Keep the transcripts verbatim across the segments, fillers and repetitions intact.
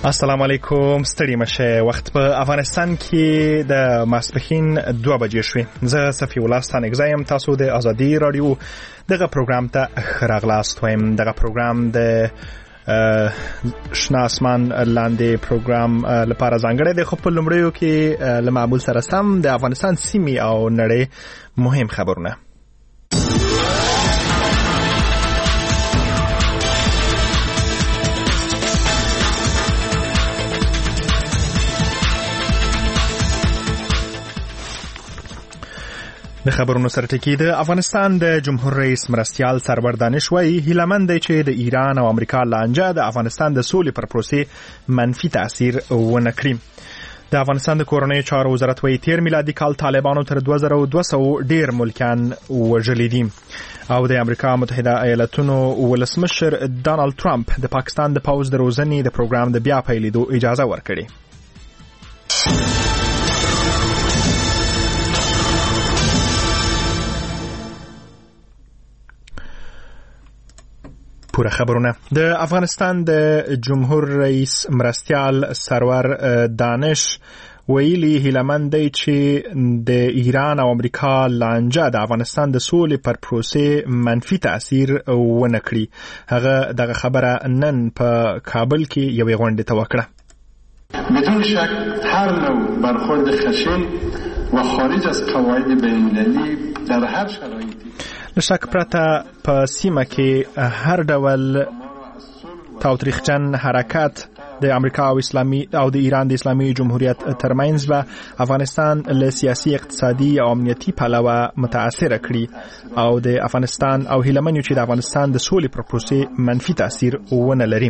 السلام علیکم. ستړي مشه. وخت په افغانستان کې د ماسپښین دوه بجې شوې. زه صفی الله ستانګزی یم. تاسو د ازادي رادیو دغه پروګرام ته ښه راغلاست وایم. دغه پروګرام د شنه اسمان لاندې پروګرام لپاره ځانګړی دی، خو په لومړیو کې له معمول سره سم د افغانستان سیمې او نړۍ مهم خبرونه. د خبرونو سره ټکی د افغانستان د جمهور رئیس مرستیال سرور دانش وایي هیلهمند دی چې د ایران او امریکا لانجه د افغانستان د سولې پر پروسې منفي تاثیر ونه کړي. د افغانستان د کورنیو چارو وزارت وایي تیر میلادي کال طالبانو تر دوه زره دوه سوه ډیر ملکیان وژلي دي او د امریکا متحده ایالاتونو ولسمشر ډانلډ ټرمپ د پاکستان د پوځ د روزنې د پروګرام د بیا پیلېدو اجازه ورکړي. پوره خبرونه. د افغانستان د جمهور رئیس مرستیال سرور دانش ویلي هیلهمند دی چې د ایران او امریکا لانجه د افغانستان د سولې پر پروسې منفي تاثیر ونه کړي. هغه دغه خبره نن په کابل کې یوې غونډې ته وکړه. بدون شک هر نوع برخورد خشن و خارج از قواعد بین‌المللی در هر شرایطی لشک پرته په سیمه کې هر ډول تاوتریخجن حرکت د امریکا او اسلامي او د ایران د اسلامي جمهوریت ترمنځ به افغانستان له سیاسي اقتصادي او امنیتي پلوه متاثر کړي او د افغانستان او هیلهمند چې د افغانستان د سولې پر پروسې منفي تاثیر ونه لري.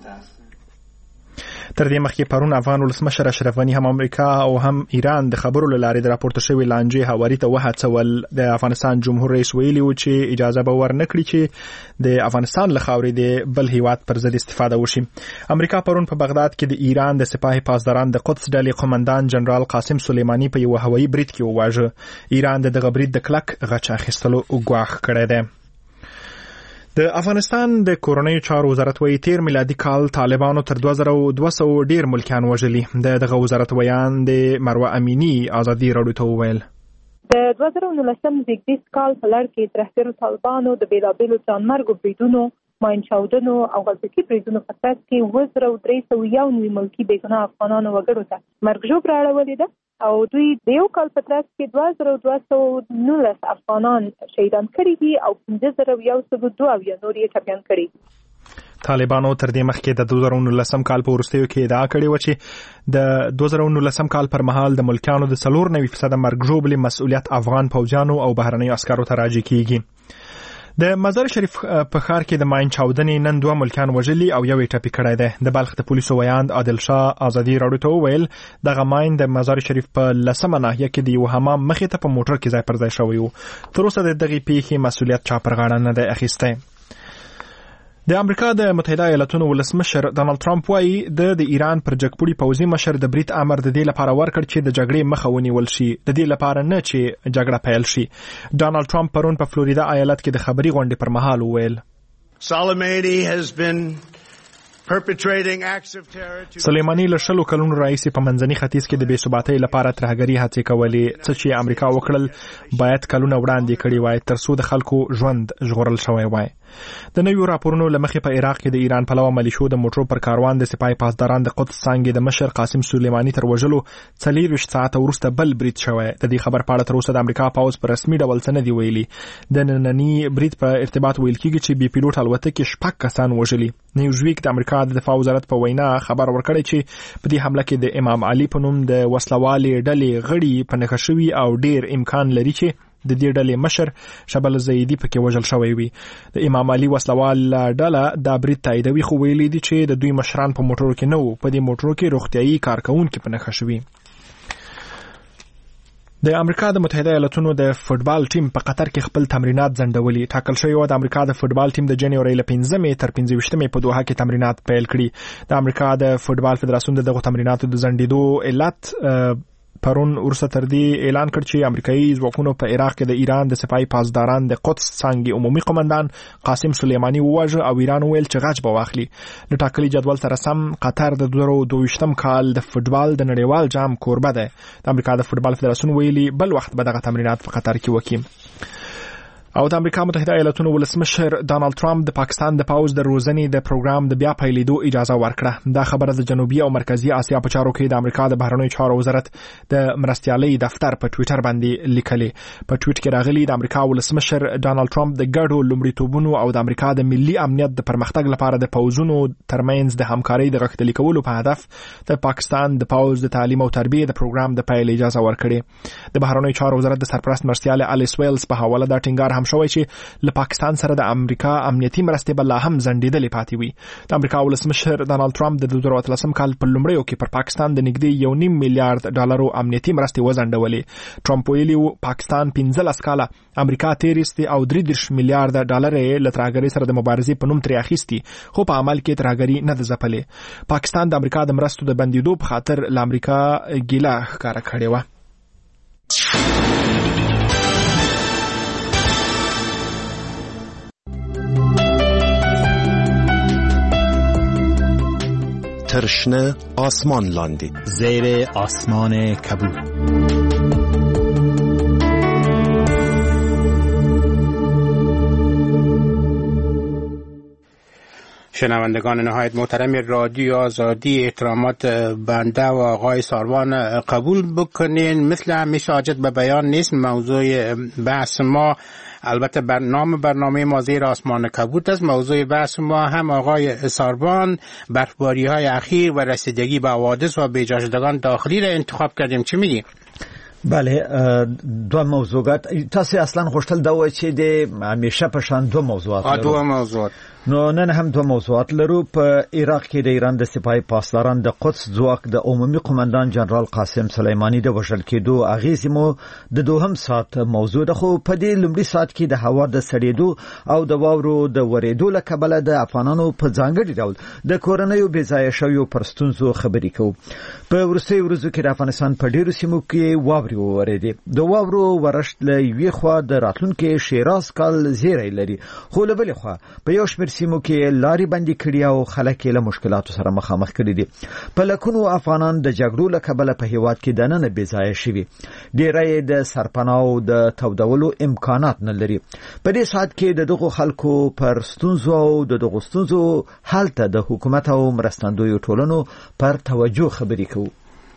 تر دې مخکې پرون افغان ولسمشر اشرف غني هم امریکا او هم ایران د خبرو له لارې د راپورته شوی لانجې هواري ته وهڅول. د افغانستان جمهور رئیس ویلي و چې اجازه به ورنکړي چې د افغانستان له خاورې د بل هیواد پر ضد استفاده وشي. امریکا پرون په بغداد کې د ایران د سپاه پاسداران د قدس ډلې قومندان جنرال قاسم سلیمانی په یو هوایي برید کې وواژه. ایران د دغه برید د کلک غچ اخیستلو ګواښ کړی دی. د افغانستان د کورنیو چارو وزارت وایي تیر میلادي کال طالبانو تر دوه زره دوه سوه ډیر ملکیان وژلي. د دغه وزارت ویان د مروه امینی ازادي راډیو ته وویل د دوه زره نولسم زیږدیز کال په لړ کې ترهګرو طالبانو د بیلابیلو ځانمرګو بریدونو، ماین چاودنو او غلطي بریدونو په ترڅ کې اووه زره درې سوه یو نوي ملکي بېګناه افغانانو وګړو ته مرګ ژوبله اړولې ده او دوی د یو کال په ترڅ کې دوه زره دوه سوه نولس افغانان شهیدان کړي دي او پنځه زره یو سوه دوه اویا نور یې ټپیان کړي. طالبانو تر دې مخکې د دوه زره نولسم کال په وروستیو کې ادعا کړې وه چې د دوه زره نولسم کال پر مهال د ملکیانو د څلور نوي فیصده مرګ ژوبلې مسؤلیت افغان پوځیانو او بهرنیو عسکرو ته راجع کیږي. د مزار شریف په ښار کې د ماین چاودنې نن دوه ملکیان وژلي او یو یې ټپي کړی دی. د بلخ د پولیسو ویاند عادل شاه ازادي راډیو ته وویل دغه ماین د مزار شریف په لسمه ناحیه کې د یو حمام مخې ته په موټر کې ځای پر ځای شوی و. تر اوسه د دغې پیښې مسؤلیت چا پر غاړه نه دی اخیستی. د امریکا د متحده ایالاتونو ولسمشر ډانلډ ټرمپ وایي د د ایران پر جګپوړي پوځي مشر د برید امر د دې لپاره ورکړ چې د جګړې مخه ونیول شي، د دې لپاره نه چې جګړه پیل شي. ډانلډ ټرمپ پرون په فلوریدا ایالت کې د خبري غونډې پر مهال وویل سلیمانی له شلو کلونو راهیسې په منځني ختیځ کې د بې ثباتۍ لپاره ترهګري هڅې کولې، څه چې امریکا وکړل باید کلونه وړاندې کړي وای تر څو د خلکو ژوند ژغورل شوی وای. د نویو راپورونو له مخې په عراق کې د ایران پلوه ملیشو د موټرو پر کاروان د سپاه پاسداران د قدس څانګې د مشر قاسم سلیمانی تر وژلو څلېرویشت ساعته وروسته بل برید شوی. د دې خبر په اړه تر اوسه د امریکا پوځ په رسمي ډول څه نه دي ویلي. د ننني برید په ارتباط ویل کېږي چې بې پیلوټ الوتکې شپږ کسان وژلي. نیوزویک د امریکا د دفاع وزارت په وینا خبر ورکړی چې په دې حمله کې د امام علي په نوم د وسلوالې ډلې غړي په نښه شوي او ډیر امکان لري چې د دې ډلې مشر شبل زیدي پکې وژل شوی وي. د امام علي وسلوال ډله دا برید تاییدوي خو ویلي دي چې د دوی مشران په موټرو کې نه وو. په دې موټرو کې روغتیايي کارکونکي په نښه شوي. د امریکا د متحده ایالاتونو د فوتبال ټیم په قطر کې خپل تمرینات ځنډولي. ټاکل شوی و د امریکا د فوتبال ټیم د جنوري له پنځمې تر پنځه ویشتمې په دوحه کې تمرینات پیل کړي. د امریکا د فوتبال فدراسیون د دغو تمریناتو د ځنډېدو علت پرون ورسته تر دې اعلان کړ چې امریکایي ځواکونو په عراق کې د ایران د سپایي پاسداران د قدس څنګه عمومي قومندان قاسم سلیمانی وواژه او ایران ویل چې غچ به واخلي. د ټاکلي جدول سره سم قطر د دوه زره دوه کال د فوتبال د نړیوال جام کوربه ده. د امریکا د فوتبال فدراسیون ویلي بل وخت به دغه تمرینات په قطر کې وکړي. او د امریکا متحده ایالاتونو ولسمشر ډانلډ ټرمپ د پاکستان د پاوز د روزنې د پروګرام د بیا پیلېدو اجازه ورکړه. دا خبره د جنوبي او مرکزی اسیا په چارو کې د امریکا د بهرنیو چارو وزارت د مرستیالۍ دفتر په ټوئیټر باندې لیکلي. په ټوئیټ کې راغلي د امریکا ولسمشر ډانلډ ټرمپ د ګډو لومړیتوبونو او د امریکا د ملي امنیت د پرمختګ لپاره د پاوزونو ترمنځ د همکارۍ د غښتلي کولو په هدف د پاکستان د پاوز د تعلیم او تربیه د پروګرام د پیل اجازه ورکړي. د بهرنیو چارو وزارت د سرپرست مرستیال الیس ویلز په حواله دا ټینګار هم شوی چې له پاکستان سره د امریکا امنیتي مرستې بل هم زندیدلې پاتې وي. د امریکا ولسمشر ډانلډ ټرمپ د دوه زره اتلسم کال په لومړیو کې پر پاکستان د نږدې یو نیم میلیارډ ډالرو امنیتي مرستې وزندولې. ټرمپ ویلي پاکستان پنځلس کاله امریکا تیریستي او درې دېرش میلیارډ ډالر یې له ترهګرۍ سره د مبارزې په نوم ترې اخیستي، خو په عمل کې ترهګري نه ده ځپلې. پاکستان د امریکا د مرستو د بندیدو په خاطر له امریکا ګیله ښکاره کړې وه. ترشنه آسمان لاندی زیر آسمان کبود. شنوندگان نهایت محترم رادیو آزادی، احترامات بنده و آقای ساروان قبول بکنین. مثل همیشه حاجت به بیان نیست. موضوع بحث ما البته بر نام برنامه ما زیر آسمان کبود است. موضوع بحث ما هم آقای ساروان برفباری های اخیر و رسیدگی به حوادث و بیجا شدگان داخلی را انتخاب کردیم. چی میگی؟ بله، دو موضوعات تاسو اصلا خوشتل دا و چې د همیشه په شان دو موضوعات لرو. دو موضوعات نو نن هم دو موضوعات لرو. په عراق کې د ایران د سپایي پاسداران د قدس ځواک د عمومي قومندان جنرال قاسم سلیمانی د وژل کېدو اغیزې مو د دوهم ساعت موضوع ده. خو په دې لومړي ساعت کې د هوا د سړېدو او د واورو د ورېدو له کبله د افغانانو په ځانګړي ډول د کورنیو بې ځایه شویو پر ستونزو خبرې کوو. په وروستیو ورځو کې د افغانستان په ډېرو سیمو کې واورې وورېدې. د واورو ورشت له یوې خوا د راتلونکي شیراز کال زیری لري، خو له بلې خوا په یو شمېر سیمو کې لارې بندي کړي او خلک له مشکلاتو سره مخامخ کړي دي. په لکونو افغانان د جګړو له کبله په هیواد کې دننه بې ځایه شوي، ډېری د سرپناه او د تودولو امکانات نه لري. په دې ساعت کې د دغو خلکو پر ستونزو او د دغو ستونزو حل ته د حکومت او مرستندویو ټولنو پر توجه خبرې کوو.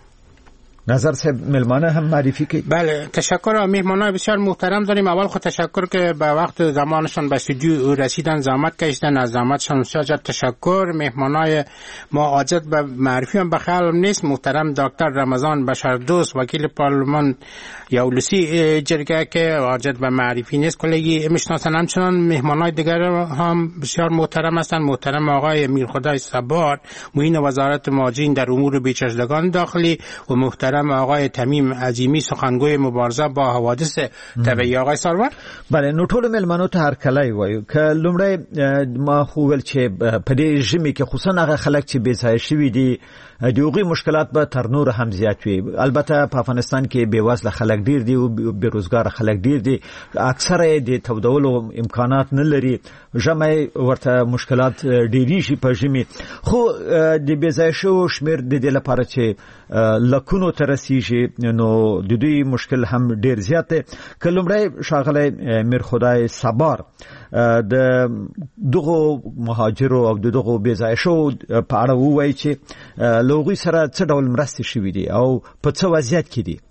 نظر صاحب مهمانه هم معرفی که. بله، تشکر. مهمانای بسیار محترم داریم. اول خود تشکر که به وقت زمانشان به استودیو رسیدن، زحمت کشیدن. از زحمتشان بسیار تشکر. مهمانای ما عاجت به معرفی هم بخیال نیست. محترم دکتر رمضان بشردوست، وکیل پارلمان یولسی جرگه که عاجت به معرفی نیست، کلگی میشناسن. همچنان مهمانای دیگر هم بسیار محترم هستند. محترم آقای میرخدای صبار، معین وزارت مهاجرین در امور بیچاره‌شدگان داخلی، و محترم آقای تمیم عظیمی، سخنگوی مبارزه با حوادث طبیعی. آقای ساروان. بله، نو ټول ملمنو ته هر کله وایو که لومړی ما خو ول چې په دې ژمي کې خصوصا هغه خلک چې بې ځایه شوي دي د هغوی مشکلات به تر نور هم زیات وي. البته په افغانستان کې بې وزله خلک ډیر دي او بې روزګاره خلک ډیر دي، اکثره د تودولو امکانات نه لري، ژمی ورته مشکلات ډیریږي په ژمي. خو د بې ځایه شوو شمېر د دې لپاره چې لکونو ته رسیږي نو د دوی مشکل هم ډیر زیات دی. که لومړی ښاغلی میرخدای صبار د دغو مهاجرو او د دغو بې ځایه شوو په اړه ووایي چې له هغوی سره څه ډول مرستې شوي دي او په څه وضعیت کې دي.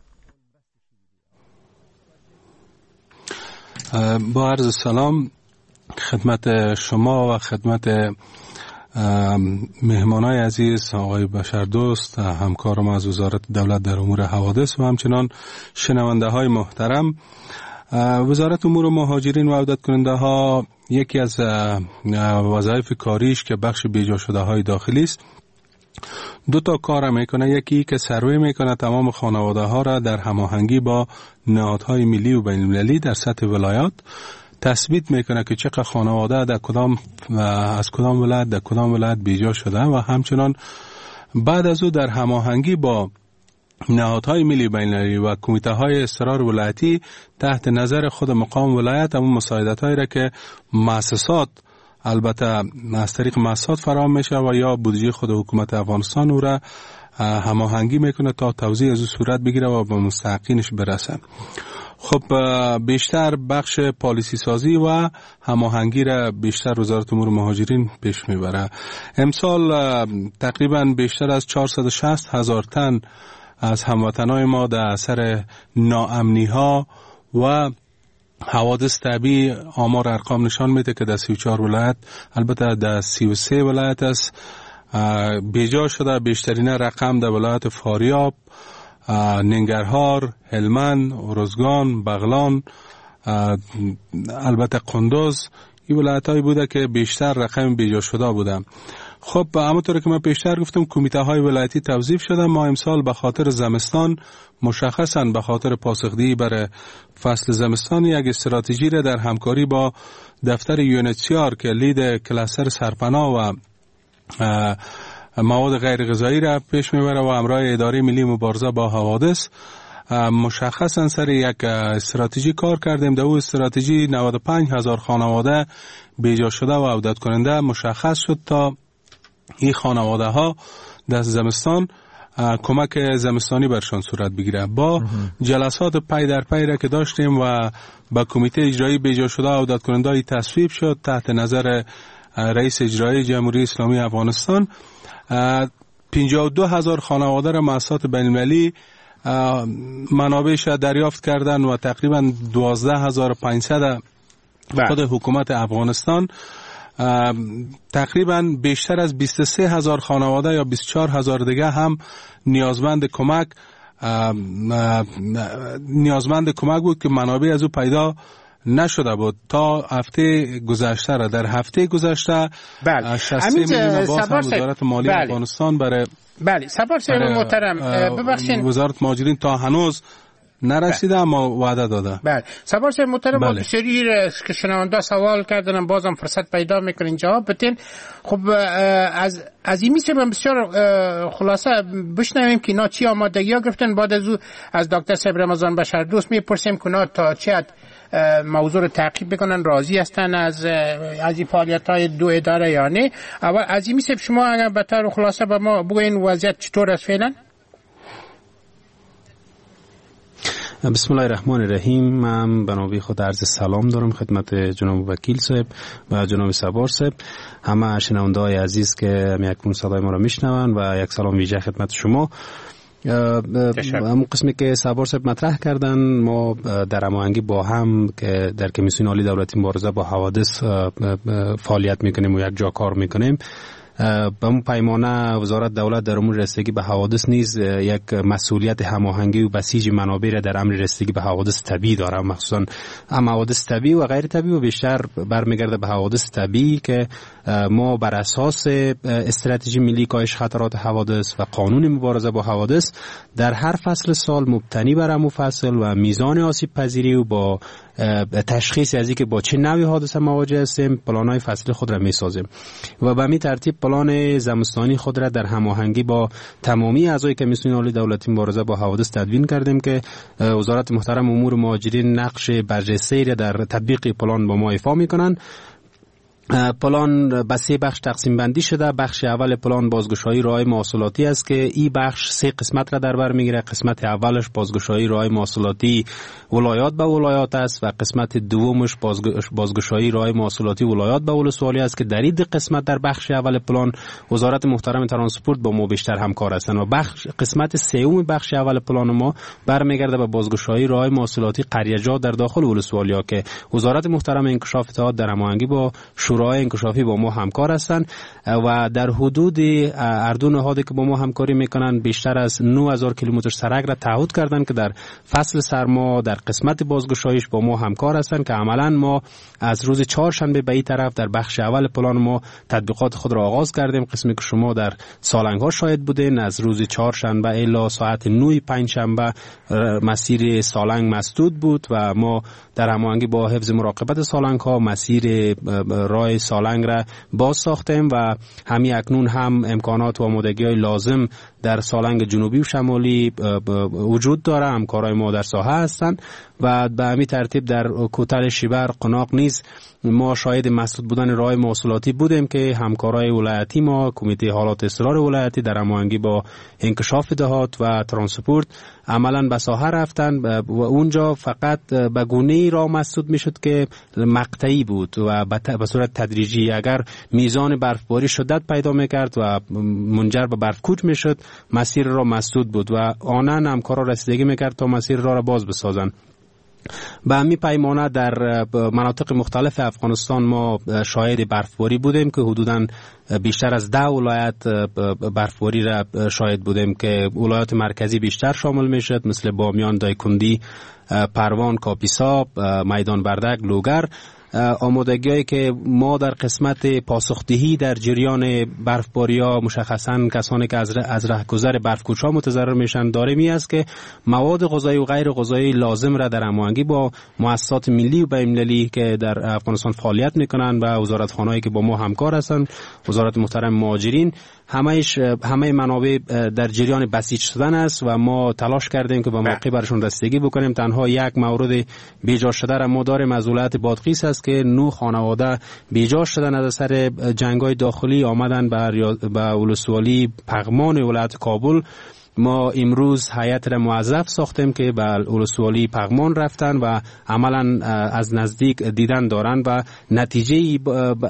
با عرض سلام خدمت شما و خدمت مهمانای عزیز آقای بشردوست، همکارم از وزارت دولت در امور حوادث، و همچنان شنونده های محترم. وزارت امور مهاجرین و عودت کننده ها یکی از وظایف کاریش که بخش بیجا شده های داخلی است دو تا کار میکنه. یکی که سروی میکنه تمام خانواده ها را در هماهنگی با نهادهای ملی و بین المللی در سطح ولایات تثبیت میکنه که چقدر خانواده در کدام از کدام ولایت در کدام ولایت بیجا شده، و همچنان بعد از او در هماهنگی با نهادهای ملی بین‌المللی و کمیته های اصرار ولایتی تحت نظر خود مقام ولایت همون مساعدت هایی را که مؤسسات البته از طریق مؤسسات فراهم میشه و یا بودجه خود حکومت افغانستان او را هماهنگی میکنه تا توزیع از او صورت بگیره و به مستحقینش برسه. خب بیشتر بخش پالیسی سازی و هماهنگی را بیشتر وزارت امور مهاجرین پیش میبره. امسال تقریبا بیشتر از چهارصد و شصت هزار تن از هموطنان ما در اثر ناامنی ها و حوادث طبیعی آمار ارقام نشان میده که در سی و چهار ولایت، البته در سی و سه ولایت است بیجا شده. بیشترین رقم در ولایت فاریاب، ننگرهار، هلمند، ارزگان، بغلان، البته قندوز، این ولایت هایی بوده که بیشتر رقم بیجا شده بوده. خب همونطور که من پیشتر گفتم کمیته های ولایتی توظیف شده. ما امسال به خاطر زمستان، مشخصا به خاطر پاسخدهی برای فصل زمستان، یک استراتژی را در همکاری با دفتر یو ان اچ سی آر که لید کلاستر سرپناه و مواد غیر غذایی را پیش میبره و همراه اداره ملی مبارزه با حوادث مشخصا سر یک استراتژی کار کردیم. در او استراتژی نود و پنج هزار خانواده بیجا شده و عودت کننده مشخص شد تا این خانواده ها در زمستان کمک زمستانی برشان صورت بگیره. با جلسات پی در پی را که داشتیم و با کمیته اجرایی بیجا شده عودت کننده تصویب شد تحت نظر رئیس اجرایی جمهوری اسلامی افغانستان. پنجاه و دو هزار خانواده را مؤسسات بین‌المللی منابعش دریافت کردن و تقریبا دوازده هزار و پانصد خود حکومت افغانستان. تقریبا بیشتر از بیست و سه هزار خانواده یا بیست و چهار هزار دیگه هم نیازمند کمک نیازمند کمک بود که منابع از او پیدا نشده بود تا هفته گذشته را. در هفته گذشته شصت میلیون باز هم وزارت مالی بله. افغانستان برای بله سپاس سرور محترم ببخشید وزارت مهاجرین تا هنوز نرسیده بله. اما وعده داده. بله سپاس سرور محترم بله. بسیاری که شنونده سوال کردن بازم فرصت پیدا میکنین جواب بدین. خب از از این میشه بسیار خلاصه بشنویم که اینا چی آمادگی ها گرفتن. بعد از او از دکتر صاحب رمضان بشردوست میپرسیم که اینا تا چه حد موضوع رو تعقیب بکنن، راضی هستن از از این فعالیت های دو اداره یا نه. اول از این میشه شما اگر به طور خلاصه به ما بگوین وضعیت چطور است فعلا؟ بسم الله الرحمن الرحیم. من به نوبه خود عرض سلام دارم خدمت جناب وکیل صاحب و جناب سبار صاحب، همه شنونده های عزیز که یک صدای ما را میشنون و یک سلام ویژه خدمت شما. همون قسمی که سبار صاحب مطرح کردن، ما در هماهنگی با هم که در کمیسیون عالی دولتی مبارزه با حوادث فعالیت میکنیم و یک جا کار میکنیم. به اون پیمانه وزارت دولت در امور رسیدگی به حوادث نیز یک مسئولیت هماهنگی و بسیج منابع را در امر رسیدگی به حوادث طبیعی داره، مخصوصا هم حوادث طبیعی و غیر طبیعی و بیشتر برمیگرده به حوادث طبیعی که ما بر اساس استراتژی ملی کاهش خطرات حوادث و قانون مبارزه با حوادث در هر فصل سال مبتنی بر همون فصل و میزان آسیب پذیری و با تشخیص از اینکه با چه نوعی حادثه مواجه هستیم پلان‌های فصلی خود را می‌سازیم و به همین ترتیب پلان زمستانی خود را در هماهنگی با تمامی اعضای کمیسیون عالی دولتی مبارزه با حوادث تدوین کردیم که وزارت محترم امور مهاجرین نقش بررسی را در تطبیق پلان با ما ایفا می‌کنند. پلان به سه بخش تقسیم بندی شده. بخش اول پلان بازگشایی راههای مواصلاتی است که این بخش سه قسمت را در بر میگیره. قسمت اولش بازگشایی راههای مواصلاتی ولایات به ولایات است و قسمت دومش بازگشایی راههای مواصلاتی ولایات به ولسوالی است که در این قسمت در بخش اول پلان وزارت محترم ترانسپورت با ما بیشتر همکار هستند و بخش قسمت سوم بخش اول پلان ما برمیگرده به بازگشایی راههای مواصلاتی قریه‌جات در داخل ولسوالیا که وزارت محترم انکشاف اطلاعات در هماهنگی با شورای انکشافی با ما همکار هستند و در حدود اردو نهادی که با ما همکاری میکنن بیشتر از نه هزار کیلومتر سرک را تعهد کردند که در فصل سرما در قسمت بازگشاییش با ما همکار هستند که عملا ما از روز چهارشنبه به این طرف در بخش اول پلان ما تطبیقات خود را آغاز کردیم. قسمی که شما در سالنگ ها شاهد بودین، از روز چهارشنبه الی ساعت نه پنجشنبه مسیر سالنگ مسدود بود و ما در هماهنگی با حفظ مراقبت سالنگ ها مسیر راه های سالنگ را باز ساختیم و همین اکنون هم امکانات و آمادگی های لازم در سالنگ جنوبی و شمالی وجود داره. همکارای ما در ساحه هستند و به همین ترتیب در کوتل شیبر قناق نیز ما شاهد مسدود بودن راه مواصلاتی بودیم که همکارای ولایتی ما کمیته حالات اضطرار ولایتی در هماهنگی با انکشاف دهات و ترانسپورت عملاً به ساحه رفتن و اونجا فقط به گونه‌ای راه مسدود میشد که مقطعی بود و به صورت تدریجی اگر میزان برفباری شدت پیدا میکرد و منجر به برفکوچ میشد مسیر را مسدود بود و آنان همکارا رسیدگی میکرد تا مسیر را را باز بسازند. به همین پیمانه در مناطق مختلف افغانستان ما شاهد برفباری بودیم که حدوداً بیشتر از ده ولایت برفباری را شاهد بودیم که ولایات مرکزی بیشتر شامل میشد مثل بامیان، دایکندی، پروان، کاپیسا، میدان بردک، لوگر. آمادگی‌هایی که ما در قسمت پاسخدهی در جریان برفباری‌ها مشخصاً کسانی که از از رهگذر برفکوچ‌ها متضرر میشن داریم این است که مواد غذایی و غیر غذایی لازم را در هماهنگی با مؤسسات ملی و بین‌المللی که در افغانستان فعالیت میکنن و وزارتخانه‌ای که با ما همکار هستند، وزارت محترم مهاجرین، همه‌اش همه منابع در جریان بسیج شدن است و ما تلاش کردیم که به موقع برشون رسیدگی بکنیم. تنها یک مورد بیجا شده را ما داریم از ولایت بادغیس است که نه خانواده بیجا شدن از اثر جنگ‌های داخلی آمدن به به ولسوالی پغمان ولایت کابل. ما امروز هیئت را موظف ساختیم که به ولسوالی پغمان رفتن و عملا از نزدیک دیدن دارن و نتیجه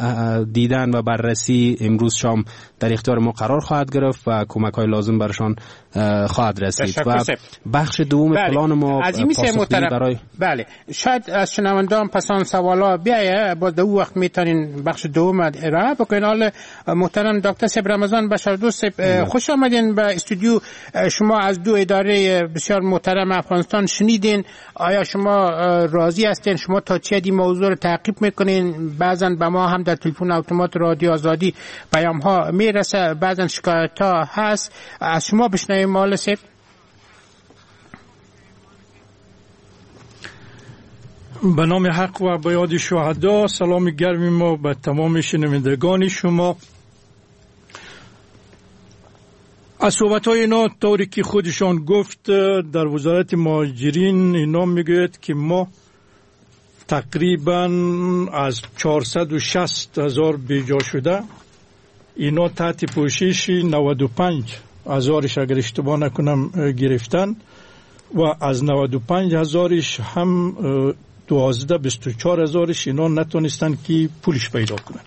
دیدن و بررسی امروز شام در اختیار ما قرار خواهد گرفت و کمک‌های لازم برشان خواهد رسید. و بخش دوم بله. پلان ما پاسخگویی برای بله شاید از شنوندگان پسان سوالا بیایه با دو وقت میتونین بخش دوم ارائه بکنین. حال محترم دکتر صاحب رمضان بشردوست خوش آمدین به استودیو. شما از دو اداره بسیار محترم افغانستان شنیدین. آیا شما راضی هستین؟ شما تا چه حدی موضوع رو تعقیب میکنین؟ بعضن به ما هم در تلفن اتومات رادیو آزادی پیام ها میرسه، بعضن شکایت ها هست. از شما بشنویم مال صاحب. به نام حق و به یاد شهدا سلام گرمی ما به تمام شنوندگان شما. از صحبت‌های اینا طوری که خودشان گفت در وزارت مهاجرین اینا میگوید که ما تقریبا از چهارصد و شصت هزار بیجا شده اینا تحت پوشش نود و پنج هزارش اگر اشتباه نکنم گرفتن و از نود و پنج هزارش هم دوازده بیست و چهار هزارش اینا نتونستن که پولش پیدا کنن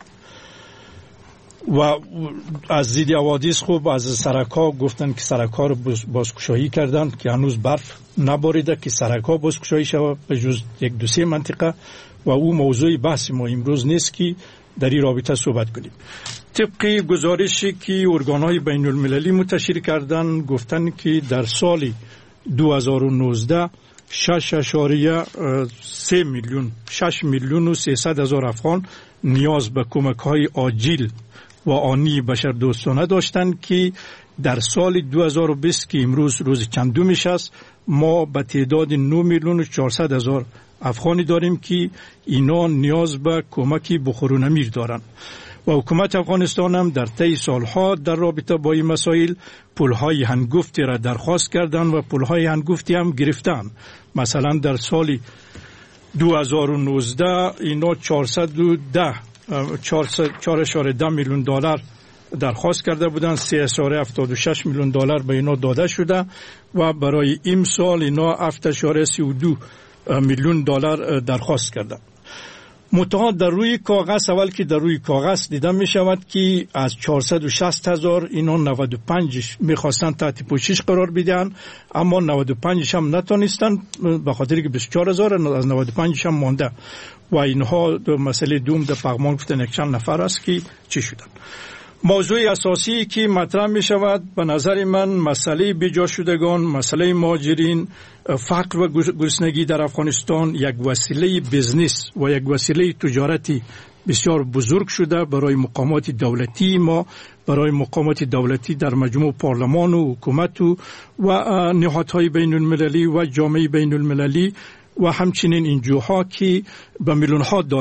و از زید حوادث خوب از سرکا گفتن که سرکا رو بازگشایی کردن که هنوز برف نباریده که سرکا بازگشایی شود به جز یک دو سه منطقه و او موضوع بحث ما امروز نیست که در این رابطه صحبت کنیم. طبق گزارشی که ارگان‌های بین المللی منتشر کردن گفتن که در سال دو هزار و نوزده شش اشاریه سه میلیون شش میلیون و سیصد هزار افغان نیاز به کمک‌های عاجل و آنی بشردوستانه داشتند که در سال دو هزار و بیست که امروز روز چندمیش است ما به تعداد نه میلیون و چهارصد هزار افغانی داریم که اینا نیاز به کمکی بخور و نمیر دارند و حکومت افغانستان هم در طی سالها در رابطه با این مسائل پولهای هنگفتی را درخواست کردن و پولهای هنگفتی هم گرفتن. مثلا در سال دو هزار و نوزده اینا چهارصد و ده چهار اشاره ده میلیون دلار درخواست کرده بودند، سه اشاره هفتاد و شش میلیون دلار به اینا داده شده و برای این سال اینا هفت اشاره سی و دو میلیون دلار درخواست کردند. متأ در روی کاغذ اول که در روی کاغذ دیده می شود که از چهارصد و شصت هزار اینا نود و پنج میخواستن تحت پوشش قرار بدن اما نود و پنج هم نتونستن به خاطر که بیست و چهار هزار از نود و پنج هم مانده و اینها مسئله دوم در پغمان گفتن یک چند نفر است که چی شدن. موضوع اساسی که مطرح می شود به نظر من مسئله بیجا شدگان، مسئله مهاجرین، فقر و گرسنگی در افغانستان یک وسیله بزنس و یک وسیله تجارتی بسیار بزرگ شده برای مقامات دولتی ما، برای مقامات دولتی در مجموع پارلمان و حکومت و, و نهادهای بین المللی و جامعه بین المللی و همچنین انجوها که به میلیون ها دلار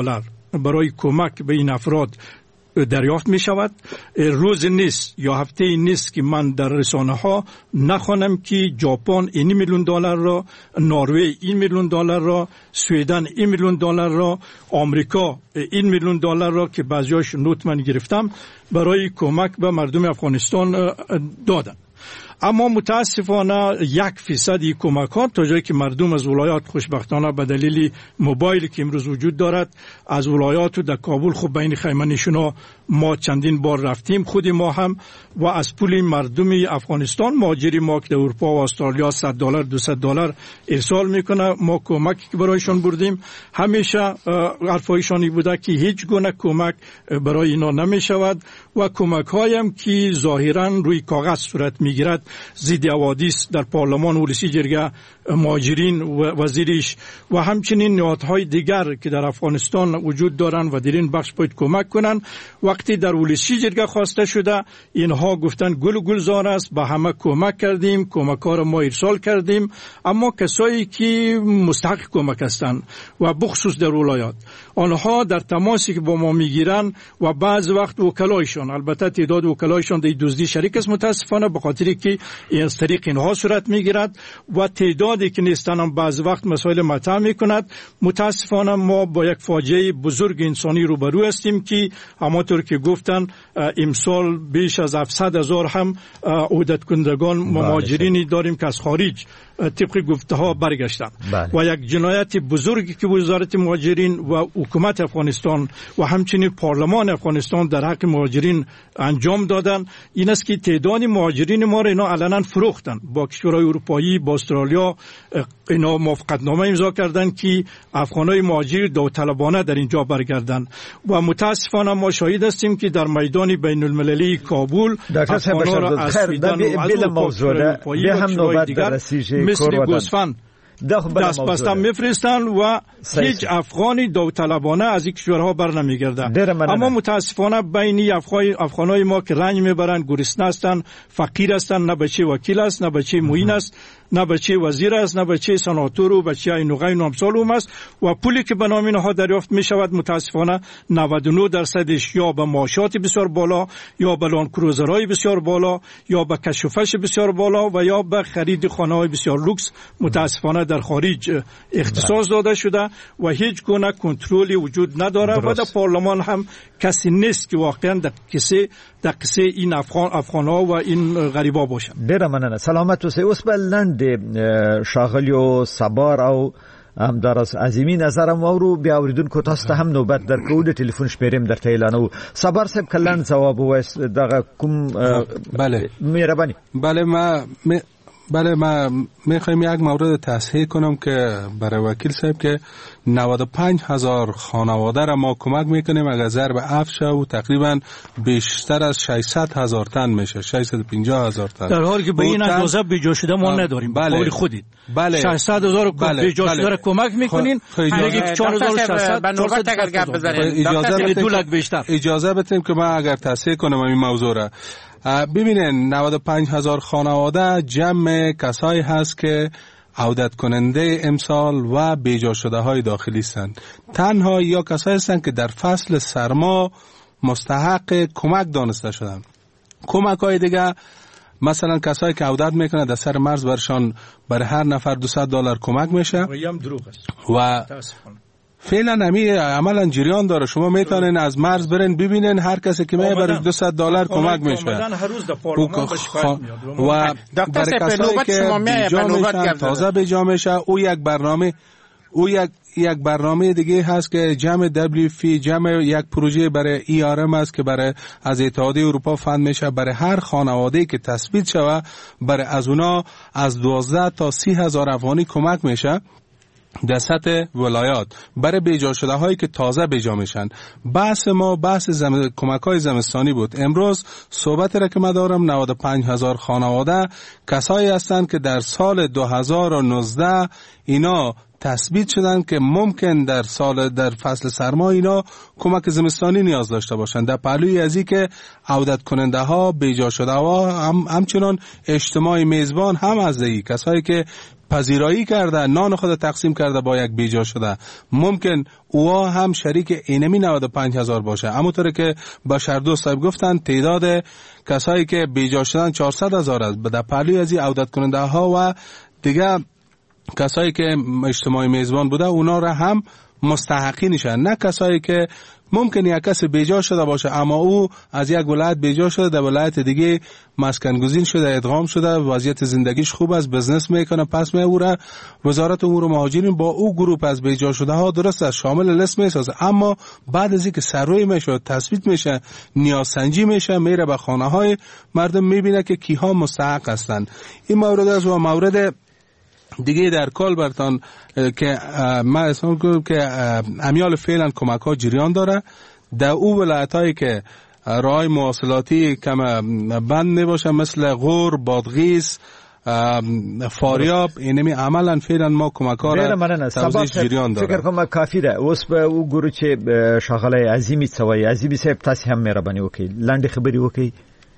برای کمک به این افراد دریافت می شود. روز نیست یا هفته نیست که من در رسانه ها نخوانم که ژاپن این میلیون دلار را، نروژ این میلیون دلار را، سوئدن این میلیون دلار را، آمریکا این میلیون دلار را که بعضیاش نوت من گرفتم برای کمک به مردم افغانستان دادن. اما متاسفانه یک فیصدی کمکات تا جایی که مردم از ولایات خوشبختانه به دلیل موبایلی که امروز وجود دارد از ولایات و در کابل خب بین خیمه نشینا ما چندین بار رفتیم، خود ما هم، و از پول مردم افغانستان مهاجری ما که در اروپا و استرالیا صد دلار دویست دلار ارسال میکنه، ما کمکی که برایشان بردیم همیشه حرفایشانی بوده که هیچ گونه کمک برای اینا نمیشود و کمک هایم که ظاهرا روی کاغذ صورت میگیرد ضد حوادث در پارلمان ولسی جرگه مهاجرین و وزیرش و همچنین نهادهای دیگر که در افغانستان وجود دارند و در این بخش باید کمک کنند. وقتی در ولسی جرگه خواسته شده اینها گفتن گل و گلزار است، به همه کمک کردیم، کمک ها را ما ارسال کردیم، اما کسایی که مستحق کمک هستند و بخصوص در ولایات آنها در تماسی که با ما میگیرن و بعض وقت وکلایشان، البته تعداد وکلایشان در دزدی شریک است متاسفانه به خاطر که این از طریق اینها صورت میگیرد و تعدادی که نیستن هم بعض وقت مسائل مطرح میکند. متاسفانه ما با یک فاجعه بزرگ انسانی روبرو هستیم که همانطور که گفتن امسال بیش از هفتصد هزار هم عودت کنندگان مهاجرینی داریم که از خارج طبق گفته ها برگشتن و یک جنایت بزرگی که وزارت مهاجرین و حکومت افغانستان و همچنین پارلمان افغانستان در حق مهاجرین انجام دادن این است که تعداد مهاجرین ما را اینا علنا فروختن با کشورهای اروپایی، با استرالیا، اینا موافقتنامه امضا کردن که افغانای مهاجر داوطلبانه در اینجا برگردن و متاسفانه ما شاهد هستیم که در میدان بین المللی کابل افغانا را از سویدن و از اروپایی و کشورهای دیگر مثل گوسفند دست بسته میفرستن و هیچ افغانی داوطلبانه از این کشورها بر نمیگردن. اما متاسفانه بین افغانای ما که رنج میبرن، گرسنه هستن، فقیر هستن، نه بچه وکیل است، نه بچه معین است، نه بچه وزیر است، نه بچه سناتور و بچه اینوغین و امثال هم است و پولی که به نام اینها دریافت می شود متاسفانه نود و نه درصدش یا به معاشات بسیار بالا یا به لان کروزرهای بسیار بالا یا به کشوفش بسیار بالا و یا به خرید خانه‌های بسیار لوکس متاسفانه در خارج اختصاص داده شده و هیچ گونه کنترلی وجود نداره و در پارلمان هم کسی نیست که واقعا در کسی در کسی این افغان افغان‌ها و این غریبا باشن. ډیره مننه. سلامت اوسئ. اوس بلند شاغلیو صبر او همدارس عظیمی نظرم اورو بیا اوریدونکو تاسو ته هم نوبت درکو د ټلیفون شمیرم درته اعلانو. صبر صاحب کلن جواب وایس دغه کوم بله مهربانی. بله ما بله ما میخوایم یک مورد تصحیح کنم که برای وکیل صاحب که نود و پنج هزار خانواده را ما کمک میکنیم اگر ضرب هفت شه و تقریبا بیشتر از ششصد هزار تن میشه، ششصد و پنجاه هزار تن، در حالی که به این اندازه بیجا شده ما نداریم. بله خودید بله ششصد هزار بله. بیجا شده را کمک میکنین اجازه چهار هزار و ششصد نوبت اگر گپ بزنید اجازه اجازه بدیم که ما اگر تصحیح کنم این موضوع را. ببینین نود و پنج هزار خانواده جمع کسایی هست که عودت کننده امسال و بیجا شده های داخلی هستند. تنها یا کسایی هستند که در فصل سرما مستحق کمک دانسته شدند. کمک های دیگه مثلا کسایی که عودت میکنه در سر مرز برشان برای هر نفر دویست دلار کمک میشه و فعلا همی عملا جریان داره. شما میتونین از مرز برین ببینین هر کسی که میبره برای دویست دلار کمک میشه و برای کسایی که بیجا میشن تازه بیجا میشه او یک برنامه او یک یک برنامه دیگه هست که جمع دبلیو فی جمع یک پروژه برای ای آر ام است که برای از اتحادیه اروپا فند میشه برای هر خانواده که تثبیت شوه برای از اونا از دوازده تا سی هزار افغانی کمک میشه در سطح ولایات برای بیجا شده هایی که تازه بیجا میشن. بحث ما بحث زم... کمک های زمستانی بود. امروز صحبت را که من دارم نود و پنج هزار خانواده کسایی هستند که در سال دو هزار و نوزده اینا تثبیت شدن که ممکن در سال در فصل سرما اینا کمک زمستانی نیاز داشته باشند. در پهلوی از این که عودت کننده ها بیجا شده ها هم همچنان اجتماع میزبان هم از دیگه کسایی که پذیرایی کرده، نان خود تقسیم کرده با یک بیجا شده، ممکن اوها هم شریک اینمی نود و پنج هزار باشه. همونطور که بشردوست صاحب گفتن تعداد کسایی که بیجا شدن چهارصد هزار است. در پهلوی از این عودت کننده ها و دیگه کسایی که اجتماعی میزبان بوده اونا را هم مستحقی نشن، نه کسایی که ممکن یک کس بیجا شده باشه اما او از یک ولایت بیجا شده در ولایت دیگه مسکن گزین شده، ادغام شده، وضعیت زندگیش خوب است، بزنس میکنه، پس می او را وزارت امور مهاجرین با او گروپ از بیجا شده ها درست است شامل لیست میسازه، اما بعد از اینکه سروی میشه، تثبیت میشه، نیازسنجی میشه، میره به خانه های مردم میبینه که کیها مستحق هستند. این مورد است. و مورد دیگه در کال برتان که من اسم کنم که امیال فعلا کمک ها جریان داره در او ولایت هایی که راه مواصلاتی کم بند نباشه مثل غور، بادغیس، فاریاب، اینمی عملا فعلا ما کمک ها را توزیع جریان داره. فکر کنم کافی ده. اوس به او گروه چه شاغله عظیمی سوای عظیمی صاحب تاسو هم مهرباني وکي لاندې خبري وکي.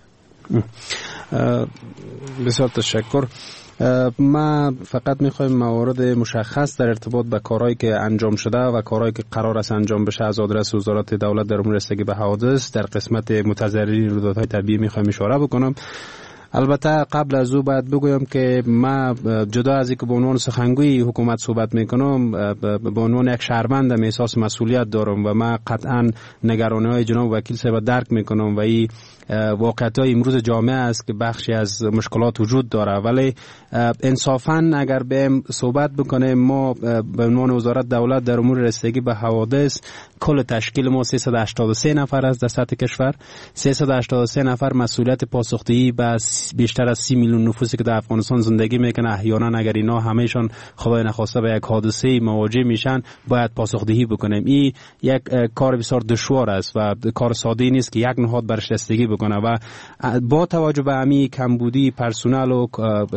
بسیار تشکر. ما فقط میخوایم موارد مشخص در ارتباط به کارهایی که انجام شده و کارهایی که قرار است انجام بشه از آدرس وزارت دولت در امور رسیدگی به حوادث در قسمت متضررین رویدادهای طبیعی میخوایم اشاره بکنم. البته قبل از او باید بگویم که ما جدا از اینکه به عنوان سخنگوی حکومت صحبت میکنم به عنوان یک شهروند احساس مسئولیت دارم و ما قطعا نگرانی‌های جناب وکیل صاحب درک میکنم و این واقعیت‌های امروز جامعه است که بخشی از مشکلات وجود داره، ولی انصافاً اگر بهم صحبت بکنیم ما به عنوان وزارت دولت در امور رسیدگی به حوادث کل تشکیل ما سیصد و هشتاد و سه نفر است در سطح کشور. سیصد و هشتاد و سه نفر مسئولیت پاسخدهی به بیشتر از سی میلیون نفوسی که در افغانستان زندگی میکنه احیانا اگر اینا همهشان خدای نخواسته به یک حادثه مواجه میشن باید پاسخدهی بکنیم. این یک کار بسیار دشوار است و کار ساده نیست که یک نهاد برش رسیدگی بکنه و با توجه به همین کمبودی پرسنل و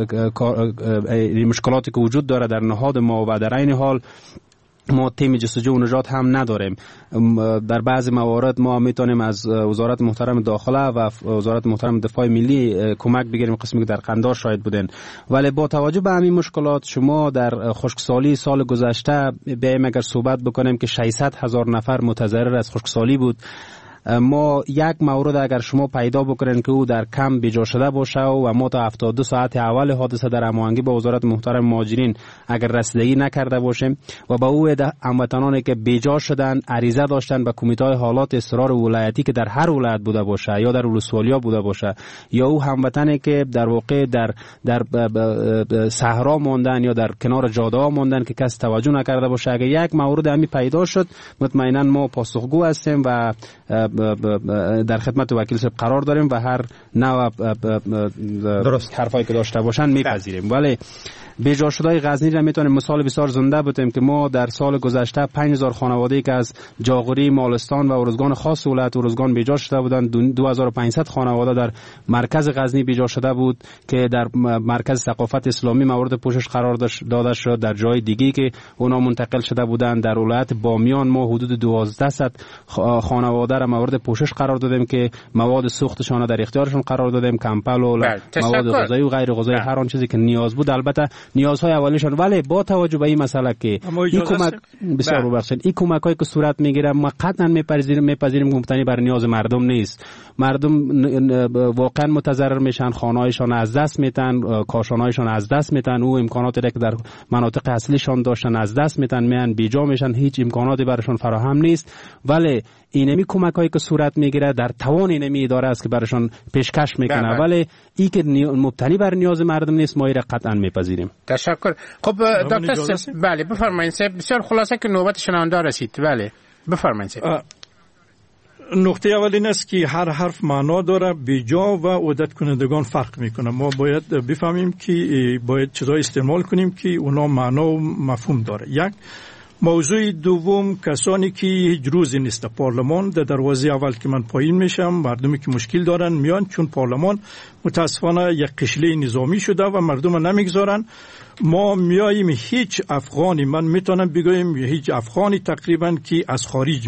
مشکلاتی که وجود داره در نهاد ما و در این حال ما تیم جستجو و نجات هم نداریم. در بعضی موارد ما میتونیم از وزارت محترم داخله و وزارت محترم دفاع ملی کمک بگیریم قسمی که در قندار شاهد بودن، ولی با توجه به همین مشکلات شما در خشکسالی سال گذشته بیایم اگر صحبت بکنیم که ششصد هزار نفر متضرر از خشکسالی بود. ما یک مورد اگر شما پیدا بکنین که او در کم بیجا شده باشه و ما تا هفتاد و دو ساعت اول حادثه در هماهنگی با وزارت محترم مهاجرین اگر رسیدگی نکرده باشیم و با او هموطنانی که بیجا شدن عریضه داشتن به کمیته حالات اضطرار ولایتی که در هر ولایت بوده باشه یا در ولسوالیا بوده باشه یا او هموطنی که در واقع در در صحرا ماندن یا در کنار جاده ها ماندن که کس توجه نکرده باشه، اگر یک مورد همی پیدا شد مطمئنا ما پاسخگو هستیم و در خدمت وکیل صاحب قرار داریم و هر نوع درست حرفایی که داشته باشن میپذیریم. ولی بیجا شدهای غزنی را میتونیم مثال بسیار زنده بودیم که ما در سال گذشته پنج هزار خانواده‌ای که از جاغوری، مالستان و ارزگان خاص ولایت ارزگان بیجا شده بودند، دو هزار و پانصد خانواده در مرکز غزنی بیجا شده بود که در مرکز ثقافت اسلامی مورد پوشش قرار داده شد. در جای دیگه که اونا منتقل شده بودند در ولایت بامیان ما حدود دوازده صد خانواده را مورد پوشش قرار دادیم که مواد سوختشان در اختیارشون قرار دادیم، کمپل و مواد غذایی و غیر غذایی هر آن چیزی که نیاز بود، البته نیازهای اولیشون. ولی با توجه به این مسئله که این کمک بسیار ببخشید این کمکایی که صورت میگیره ما قطعا میپذیریم میپذیریم مبتنی بر نیاز مردم نیست. مردم واقعا متضرر میشن، خانه‌هایشان از دست میدن، کاشانهایشان از دست میدن، او امکاناتی که در مناطق اصلیشان داشتن از دست میدن، میان بیجا میشن، هیچ امکاناتی براشون فراهم نیست. ولی اینمی کمکایی که صورت میگیره در توان اینمی اداره است که براشون پیشکش میکنه، ولی ای که مبتنی بر نیاز مردم نیست ما ایره قطعا میپذیریم. تشکر. خب دکتر بله بفرمایید. بسیار خلاصه که نوبت شنونده رسید. بله بفرمایید. نقطه اول این است که هر حرف معنا داره، بیجا و عودت کنندگان فرق میکنه. ما باید بفهمیم که باید چیزای استعمال کنیم که اونا معنا و مفهوم داره. یک موضوع دوم، کسانی که هیچ روزی نیست پارلمان در دروازه اول که من پایین میشم، مردمی که مشکل دارن میان، چون پارلمان متاسفانه یک قشله نظامی شده و مردم نمیگذارن. ما میاییم هیچ افغانی، من میتونم بگویم هیچ افغانی تقریبا که از خارج میاد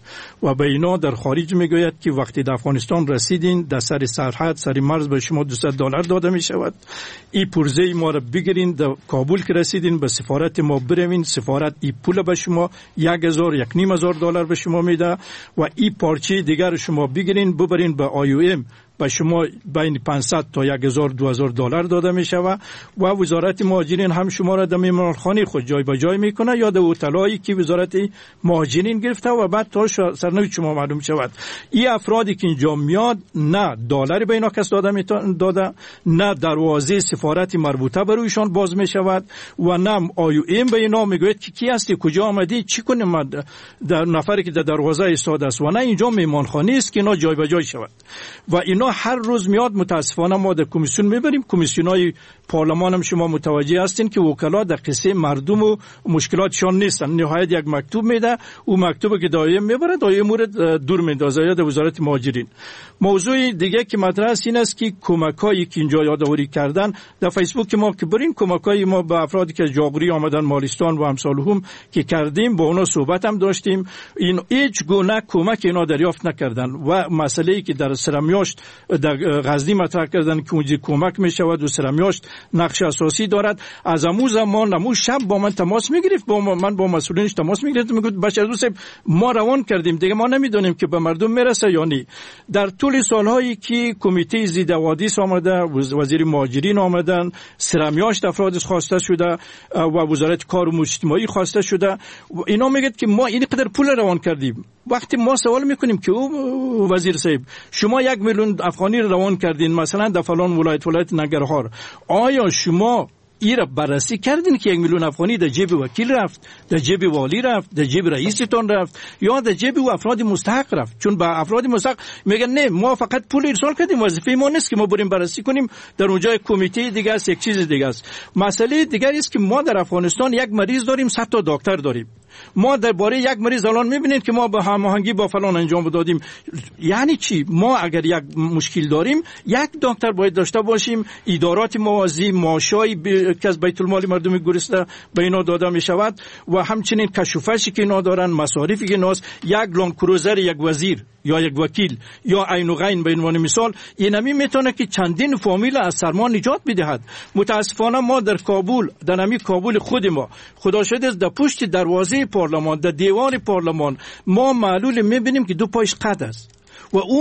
و به اینا در خارج میگوید که وقتی در افغانستان رسیدین در سر سرحد سر مرز به شما دویست دلار داده می شود. این پرزه ما را بگیرین، در کابل که رسیدین به سفارت ما بروین، سفارت این پول به شما یک هزار یک نیم هزار دلار به شما میده و این پارچه دیگر شما بگیرین ببرین به آی او ام به شما بین پانصد تا یک هزار دو هزار دلار داده می شود و وزارت مهاجرین هم شما را در مهمانخانه خود جای به جای میکنه یا در هتل‌هایی که وزارت مهاجرین گرفته و بعد تا سرنوشت شما معلوم شود. این افرادی که اینجا میاد نه دلاری به اینا کس داده داده، نه دروازه سفارت مربوطه بر ایشان باز می شود و نه آی او ام به اینا میگوید که کی هستی، کجا آمدی، چی کنیم، در نفری که در دروازه ایستاده است و نه اینجا مهمانخانه است که اینا جای به جای شود و اینا هر روز میاد. متاسفانه ما در کمیسیون میبریم، کمیسیونای پارلمان هم شما متوجه هستین که وکلا در قصه مردم و مشکلاتشان نیستن. نهایت یک مکتوب میده، او مکتوبی که دایم میبره دایم مورد دور میندازه یا در وزارت مهاجرین. موضوع دیگه که مطرح است این است که کمکایی که اینجا یادآوری کردن در فیسبوک ما که برین کمکای ما به افرادی که جاغوری آمدن مالستان و امثالهم که کردیم با اونا صحبت هم داشتیم. این هیچ گونه کمک اینا دریافت نکردن و مسئله‌ای که در سرمیاشت در غزنی مطرح کردن که اونجا کمک میشود و سرمیاشت نقش اساسی دارد. از امو زمان امو شب با من تماس میگرفت، با من با مسئولینش تماس میگرفت، میگفت بشر دوست ما روان کردیم دیگه ما نمیدونیم که به مردم میرسه یا نه. در طول سالهایی که کمیته ضد حوادث آمده، وزیر مهاجرین آمدن، سرمیاشت افراد خواسته شده و وزارت کار و اجتماعی خواسته شده، اینا میگه که ما این قدر پول روان کردیم. وقتی ما سوال میکنیم که او وزیر صاحب شما یک میلیون افغانی روان کردین مثلا در فلان ولایت ولایت ننگرهار، آیا شما ای را بررسی کردین که یک میلیون افغانی در جیب وکیل رفت، در جیب والی رفت، در جیب رئیستون رفت یا در جیب و افراد مستحق رفت؟ چون با افراد مستحق میگن نه ما فقط پول ارسال کردیم، وظیفه ما نیست که ما بریم بررسی کنیم، در اونجا کمیته دیگه است، یک چیز دیگه است. مسئله دیگری است که ما در افغانستان یک مریض داریم، صد تا دکتر داریم. ما درباره یک مریض الان میبینید که ما به هماهنگی با فلان انجام دادیم. یعنی چی؟ ما اگر یک مشکل داریم یک دکتر باید داشته باشیم، ادارات موازی، معاشای که از بیت المال مردم گرسنه به اینا داده می شود و همچنین کشوفشی که اینا دارن، مصارفی که ناس، یک لان کروزر یک وزیر یا یک وکیل یا عین و غین به عنوان مثال اینمی میتونه که چندین فامیل از سرما نجات بدهد. متاسفانه ما در کابل، در نمی کابل خود ما خدا شده در پشت دروازه پارلمان، در دیوار پارلمان ما معلول میبینیم که دو پایش قد است و او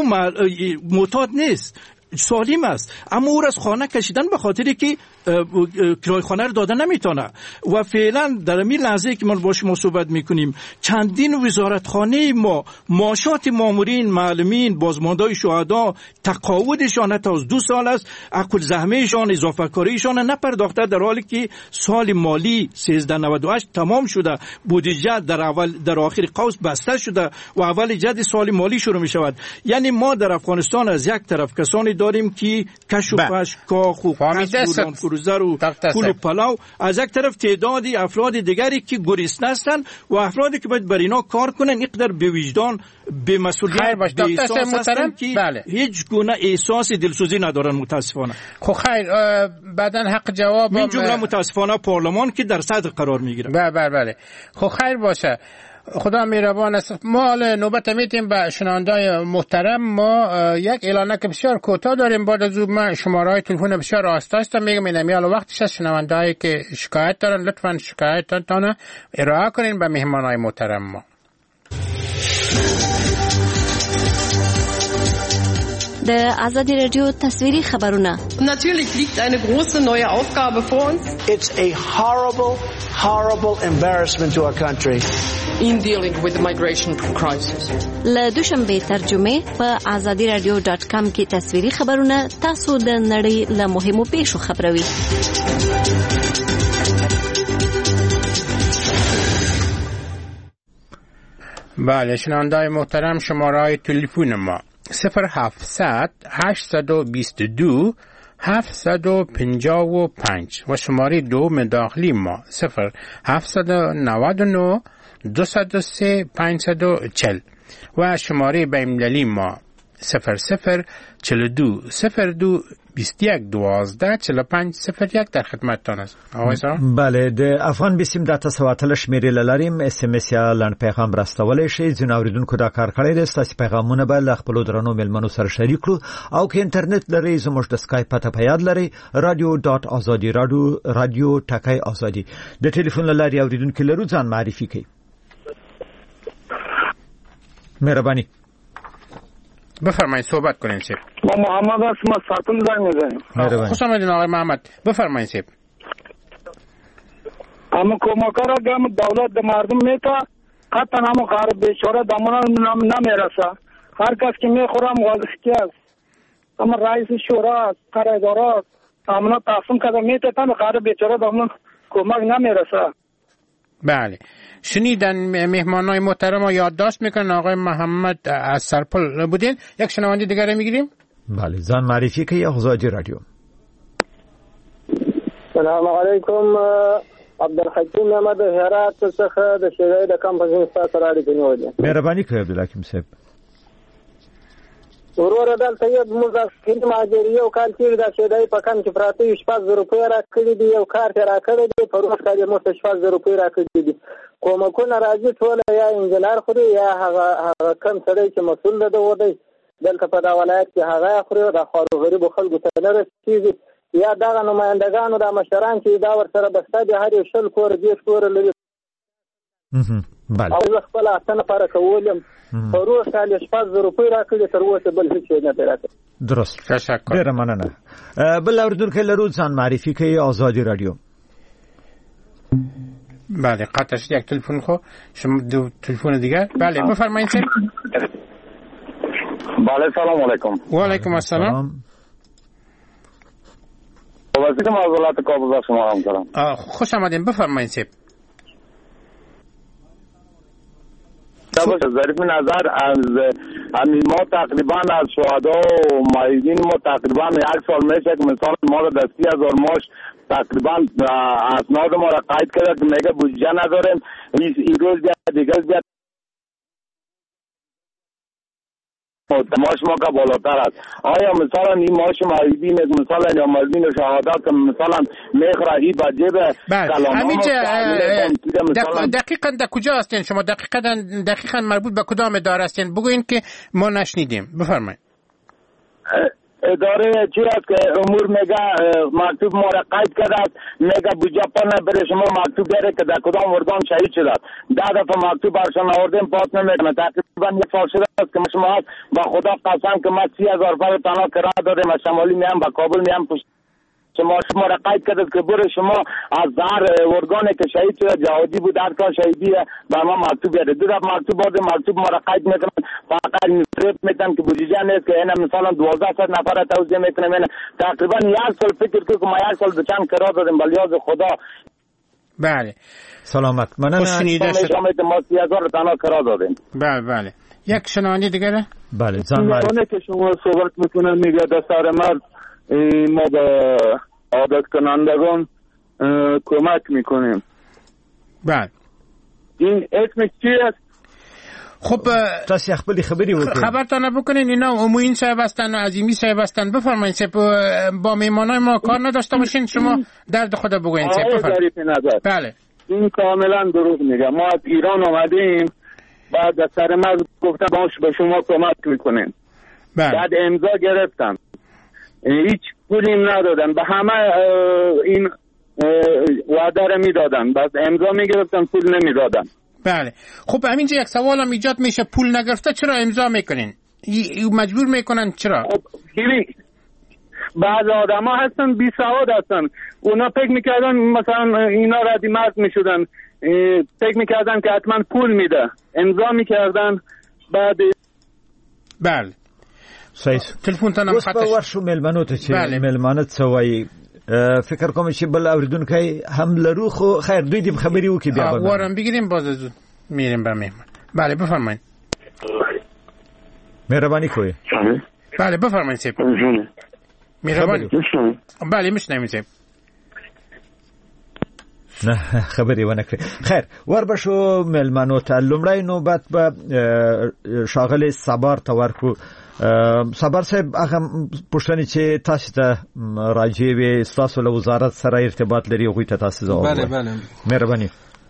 معتاد نیست، سالم است، اما او را از خانه کشیدن به خاطری که کرای خانه رو داده نمیتونه. و فعلا در این لحظه که ما با شما صحبت میکنیم چندین وزارتخانه ما معاشات مامورین، معلمین، بازماندهای شهدا تقاعدشان حتی از دو سال است، عقل زحمهشان، اضافه کاریشان نپرداخته، در حالی که سال مالی سیزده نود و هشت تمام شده، بودجه در اول در آخر قوس بسته شده و اول جد سال مالی شروع می شود. یعنی ما در افغانستان از یک طرف کسانی داریم که کش و پش، کاخ و کسب و کروزر و پول و پلاو، از یک طرف تعدادی افراد دیگری که گریسنه هستند و افرادی که باید بر اینا کار کنن، اینقدر به وجدان، به مسئولیت، به احساس هستن که بله. هیچ گونه احساس دلسوزی ندارن متاسفانه. خب خیر، بعدن حق جواب من جمله متاسفانه پارلمان که در صدر قرار میگیره. بله بله بله. خب خیر باشه، خدا مهربان است. ما حالا نوبت میتیم به شنوندای محترم. ما یک اعلانه که بسیار کوتاه داریم، بعد از اون من شماره‌های تلفن بسیار آستا هستم میگم اینم حالا وقتش است شنوندایی که شکایت دارن لطفاً شکایتتون ارائه کنین به مهمانای محترم ما. د آزادی رادیو تصویری خبرونه. Natürlich liegt eine große neue Aufgabe vor uns. It's a horrible, horrible embarrassment to our country. In dealing with the migration crisis. له دوشنبه ترجمه په آزادی رادیو ډاټ کام کې تصویری خبرونه تاسو د نړۍ له مهمو پیښو خبروي. بله شنوندای محترم، شماره تلفن ما صفر هفتصد هشتصد و بیست و دو هفتصد و پنجاه و پنج و شماره دو مداخلی ما صفر هفتصد و نود و نه دویست و سه پانصد و چهل و شماره بین‌المللی ما صفر صفر چهل و دو صفر دو بیست و یک دوازده چهل و پنج صفر یک در خدمتتان است. آقای سلام. بله د افغان بیسیم د تاسو اتل شمیرې لریم اس ام اس یا لند پیغام راستولې شي ځین اوریدونکو دا کار کړی دی تاسو پیغامونه به ل خپل درنو ملمنو سره شریک کړو او که انټرنیټ لري زموږ د سکایپ پته په یاد لري رادیو ډاټ ازادي رادیو رادیو ټکای ازادي د ټلیفون لاري اوریدونکو لرو ځان معرفي کړئ. مهرباني بفرمایید صحبت کنین سیب. ما محمد هستم از ساتون زنگ میزنیم. خوش آمدین آقای محمد بفرمایید سیب. اما کمک را گم دولت د مردم میتا قطعا همو خار بیچاره دامنا نمیرسه. هر کس که میخورم وظیفتی است. اما رئیس شورا قرارداد امنا تقسیم کرده میتا تا خار بیچاره دامنا کمک نمیرسه. بله شنیدن مهمانای محترم رو یادداشت میکنن. آقای محمد از سرپل بودین. یک شنونده دیگر میگیریم. بله زن معرفی که یا آزادی رادیو. سلام علیکم عبدالحکیم احمد هرات څخه د شیدای د کمپنی سره اړیکه نیولې. مهرباني کوي عبدالحکیم صاحب. ورور دلته یو مذاکرې ماجری او کال چې د شیدای په کم کې پراته شپږ زره روپۍ راکړي دي یو کارت راکړي دي په روز کې مو شپږ زره روپۍ راکړي دي. کومکونه راځي ټول یا انجنیر خوري یا هغه هغه کم سړی چې مسؤل ده ودی دلته په دا ولایت کې هغه خوري د خارو غریب خلکو ته نه رسیږي یا دغه نمائندگانو د مشران چې دا ور سره بسته دي هر یو شل کور دې کور لري. بله او خپل اصله لپاره کولم په روز کې شپږ زره روپۍ راکړي تر اوسه بل هیڅ نه راکړي. درست تشکر. ډیره مننه. بل اوریدونکو لرو ځان معرفي کوي آزادی رادیو. بله قطع شد یک تلفن خو شما دو تلفن دیگر. بله بفرمایید سر. بله سلام علیکم. و علیکم السلام. وزیر معضلات کابل شما هم دارم. خوش آمدین بفرمایید سر. ظریف نظر از همین ما تقریبا از شهدا و مایدین ما تقریبا یک سال میشه که مثلا ما رو دستی هزار ماش تقریبا اسناد ما را قید کرده که میگه بودجه نداریم این روز بیاد دیگه بیاد ماش ما که بالاتر است. آیا مثلا این ماش مایدین مثلا یا مایدین و شهادت که مثلا میخوره این بجیب کلام ها دقیقا در کجا هستین شما دقیقا دقیقا مربوط به کدام اداره هستین بگوین که ما نشنیدیم. بفرمایید. اداره چی است که امور میگه مکتوب ما را قید کرده است میگه بودجه پر نبره شما مکتوب بیاره که در کدام ارگان شهید شده است. ده دفعه مکتوب برشان آوردیم پاس نمیکنه. تقریبا یک سال شده است که شما هست با خدا قسم که ما سی هزار پر تنها کرا دادیم از شمالی میام با کابل میام پشت شما شما را قید کرده که بره شما از هر ارگانی که شهید شده جهادی بود هر کار شهیدی بر ما مکتوب بیاره. دو دفعه مکتوب آوردیم مکتوب ما را قید میکنن فقط نفرت میتن که بودجه نیست که اینا مثلا دوازده صد نفر توزیع میکنه. من تقریبا یک سال فکر که ما یک سال به چند کرا دادیم بلیاز خدا. بله سلامت. من شنیده شد ما سی هزار تنها کرا دادیم. بله بله. یک شنونده دیگه. بله زن که شما صحبت میکنن میگه دستار مرد ما به عادت کنندگان کمک میکنیم. بله. این اسمش چی است؟ خب تاسو خپل خبري وکړئ. خبرتانه بکنین اینا اموین صاحب هستن عظیمی صاحب هستن. بفرمایید صاحب با میهمانای ما کار نداشته باشین شما درد خدا بگوین صاحب. بفرمایید. بله این کاملا دروغ میگه. ما از ایران اومدیم بعد از سر مرز گفتم باش به شما کمک میکنیم. بله. بعد امضا گرفتم هیچ پولی ندادن به همه این وعده رو میدادن بس امضا میگرفتن پول نمیدادن. بله خب همینجا یک سوال هم ایجاد میشه پول نگرفته چرا امضا میکنین؟ مجبور میکنن چرا؟ خب ببین بعض آدم ها هستن بی سواد هستن اونا فکر میکردن مثلا اینا ردی مرد میشدن فکر میکردن که حتما پول میده امضا میکردن بعد بله صحیح تلفون ته نم خطش ورشو ملمنو ته چې ملمانت سوي فکر کوم چې بل اوریدونکو هم لرو خو خیر دوی دې خبري وکي بیا به وارم بگیریم باز زود میریم به مهمان. بله بفرمایید. مهربانی کوی. بله بفرمایید سیب. مهربانی. بله میشنویم سیب. نه خبري ونه کړی. خیر وربشو ملمنو ته لومړی نوبت به شاغل صبر تورکو. صبر صاحب هغه پوښتنه چې تاسو ته راځي وي تاسو له وزارت سره ارتباط لري غوښته تاسو ځواب. بله بله مهرباني.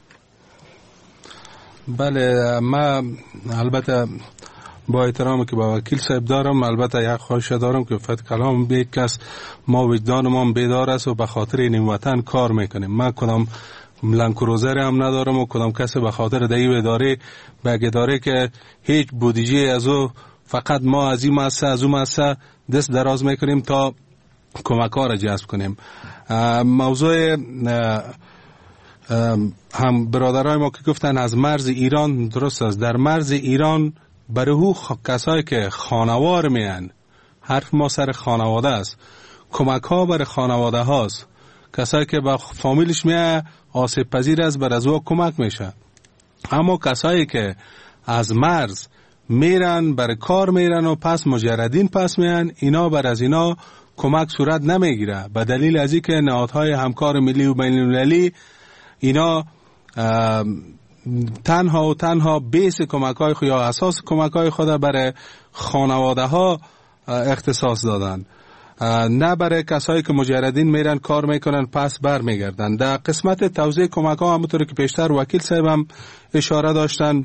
بله ما البته با احترامی که با وکیل صاحب دارم البته یک خواهش دارم که فقط کلام به یک کس ما وجدان ما بیدار است و به خاطر این وطن کار میکنیم. ما کدام لنکروزر هم ندارم و کدام کسی به خاطر دیو اداره به اداره که هیچ بودجه از او فقط ما از این مؤسسه از اون مؤسسه دست دراز میکنیم تا کمک ها را جذب کنیم. موضوع هم برادرای ما که گفتن از مرز ایران درست است. در مرز ایران برای او کسایی که خانوار میان حرف ما سر خانواده است، کمک ها برای خانواده هاست، کسایی که با فامیلش میان آسیب پذیر است بر از او کمک میشه. اما کسایی که از مرز میرن برای کار میرن و پس مجردین پس میان اینا بر از اینا کمک صورت نمیگیره به دلیل از اینکه نهادهای همکار ملی و بین المللی اینا تنها و تنها بیس کمک های خود یا اساس کمک های خود برای خانواده ها اختصاص دادن، نه برای کسایی که مجردین میرن کار میکنن پس بر میگردن. در قسمت توزیع کمک ها همونطور که پیشتر وکیل صاحب هم اشاره داشتن،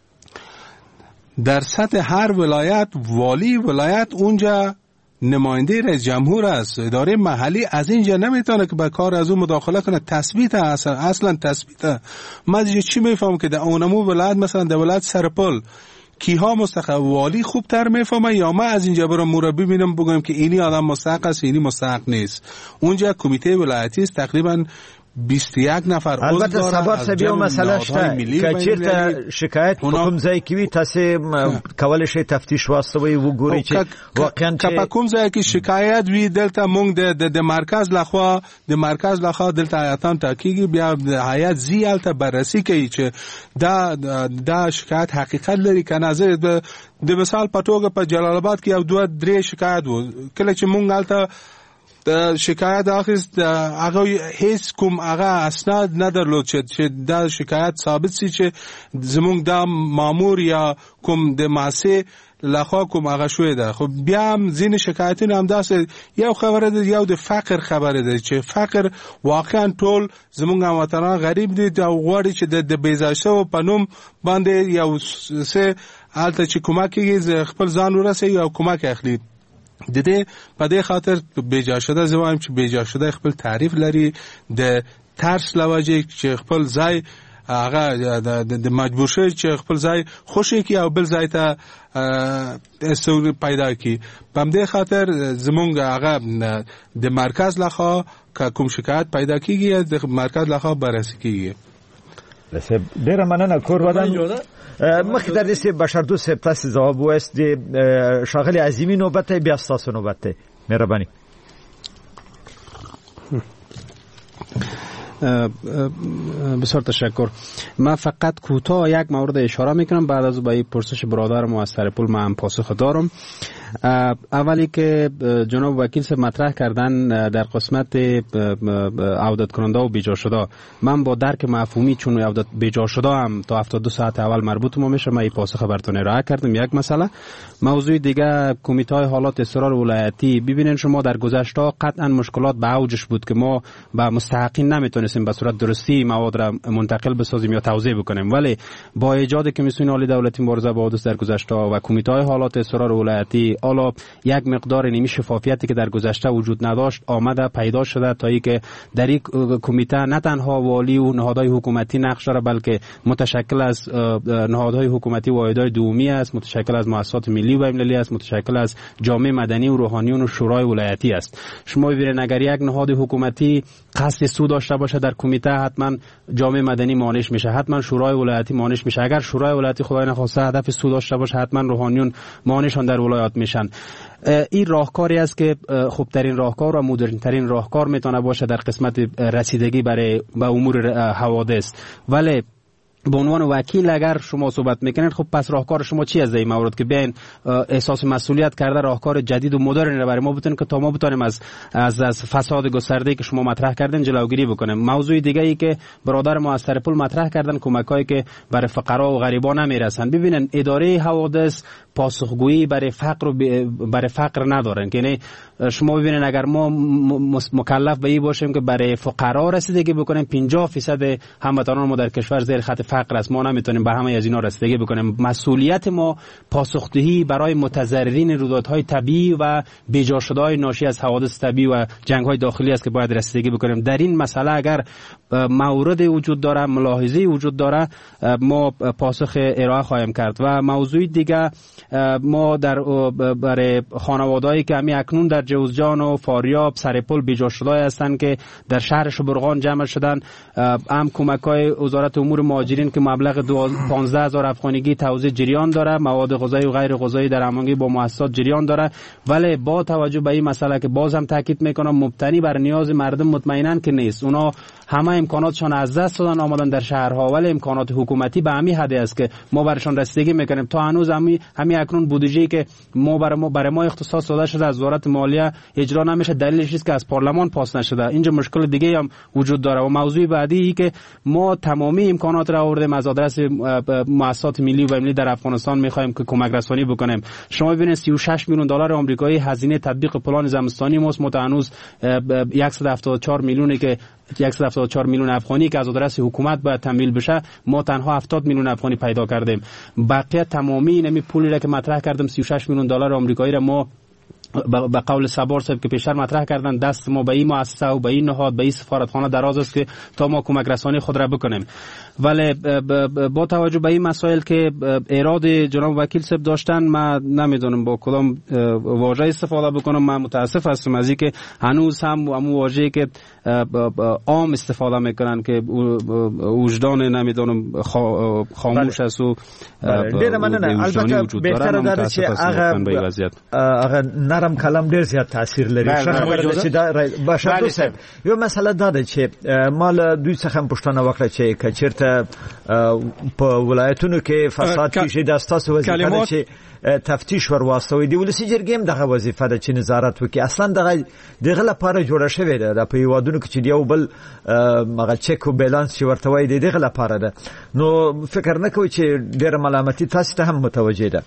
در سطح هر ولایت والی ولایت اونجا نماینده رئیس جمهور است. اداره محلی از اینجا نمیتونه که به کار از اون مداخله کنه. تثبیت اصلا اصلا تثبیت. من چی میفهم که در اونمو ولایت مثلا در ولایت سرپل کیها مستحق والی خوب تر میفهمه یا ما از اینجا برام مربی ببینم بگم که اینی آدم مستحق است اینی مستحق نیست. اونجا کمیته ولایتی است تقریبا بیست و یک نفر عضو داره. البته سبب سبیو مسئله شته که چیرته شکایت حکم ځای کې وي تاسو کولای شئ تفتیش واستوي وګورئ چې واقعا چې کوم ځای کې شکایت وي دلته مونږ د د مرکز لخوا د مرکز لخوا دلته آیاتان تحقیقی بیا هیئت زیالته بررسی کوي چې دا دا شکایت حقیقت لري که نه. زه د مثال په توګه په جلال آباد کې یو دوه درې شکایت وو کله چې مونږ هلته د شکایت اخیست هغه هیڅ کوم هغه اسناد ندرلود چې دا شکایت ثابت شي چې زمونږ د مامور یا کوم د ماسه لخوا کوم هغه شوی ده. خب بیا هم ځینې شکایتونه هم داسې یو خبره ده یو د فقر خبره ده چې فقر واقعا ټول زمونږ هموطنان غریب دي او غواړي چې د بیځایشتو په نوم باندې یو څه هلته چې کمک کېږي خپل ځان ورسوي او کمک اخلي. د دې په دې خاطر بیجا شده زوایم چې بیجا شده خپل تعریف لري د ترس لوجه چې خپل ځای هغه د مجبور شي چې خپل ځای خوشي کی او بل ځای ته استوګ پیدا کی. په دې خاطر زمونږ هغه د مرکز لخوا کوم شکایت پیدا کیږي د مرکز لخوا بررسی کیږي. لسه ډیره مننه کور ودان مخکې در دې بشردو صاحب تاسو ځواب وایست د شاغلی عظیمی نوبت بیا تاسو نوبت مهرباني. بسیار تشکر. من فقط کوتاه یک مورد اشاره میکنم بعد از به پرسش برادرم از سرپل من هم پاسخ دارم. اولی که جناب وکیل صاحب مطرح کردن در قسمت عودت کننده و بیجا شده، من با درک مفهومی چون عودت بیجا شده هم تا هفتاد و دو ساعت اول مربوط ما میشه من این پاسخ براتون ارائه کردم. یک مسئله. موضوع دیگه کمیته های حالات اضطرار ولایتی، ببینین شما در گذشته قطعا مشکلات به اوجش بود که ما به مستحقین نمیتونستیم به صورت درستی مواد را منتقل بسازیم یا توزیع بکنیم، ولی با ایجاد کمیسیون عالی دولتی مبارزه با حوادث در گذشته و کمیته های حالات اضطرار ولایتی حالا یک مقدار نیمی شفافیتی که در گذشته وجود نداشت آمده پیدا شده تا اینکه در این کمیته نه تنها والی و نهادهای حکومتی نقش داره بلکه متشکل از نهادهای حکومتی و واحدهای دومی است، متشکل از مؤسسات ملی و بین‌المللی است، متشکل از جامعه مدنی و روحانیون و شورای ولایتی است. شما ببینید اگر یک نهاد حکومتی قصد سود داشته باشه در کمیته حتما جامعه مدنی مانش میشه، حتما شورای ولایتی مانش میشه. اگر شورای ولایتی خدای نخواسته هدف سود داشته باشه حتما روحانیون مانشان در ولایات میشن. این راهکاری است که خوبترین راهکار و مدرن ترین راهکار میتونه باشه در قسمت رسیدگی برای به امور حوادث، ولی به عنوان وکیل اگر شما صحبت میکنید، خب پس راهکار شما چی از این مورد که بیاین احساس مسئولیت کرده راهکار جدید و مدرن رو برای ما بتونیم که تا ما بتونیم از از از فساد گسترده که شما مطرح کردین جلوگیری بکنیم. موضوع دیگه ای که برادر ما از ترپل مطرح کردن کمکایی که برای فقرا و غریبا نمیرسن. ببینن اداره حوادث پاسخگویی برای فقر و برای فقر ندارن. یعنی شما ببینید اگر ما مکلف به این باشیم که برای فقرا رسیدگی بکنیم، پنجاه درصد هموطنان ما در کشور زیر خط فقر است، ما نمیتونیم به همه از اینا رسیدگی بکنیم. مسئولیت ما پاسخدهی برای متضررین رویدادهای طبیعی و بیجا شده‌های ناشی از حوادث طبیعی و جنگ‌های داخلی است که باید رسیدگی بکنیم. در این مسئله اگر مورد وجود داره، ملاحظه وجود داره، ما پاسخ ارائه خواهیم کرد. و موضوع دیگه ما در برای خانوادهایی که همین اکنون در جوزجان و فاریاب سرپل بیجا شده هستند که در شهر شبرغان جمع شدن، هم کمک‌های وزارت امور مهاجرین که مبلغ پانزده هزار افغانیگی توزیع جریان داره، مواد غذایی و غیر غذایی در هماهنگی با مؤسسات جریان داره. ولی با توجه به این مسئله که باز هم تاکید میکنم مبتنی بر نیاز مردم مطمئناً که نیست، اونا همه امکاناتشان از دست دادن آمدن در شهرها، ولی امکانات حکومتی به همین حد است که ما برشان رسیدگی میکنیم. تا هنوز همین همین اکنون بودجه‌ای که ما برای ما برای ما اختصاص داده شده از وزارت مالیه اجرا نمیشه، دلیلش است که از پارلمان پاس نشده. اینجا مشکل دیگه هم وجود داره. و موضوع بعدی ای که ما تمامی امکانات را آوردیم از آدرس مؤسسات ملی و ملی در افغانستان میخوایم که کمک رسانی بکنیم. شما ببینید سی و شش میلیون دلار آمریکایی هزینه تطبیق پلان زمستانی ماست، متعنوز صد و هفتاد و چهار میلیونی که صد و هفتاد و چهار میلیون افغانی که از آدرس حکومت باید تمویل بشه، ما تنها هفتاد میلیون افغانی پیدا کردیم. بقیه تمامی نمی پولی را که مطرح کردم سی و شش میلیون دلار آمریکایی را ما به قول صبار صاحب که پیشتر مطرح کردن دست ما به این مؤسسه و به این نهاد به این سفارتخانه دراز است که تا ما کمک رسانی خود را بکنیم. ولی با توجه به این مسائل که ایراد جناب وکیل صاحب داشتن، من نمیدونم با کدام واژه استفاده بکنم. من متاسف هستم از اینکه هنوز هم همون واژه‌ای که عام استفاده میکنن که وجدان نمیدونم خاموش است و ډیر مننه. البته بهتره ده چې هغه نرم کلام ډیر زیات تاثیر لري. خبره چې دا بشر صاحب یو مسله ده چې مال دوی څخه پښتنه وکړه چې کچرته په ولایتونو کې فساد کیږي د تاسو وظیفه ده چې تفتیش ور واسطوي دی. ولسی جرګې هم دغه وظیفه ده چې نظارت وکړي. اصلا دغه دغه لپاره جوړه شوې ده په یوادونو کې چې دیو بل مغه چک او بیلانس چې ورته وای دی دغه لپاره ده. نو فکر نه کوي چې ډیره ملامتي تاسو ته هم متوجه ده.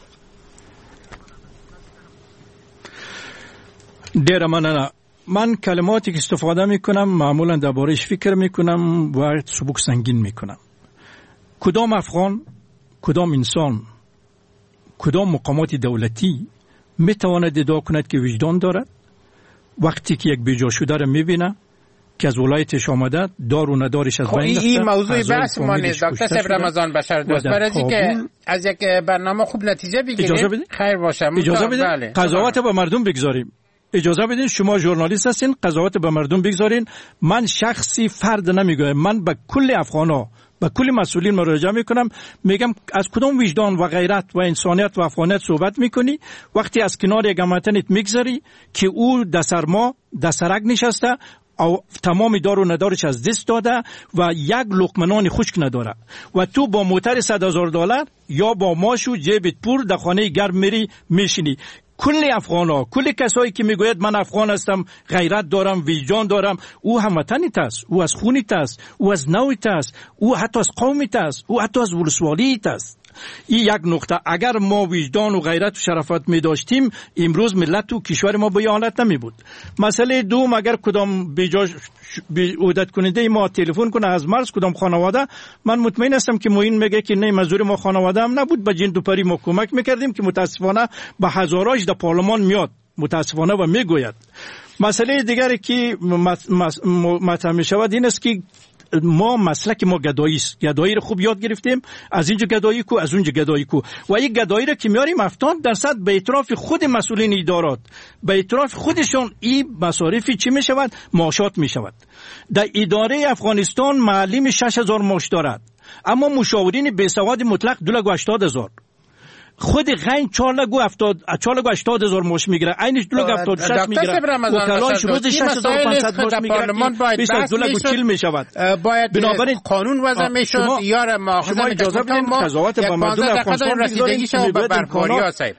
ډیره مننه. من کلماتی که استفاده میکنم معمولا درباره‌اش فکر میکنم و سبک سنگین میکنم. کدام افغان، کدام انسان، کدام مقامات دولتی میتواند ادعا کند که وجدان دارد وقتی که یک بیجا شده را میبینه که از ولایتش آمده دار و ندارش از بین رفته؟ این موضوع بحث ما نیست دکتر صاحب رمضان بشر دوست. برای اینکه از یک برنامه خوب نتیجه بگیریم خیر باشه. اجازه بدید بله. قضاوت به مردم بگذاریم. اجازه بدین، شما ژورنالیست هستین، قضاوت به مردم بگذارین. من شخصی فرد نمیگم، من به کل افغانا به کل مسئولین مراجعه میکنم، میگم از کدام وجدان و غیرت و انسانیت و افغانیت صحبت میکنی وقتی از کنار یک هموطنت میگذاری که او در سرما در سرک نشسته او تمام دار و ندارش از دست داده و یک لقمه نان خشک نداره و تو با موتر صد هزار دلار یا با ماش و جیبت پر در خانه گرم میری میشینی. کل افغانا، کل کسایی که میگوید من افغان هستم، غیرت دارم، وجدان دارم، او هموطنیت است، او از خونیت است، او از نوعیت است، او حتی از قومیت است، او حتی از ولسوالیت است. این یک نقطه. اگر ما وجدان و غیرت و شرافت می داشتیم امروز ملت و کشور ما به این حالت نمی بود. مسئله دوم، اگر کدام بیجا عودت کننده ما تلفن کنه از مرز کدام خانواده، من مطمئن هستم که موین میگه که نه مزور ما خانواده هم نبود، به جند و پری ما کمک میکردیم که متاسفانه به هزاراش در پارلمان میاد متاسفانه و میگوید. مسئله دیگری که مطرح می شود این است که ما مسلک ما گدایی است. گدایی رو خوب یاد گرفتیم، از اینجا گدایی کو از اونجا گدایی کو و این گدایی رو که میاریم هفتاد درصد به اعتراف خود مسئولین ادارات، به اعتراف خودشون این مصارفی چی میشود؟ معاشات میشود. در اداره افغانستان معلم شش هزار معاش دارد اما مشاورین بیسواد مطلق دو لاک و هشتاد هزار. خود غین چهار لگو هفتاد چهار لگو هشتاد هزار ماش میگیره، اینش دو لگو هفتاد و شش میگیره، وکلایش روز شش هزار و پانصد ماش میگیره، بیست از دو لگو چهل میشود. بنابراین قانون وضع میشد یا مؤاخذه اجازه بدید قضاوت با مردم افغانستان رسیدگیش و به برفاری ها صاحب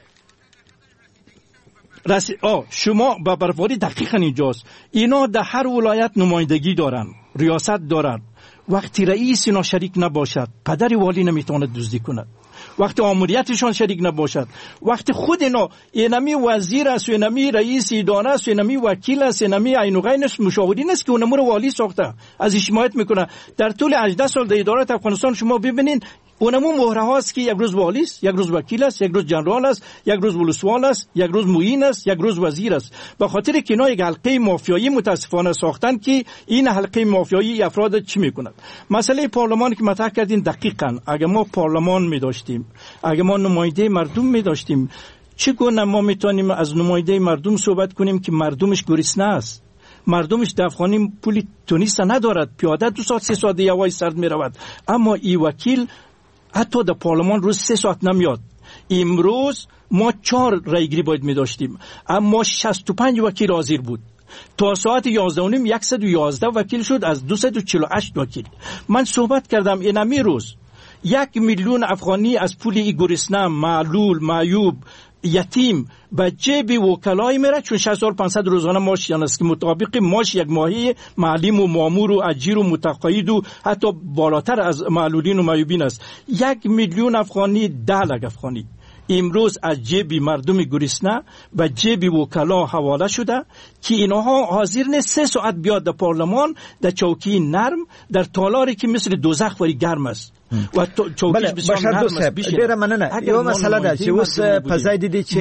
رسی... آه شما با برفاری دقیقا اینجاست. اینا در هر ولایت نمایندگی دارن، ریاست دارن. وقتی رئیس اینا شریک نباشد، پدر والی نمیتواند دزدی کند. وقتی آموریتشان شریک نباشد، وقتی خود اینا اینمی وزیر است و اینمی رئیس اداره است و اینمی وکیل است، اینمی عین و غینش مشاورین است که اونمو رو والی ساخته، از حمایت میکنه. در طول هجده سال در اداره افغانستان شما ببینین اونمو مهره هاست که یک روز والی است، یک روز وکیل است، یک روز جنرال است، یک روز ولسوال است، یک روز معین است، یک روز وزیر است. به خاطر که اینا یک حلقه مافیایی متاسفانه ساختن که این حلقه مافیایی افراد چی میکنند. مسئله پارلمان که مطرح کردین دقیقاً اگه ما پارلمان می داشتیم، اگه ما نماینده مردم می داشتیم، چگونه ما میتونیم از نماینده مردم صحبت کنیم که مردمش گرسنه است، مردمش در افغانی پولی تونیست ندارد، پیاده دو ساعت سه ساعت یوای سرد می رود، اما این وکیل حتی در پارلمان روز سه ساعت نمیاد. امروز ما چهار رایگیری باید می داشتیم، اما شصت و پنج وکیل حاضر بود. تا ساعت یازده و نیم صد و یازده وکیل شد از دویست و چهل و هشت وکیل. من صحبت کردم اینمی روز یک میلیون افغانی از پول گرسنه، معلول، معیوب، یتیم به جیب وکلای میره، چون شش هزار و پانصد روزانه معاش است که مطابق معاش یک ماهی معلم و مامور و اجیر و متقاعد و حتی بالاتر از معلولین و معیوبین است. یک میلیون افغانی، ده لک افغانی امروز از جیب مردم گرسنه به جیب وکلا حواله شده که اینها حاضر نیست سه ساعت بیاد در پارلمان، در چوکی نرم، در تالاری که مثل دوزخ وری گرم است و چوکیش بسیار نرم است. ډیره مننه. یو مسله ده چې اوس په ځای دي چې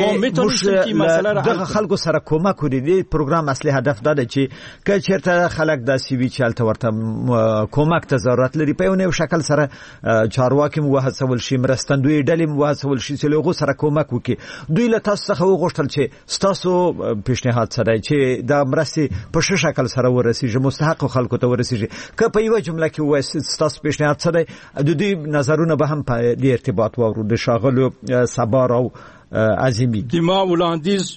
موږ دغه خلکو سره کومک وکړي. پروګرام اصلي هدف دا دی چې که چیرته خلک د سی وی چالت ورته کومک ته ضرورت لري، په یو شکل سره چارواکي مو هڅول شي، مرستندوی ډلې مو هڅول شي چې له سره کومک وکړي. دوی له تاسو څخه وغوښتل چې تاسو پیشنهاد سره چې دا مرستې په څه شکل سره ورسیږي، مستحق خلکو ته ورسیږي. که په یو جمله کې وایي تاسو پیشنهاد سره د دوی نظرونه به هم په دې ارتباط واورو د شاغلو صبر او عظیمی. دما ولاندیز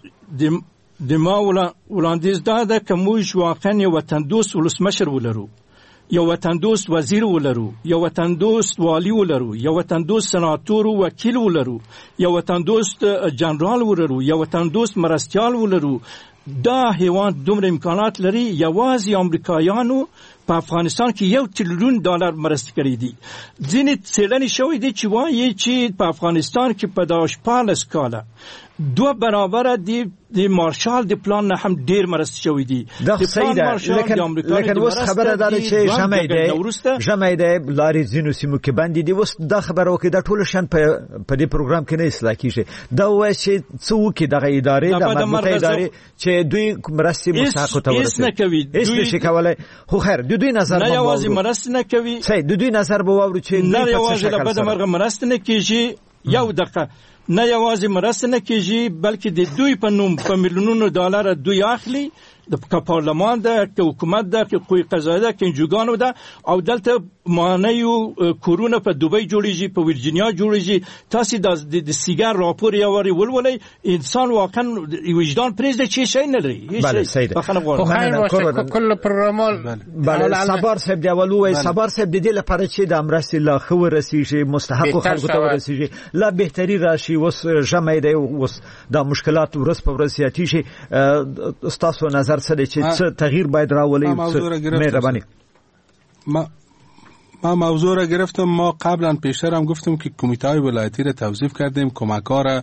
دما ولاندیز دا د کومش واقعا وطن دوست ولسمشر ولرو، یو وطن دوست وزیر ولرو، یو وطن دوست والی ولرو، یو وطن دوست سناتور و وکیل ولرو، یو وطن دوست جنرال ولرو، یو وطن دوست مرستیال ولرو. دا هیوان دومره امکانات لري. یوازې امریکایانو په افغانستان کې یو تریلیون ډالر مرسته کړې دي. ځینې څېړنې شوې دي چې وایي چې په افغانستان کې په دا شپاړس کاله دو برابر دی د مارشال د پلان نه هم ډیر مرسته شوې دي. د پلان لیکن اوس خبره ده چې جمعې ده جمعې ده لارې زینو سیمو کې باندې دي. اوس دا خبره وکړه د ټولو شان په په دې پروګرام کې نه اصلاح کیږي. دا وایي چې څوک دغه ادارې د مربوطه ادارې چې دوی مرستې مستحق ته ورسوي هیڅ نشي کولای. خو خیر د دوی نظر نه یوازې مرسته نه کوي، صحیح د دوی نظر به واورو چې نه یوازې له بده مرغه مرسته نه کیږي. یو دقیقه نه یوازې مرسته نه کیږي بلکې د دوی په نوم په میلیونونو ډالر دوی اخلي. د پارلمان ده، که حکومت ده، که قوی قضاییه ده، که انجوګانو ده، او دلته مانیو کورونه په دوبۍ جوړیږي، په ورجینیا جوړیږي. تاسو د سیګار راپور یې وری ولولئ، انسان واقعا وجدان پرېږدي چې شی نه لري. بله صحیح ده. خو کل پروګرامال بله صبر صاحب دی اولو صبر صاحب د دې لپاره چې د امرستې لا خو رسیږي، مستحق خلکو ته ورسیږي، لا بهتري راشي. اوس جمعې دی، اوس دا مشکلات ورځ په ورځ زیاتې شي. تاسو نظر سره چې څه تغییر باید راولي. مهرباني. ما ما موضوع را گرفتم. ما قبلا پیشتر هم گفتم که کمیته های ولایتی را توظیف کردیم، کمک ها را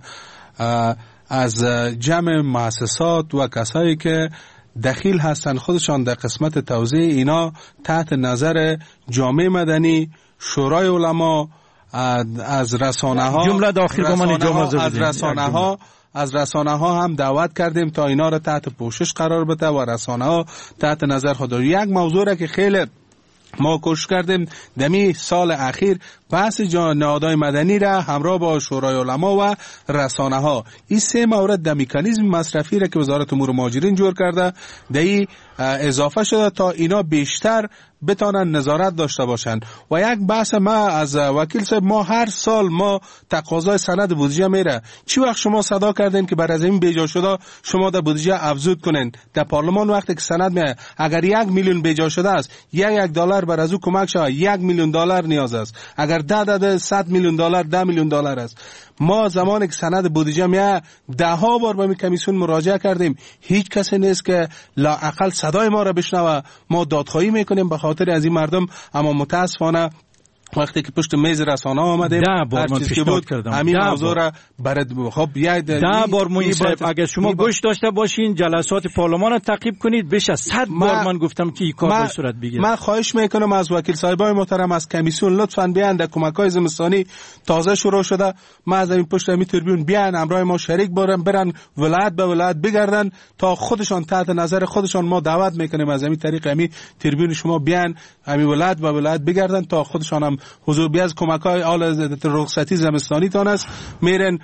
از جمع مؤسسات و کسایی که دخیل هستند خودشان در قسمت توزیع اینا تحت نظر جامعه مدنی، شورای علما، از رسانه ها جمله داخل از رسانه ها از رسانه ها هم دعوت کردیم تا اینا را تحت پوشش قرار بده و رسانه ها تحت نظر خود. یک موضوع را که خیلی ما کوشش کردیم دمی سال اخیر بحث نهادهای مدنی را همراه با شورای علما و رسانه ها این سه مورد در مکانیزم مصرفی را که وزارت امور مهاجرین جور کرده در اضافه شده تا اینا بیشتر بتانن نظارت داشته باشن. و یک بحث ما از وکیل صاحب، ما هر سال ما تقاضای سند بودجه میره، چی وقت شما صدا کردین که بر از این بیجا شده شما در بودجه افزود کنین؟ در پارلمان وقتی که سند میاد اگر یک میلیون بیجا شده است یک یک دلار بر از او کمک شود یک میلیون دلار نیاز است، اگر ده ده صد میلیون دلار ده میلیون دلار است. ما زمانی که سند بودجه میاد ده ها بار به کمیسیون مراجعه کردیم، هیچ کسی نیست که لااقل صدای ما را بشنوه. ما دادخواهی میکنیم به خاطر از این مردم، اما متاسفانه وقتی که پشت میز رسانه آمدیم ده بار من پیشنهاد کردم همین موضوع را برد خب یک ده بار مویی اگر شما گوش داشته باشین جلسات پارلمان را تعقیب کنید بیش از صد بار من گفتم که این کار به صورت بگیره. من خواهش میکنم از وکیل صاحبای محترم از کمیسیون لطفاً بیان در کمک‌های زمستانی تازه شروع شده، ما از این پشت همین تریبیون بیان همراه ما شریک بارن، برن ولایت به ولایت بگردن تا خودشان تحت نظر خودشان ما دعوت میکنیم از همین طریق همین تریبیون شما بیان همین ولایت به ولایت بگردن تا خودشان هم حضور بیاز کمک‌های آل رخصتی زمستانی تان است، میرن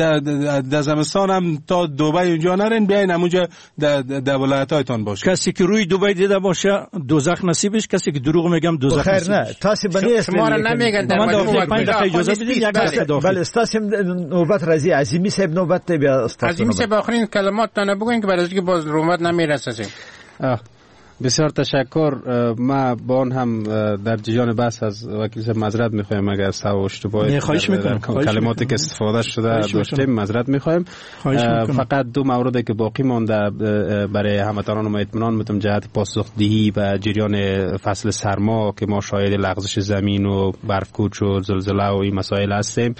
در زمستان هم تا دبی اونجا نرن، بیاین همونجا در ولایت‌هایتان باشه. کسی که روی دبی دیده باشه دوزخ نصیبش، کسی که دروغ میگم دوزخ نصیبش. خیر نه تاسو بنی شما را نمیگن در من پنج دقیقه اجازه بدید یک دقیقه داخل. بله استاد نوبت رضی عظیمی صاحب نوبت بیا استاد. عظیمی صاحب آخرین کلمات تا بگوین که برای اینکه باز نوبت نمیرسه. بسیار تشکر. ما با آن هم در جریان بحث از وکیل صاحب معذرت می‌خوایم اگر سو اشتباهی کلماتی که استفاده شده داشتیم معذرت می‌خوایم. فقط دو موردی که باقی مانده برای هموطنان ما اطمینان می‌دم جهت پاسخدهی و جریان فصل سرما که ما شاهد لغزش زمین و برفکوچ و زلزله و این مسائل هستیم.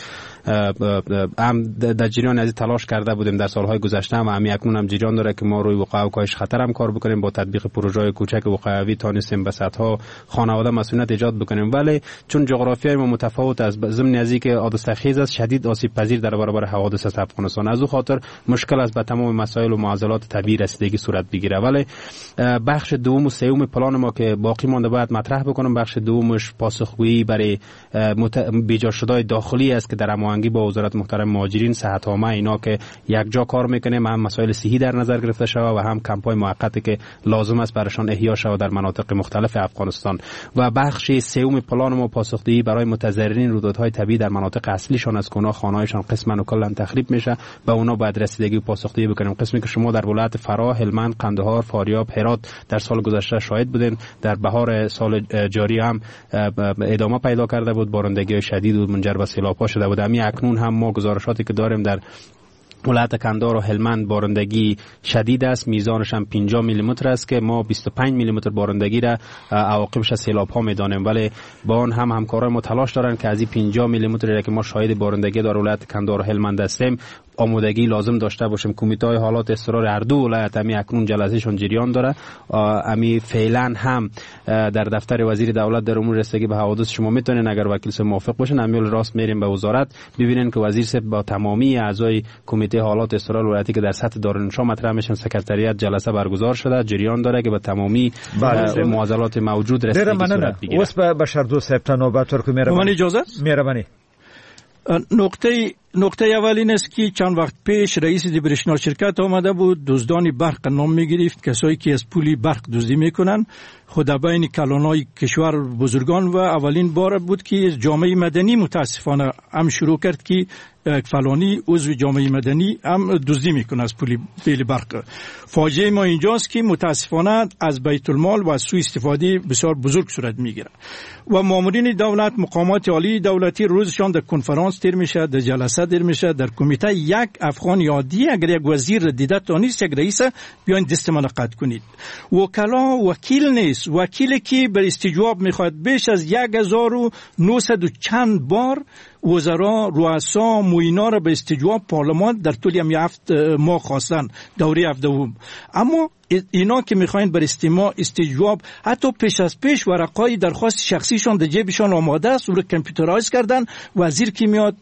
هم در جریان از تلاش کرده بودیم در سالهای گذشته، هم همین اکنون هم جریان داره که ما روی وقایع و کاهش خطر هم کار بکنیم، با تطبیق پروژه‌های کوچک وقایوی تانستیم به صدها خانواده مسئولیت ایجاد بکنیم. ولی چون جغرافیای ما متفاوت است، ضمن از اینکه حادثه خیز است، شدید آسیب پذیر در برابر حوادث است افغانستان، از او خاطر مشکل است به تمام مسائل و معضلات طبیعی رسیدگی صورت بگیره. ولی بخش دوم و سوم پلان ما که باقی مانده باید مطرح بکنم. بخش دومش پاسخگویی برای بیجا شده‌های داخلی است که در هماهنگی با وزارت محترم مهاجرین، صحت عامه اینا که یک جا کار میکنیم، هم مسائل صحی در نظر گرفته شود و هم کمپای موقتی که لازم است برشان احیا شود در مناطق مختلف افغانستان. و بخش سوم پلان ما پاسخدهی برای متضررین رویدادهای طبیعی در مناطق اصلیشان از که خانه‌هایشان قسما و کلا تخریب میشه و اونا باید رسیدگی و پاسخدهی بکنیم. قسمی که شما در ولایت فراه، هلمند، قندهار، فاریاب، هرات در سال گذشته شاهد بودین، در بهار سال جاری هم ادامه پیدا کرده بود، بارندگی شدید و منجر به سیلاب‌ها شده بود. همین اکنون هم ما گزارشاتی که داریم در ولایت قندهار و هلمند بارندگی شدید است، میزانش هم پنجاه میلی متر است که ما بیست و پنج میلی متر بارندگی را عواقبش از سیلاب ها میدانیم. ولی با آن هم همکارای ما تلاش دارن که از این پنجاه میلی متری که ما شاهد بارندگی در ولایت قندهار و هلمند هستیم آمادگی لازم داشته باشیم. کمیته های حالات اضطراری هر دو ولایت همی اکنون جلسهشون جریان داره. امی فعلا هم در دفتر وزیر دولت در امور رسیدگی به حوادث شما میتونین اگر وکیل صاحب موافق باشن امیل راست میریم به وزارت ببینین که وزیر صاحب با تمامی اعضای کمیته حالات اضطراری ولایتی که در سطح دارالانشا مطرح میشن سکرتریات جلسه برگزار شده، جریان داره که به تمامی معضلات موجود رسیدگی صورت بگیره. وس به بشار دو سپتامبر نوبت ورکو میره. من اجازه مهربانی. نقطه نقطه اول این است که چند وقت پیش رئیس دیبرشنال شرکت آمده بود دزدان برق نام میگرفت، کسایی که از پولی برق دزدی میکنن. خود بین کلانای کشور بزرگان و اولین بار بود که جامعه مدنی متاسفانه هم شروع کرد که فلانی عضو جامعه مدنی هم دزدی میکنه از پول بیل برق. فاجعه ما اینجاست که متاسفانه از بیت المال و از سوء استفاده بسیار بزرگ صورت میگیره و مامورین دولت، مقامات عالی دولتی روزشان در کنفرانس تیر میشه، در جلسه تیر میشه، در کمیته یک افغان عادی اگر یک وزیر دیده تا نیست یک رئیس بیاین دست من قطع کنید. وکلا وکیل نیست، وکیلی که بر استجواب میخواد بیش از یک هزار و نهصد و چند بار وزرا رؤسا موینا را به استجواب پارلمان در طول هم هفت ماه خواستن دوره هفدهم. اما اینا که میخواین بر استماع استجواب حتی پیش از پیش ورقای درخواست شخصیشان در جیبشان آماده است، رو کامپیوترایز کردن. وزیر کی میاد،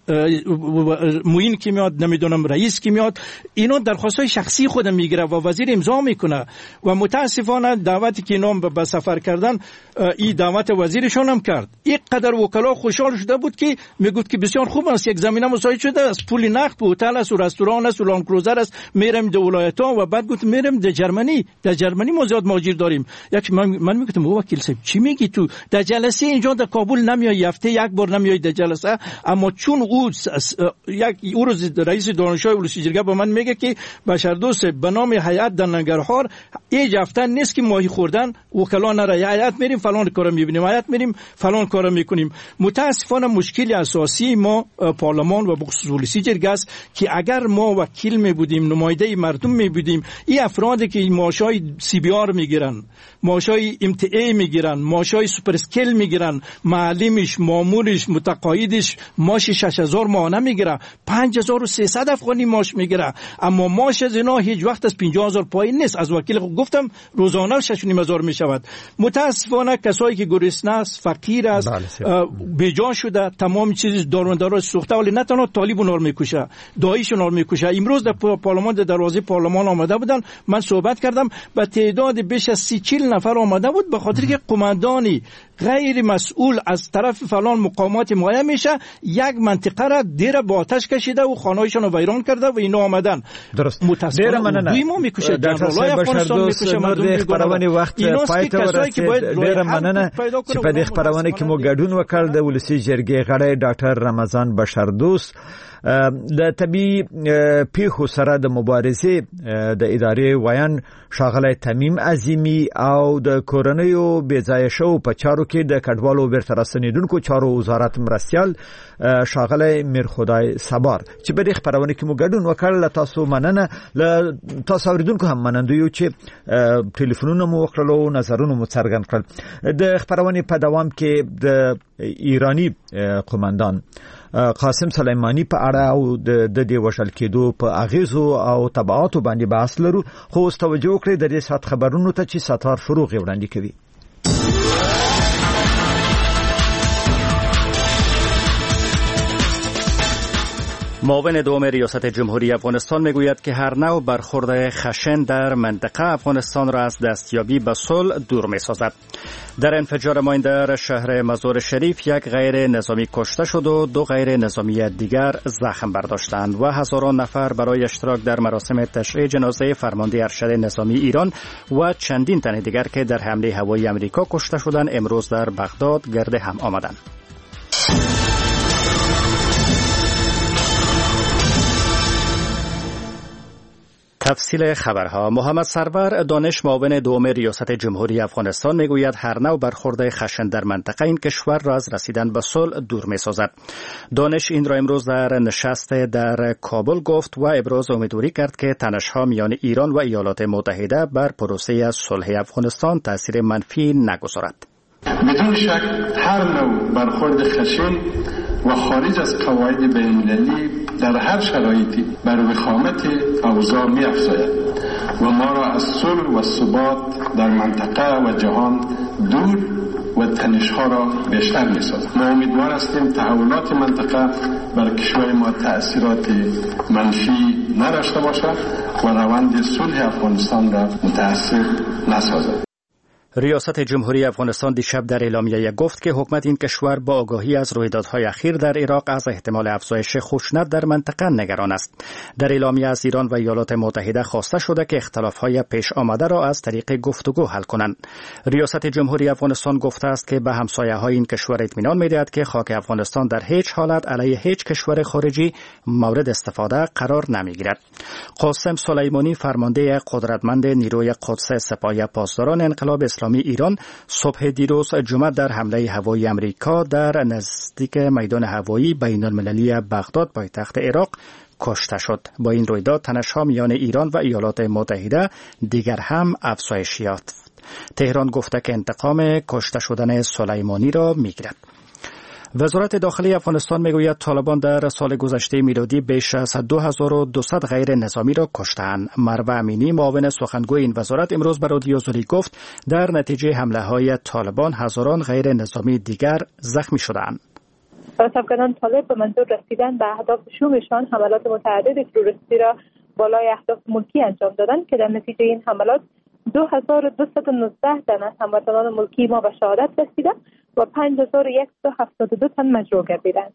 معین کی میاد، نمیدونم رئیس کی میاد، اینا درخواستای شخصی خود میگیره و وزیر امضا میکنه. و متاسفانه دعوتی که اینا به سفر کردن، این دعوت وزیرشان هم کرد. یک قدر وکلا خوشحال شده بود که میگفت که بسیار خوب است، یک زمینه مساعد شده است، پول نقد به هتل است و رستوران است و لان کروزر است، میرم در ولایت‌ها. و بعد گفت میرم در جرمنی، در جرمنی ما زیاد مهاجر داریم. یک من, من میگفتم وکیل صاحب چی میگی تو؟ در جلسه اینجا در کابل نمیای، هفته یک بار نمیای در جلسه. اما چون او یک او روز رئیس دانشگاه ولسی جرگه به من میگه که بشردوست به نام هیئت در ننگرهار یک هفته نیست که ماهی خوردن وکلا نره، هیئت میریم فلان کارو میبینیم، هیئت میریم فلان کارو میکنیم. متاسفانه مشکل اساسی ما پارلمان و بخصوص ولسی جرگه است که اگر ما وکیل می بودیم، نماینده مردم می بودیم، این افرادی که معاشای سی بی آر میگیرن، معاشای ام تی ای میگیرن، معاشای سوپر اسکیل میگیرن، معلمش، مامورش، متقاعدش ماش شش هزار ماه نمیگیره، پنج هزار و سیصد افغانی ماش میگیره. اما ماش از اینا هیچ وقت از پنجاه هزار پایین نیست. از وکیل گفتم روزانه شش و نیم هزار میشود. متاسفانه کسایی که گرسنه است، فقیر است، بیجا شده، تمام چیز دارمدارا سوخته، ولی نه تنها طالب اونها رو میکشه، داییش اونها رو میکشه. امروز در پارلمان، در دروازه پارلمان آمده بودن، من صحبت کردم، به تعداد بیش از سی چهل نفر آمده بود، به خاطر که قماندانی غیر مسئول از طرف فلان مقامات معین میشه، یک منطقه را دیر با آتش کشیده و خانه‌هایشان رو ویران کرده و اینا آمدن. درست. دیر مننه. ما میکشه، جنرالای افغانستان میکشه، مردم خبرونه وقت پای ته ورسید. ډیر مننه چې په دې خبرونه کې مو ګډون وکړ. د ولسی جرګې غړی ډاکټر رمضان بشردوست د طبي پیښو سره د مبارزې د ادارې ویان شاغلی تمیم عظیمی او د کورنیو بېځایه شو په چارو کې د کډوالو بیرته راستنیدونکو چارو وزارت مرستیال شاغلی میرخدای سبار چې په دې خبرونه کې مو ګډون وکړ. له تاسو مننه. له تاسو اوریدونکو هم مننه یو چې ټلیفونونه مو وکړل او نظرونه مو څرګند کړل. د خبرونه په دوام کې د ایرانی قومندان قاسم سلیمانی په اړه او د دې وشل کېدو په اغیزو او تبعاتو باندې بحث لرو. خو اوس توجه وکړئ د دې سات خبرونو ته چې ستار فروغ وړاندې کوي. معاون دوم ریاست جمهوری افغانستان میگوید که هر نوع برخورد خشن در منطقه افغانستان را از دستیابی به صلح دور می‌سازد. در انفجار ماین در شهر مزار شریف یک غیر نظامی کشته شد و دو غیر نظامی دیگر زخم برداشتند و هزاران نفر برای اشتراک در مراسم تشییع جنازه فرمانده ارشد نظامی ایران و چندین تن دیگر که در حمله هوایی آمریکا کشته شدند امروز در بغداد گرد هم آمدند. تفصیل خبرها. محمد سرور دانش معاون دوم ریاست جمهوری افغانستان میگوید هر نوع برخورد خشن در منطقه این کشور را از رسیدن به صلح دور می‌سازد. دانش این را امروز در نشست در کابل گفت و ابراز امیدواری کرد که تنش‌ها میان ایران و ایالات متحده بر پروسه صلح افغانستان تاثیر منفی نگذارد. بدون شک هر نوع برخورد خشن و خارج از قواعد بین‌المللی در هر شرایطی بر وخامت اوضاع می‌افزاید و ما را از صلح و ثبات در منطقه و جهان دور و تنش‌ها را بیشتر می‌سازد. ما امیدوار هستیم تحولات منطقه بر کشور ما تأثیرات منفی نداشته باشد و روند صلح افغانستان را متأثر نسازد. ریاست جمهوری افغانستان دیشب در اعلامیه گفت که حکومت این کشور با آگاهی از رویدادهای اخیر در عراق از احتمال افزایش خشونت در منطقه نگران است. در اعلامیه از ایران و ایالات متحده خواسته شده که اختلافهای پیش آمده را از طریق گفتگو حل کنند. ریاست جمهوری افغانستان گفته است که به همسایه‌های این کشور اطمینان می‌دهد که خاک افغانستان در هیچ حالت علیه هیچ کشور خارجی مورد استفاده قرار نمی‌گیرد. قاسم سلیمانی فرمانده قدرتمند نیروی قدس سپاه پاسداران انقلاب اسلامی ایران صبح دیروز جمعه در حمله هوایی آمریکا در نزدیک میدان هوایی بین المللی بغداد پایتخت عراق کشته شد. با این رویداد تنش‌ها میان ایران و ایالات متحده دیگر هم افزایش یافت. تهران گفته که انتقام کشته شدن سلیمانی را میگیرد. وزارت داخلی افغانستان میگوید طالبان در سال گذشته میلادی بیش از دو هزار و دویست غیر نظامی را کشتند. مروه امینی معاون سخنگوی این وزارت امروز به رادیو زوری گفت در نتیجه حمله های طالبان هزاران غیر نظامی دیگر زخمی شدند. افغانان طالب به منظور رسیدن به اهداف شومشان حملات متعدد تروریستی را بالای اهداف ملکی انجام دادند که در نتیجه این حملات دو هزار و دویست و نوزده تن از هموطنان ملکی ما به شهادت رسیدند و پنج هزار و صد و هفتاد و دو تن مجروح گردیدند.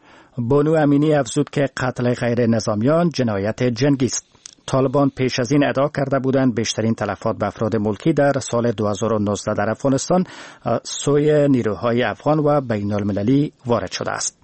بانو امینی افزود که قتل غیر نظامیان جنایت جنگی است. طالبان پیش از این ادعا کرده بودند بیشترین تلفات به افراد ملکی در سال دو هزار و نوزده در افغانستان سوی نیروهای افغان و بین المللی وارد شده است.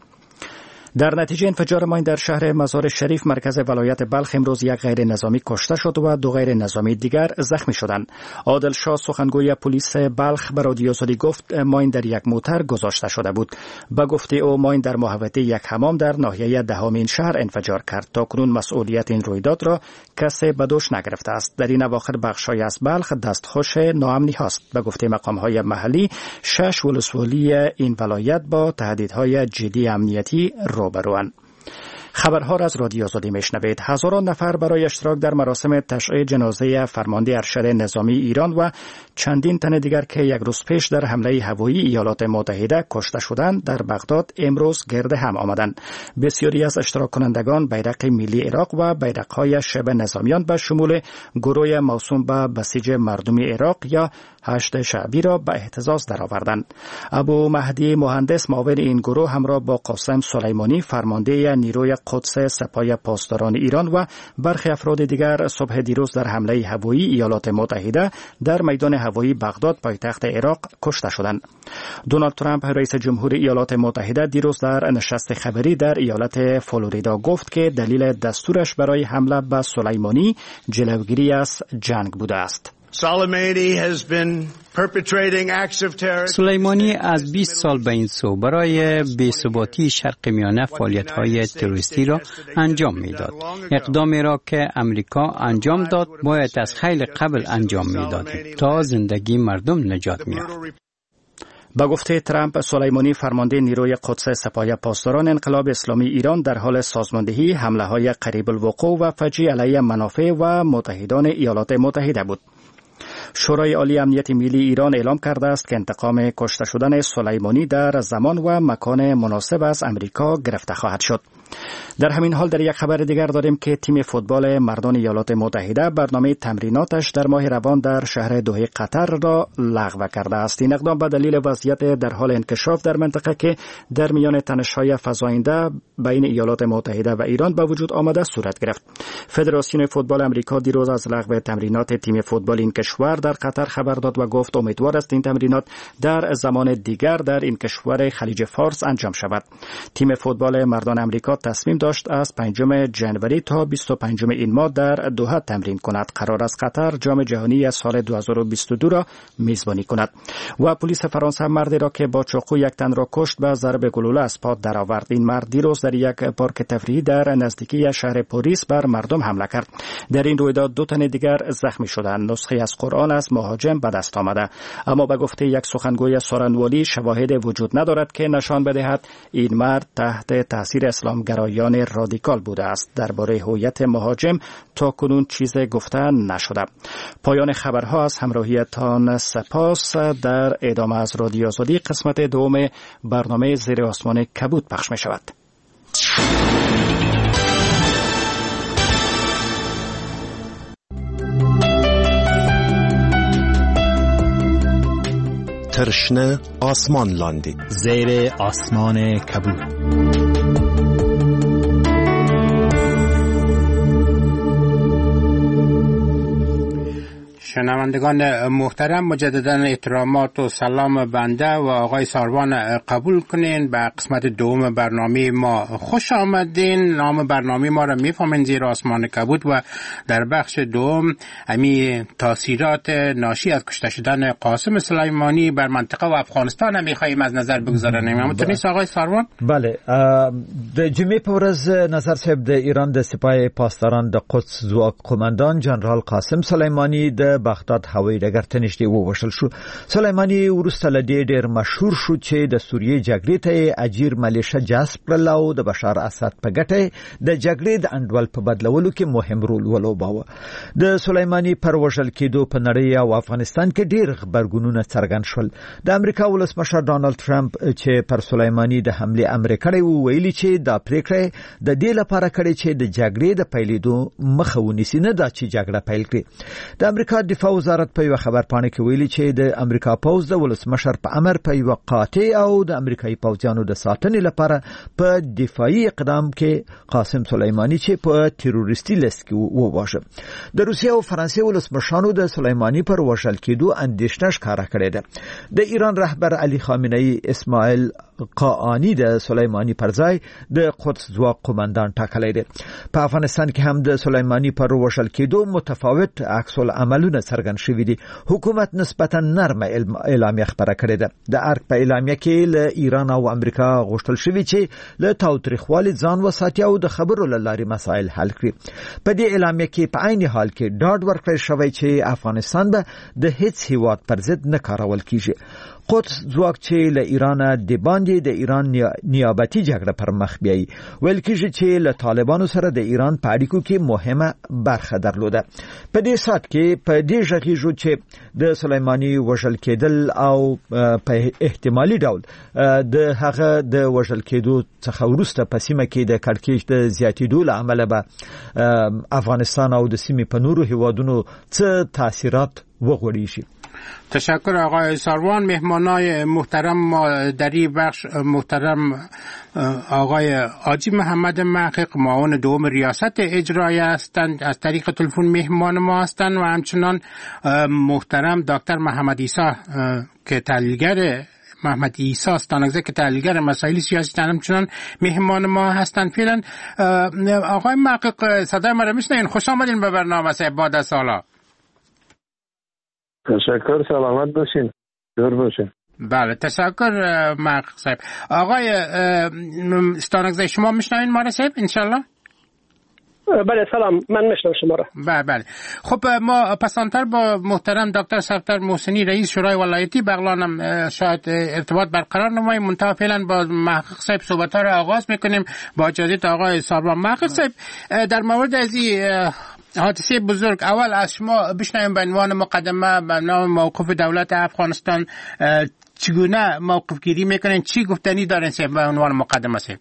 در نتیجه انفجار ماین در شهر مزار شریف مرکز ولایت بلخ امروز یک غیر نظامی کشته شد و دو غیر نظامی دیگر زخمی شدند. عادل شاه سخنگوی پلیس بلخ به رادیو زوری گفت ماین در یک موتر گذاشته شده بود. به گفته او ماین در محوطه یک حمام در ناحیه دهمین شهر انفجار کرد. تاکنون مسئولیت این رویداد را کسی به دوش نگرفته است. در این اواخر بخش‌های از بلخ دستخوش ناامنی هاست. به گفته مقام‌های محلی شش ولسوالی این ولایت با تهدیدهای جدی امنیتی روبروان. خبرها را از رادیو زوری میشنوید. هزاران نفر برای اشتراک در مراسم تشییع جنازه فرمانده ارشد نظامی ایران و چندین تن دیگر که یک روز پیش در حمله هوایی ایالات متحده کشته شدند در بغداد امروز گرد هم آمدند. بسیاری از اشتراک کنندگان بیرق ملی عراق و بیرق‌های شبه نظامیان به شمول گروه موسوم به بسیج مردمی عراق یا هشت شعبی را به اهتزاز درآوردند. ابو مهدی مهندس معاون این گروه همراه با قاسم سلیمانی فرمانده نیروی قدس سپاه پاسداران ایران و برخی افراد دیگر صبح دیروز در حمله هوایی ایالات متحده در میدان هوایی بغداد پایتخت عراق کشته شدند. دونالد ترامپ رئیس جمهور ایالات متحده دیروز در نشست خبری در ایالت فلوریدا گفت که دلیل دستورش برای حمله به سلیمانی جلوگیری از جنگ بوده است. سلیمانی از بیست سال به این سو برای بی‌ثباتی شرق میانه فعالیت‌های تروریستی را انجام می‌داد. اقدامی را که امریکا انجام داد باید از خیلی قبل انجام می‌دادیم تا زندگی مردم نجات می‌یافت. با گفته ترامپ سلیمانی فرمانده نیروی قدس سپاه پاسداران انقلاب اسلامی ایران در حال سازماندهی حمله‌های قریب الوقوع و فجیع علیه منافع و متحدان ایالات متحده بود. شورای عالی امنیت ملی ایران اعلام کرده است که انتقام کشته شدن سلیمانی در زمان و مکان مناسب از امریکا گرفته خواهد شد. در همین حال در یک خبر دیگر داریم که تیم فوتبال مردان ایالات متحده برنامه تمریناتش در ماه روان در شهر دوحه قطر را لغو کرده است. این اقدام به دلیل وضعیت در حال انکشاف در منطقه که در میان تنش‌های فزاینده بین ایالات متحده و ایران به وجود آمده صورت گرفت. فدراسیون فوتبال آمریکا دیروز از لغو تمرینات تیم فوتبال این کشور در قطر خبر داد و گفت امیدوار است این تمرینات در زمان دیگر در این کشور خلیج فارس انجام شود. تیم فوتبال مردان آمریکا تصمیم داشت از پنجم ژانویه تا بیست و پنجم این ماه در دوحه تمرین کند. قرار است قطر جام جهانی از سال دو هزار و بیست و دو را میزبانی کند. و پلیس فرانسه مردی را که با چاقو یک تن را کشت به ضرب گلوله از پا درآورد. این مرد دیروز در یک پارک تفریحی در نزدیکی شهر پاریس بر مردم حمله کرد. در این رویداد دو تن دیگر زخمی شدند. نسخه از قرآن از مهاجم به دست آمده، اما به گفته یک سخنگوی سارنوالی شواهد وجود ندارد که نشان بدهد این مرد تحت تاثیر اسلامگرایان رادیکال بوده است. درباره هویت مهاجم تا کنون چیز گفته نشده. پایان خبرها از همراهیتان سپاس. در ادامه از رادیو زوری قسمت دوم برنامه زیر آسمان کبود پخش می شود. ترشنه آسمان لاندی زیر آسمان کبود. شنوندگان محترم، مجددا احترامات و سلام بنده و آقای ساروان قبول کنین به قسمت دوم برنامه ما. خوش آمدین. نام برنامه ما را میفهمین، زیر آسمان کبود، و در بخش دوم امی تاثیرات ناشی از کشته شدن قاسم سلیمانی بر منطقه و افغانستان هم میخواییم از نظر بگذارنیم. همونطور نیست آقای ساروان؟ بله. د جمعې په ورځ نظر صاحب د ایران د سپاه پاسداران د قدس ځواک قومندان جنرال قاسم سلیمانی د بغداد هوایي ډګر ته نږدې ووژل شو. سلیمانی وروسته له دې ډېر مشهور شو چې د سوریې جګړې ته اجیر ملیشه جذب کړل او د بشار اسد په ګټه د جګړې د انډول په بدلولو کې مهم رول ولوباوه. د سلیمانی پر وژل کېدو په نړۍ او افغانستان کې ډېر خبرګونونه څرګند شول. د امریکا ولسمشر ډانلډ ټرمپ چې پر سلیمانی د حمله امر کړی و ویلي چې دا پریکړه د دې لپاره کړې چې د جګړې د پیلېدو مخه ونیسي، نه دا چې جګړه پیل کړي. د امریکا دفاع وزارت په یو خبرپاڼه کې ویلي چې د امریکا پوځ د ولسمشر په امر په یو قاطع او د امریکایي پوځیانو د ساتنې لپاره په دفاعي اقدام کې قاسم سلیمانی چې په تروریستي لیست کې وواژه. د روسیې او فرانسې ولسمشرانو د سلیمانی پر وژل کېدو اندېښنه ښکاره کړې ده. د ایران رهبر علي خامنه‌ای اسماعیل قاآنی د سلیمانی پر ځای د قدس ځواک قومندان ټاکلی دی. په افغانستان کې هم د سلیمانی پر وژل کېدو متفاوت عکس العملونه څرګند شوي دي. حکومت نسبتا نرمه اعلامیه خپره کړې ده. د ارګ په اعلامیه کې له ایران او امریکا غوښتل شوي چې له تاوتریخوالي ځان وساتي او د خبرو له لارې مسایل حل کړي. په دې اعلامیه کې په عین حال کې ډاډ ورکړل شوی چې افغانستان به د هیڅ هیواد پر ضد نه کارول کیږي. قدس ځواک چې له ایران د باندې د ایران نیابتي جګړه پر مخ بیایي. ویل کېږي چې له طالبانو سره د ایران په اړیکو کې مهمه برخه درلوده. په دې سات کې په دې ژغېږو چې د سلیمانی وژل کېدل او په احتمالي ډول د هغه د وژل کېدو څخه وروسته په سیمه کې د کړکېچ د زیاتېدو له امله به افغانستان او د سیمې په نورو هیوادونو څه تاثیرات وغوړي شي. تشکر آقای ساروان. مهمانای محترم ما در این بخش محترم آقای حاجی محمد محقق معاون دوم ریاست اجرایی هستند، از طریق تلفن مهمان ما هستند، و همچنان محترم دکتر محمد عیسی که تحلیلگر محمد عیسی استانگزه که تحلیلگر مسائل سیاسی همچنان مهمان ما هستند. فعلا آقای محقق صدای ما را میشنوین؟ خوش آمدین به برنامه بعد از سالا. تشکر، سلامت باشین، دور باشین. بله تشکر محقق صاحب. آقای استانگزه شما میشنوین ما را صاحب انشالله؟ بله سلام، من میشنم شما را. بله بله. خب ما پسانتر با محترم دکتر صفدر محسنی رئیس شورای ولایتی بغلان هم شاید ارتباط برقرار نماییم. منتها فعلا با محقق صاحب صحبت ها را آغاز میکنیم با اجازه آقای ساروان. محقق صاحب در مورد از این حادثه بزرگ اول از شما بشنویم به عنوان مقدمه به نام موقف دولت افغانستان چگونه موقف گیری میکنین، چی گفتنی دارین صاحب به عنوان مقدمه صاحب؟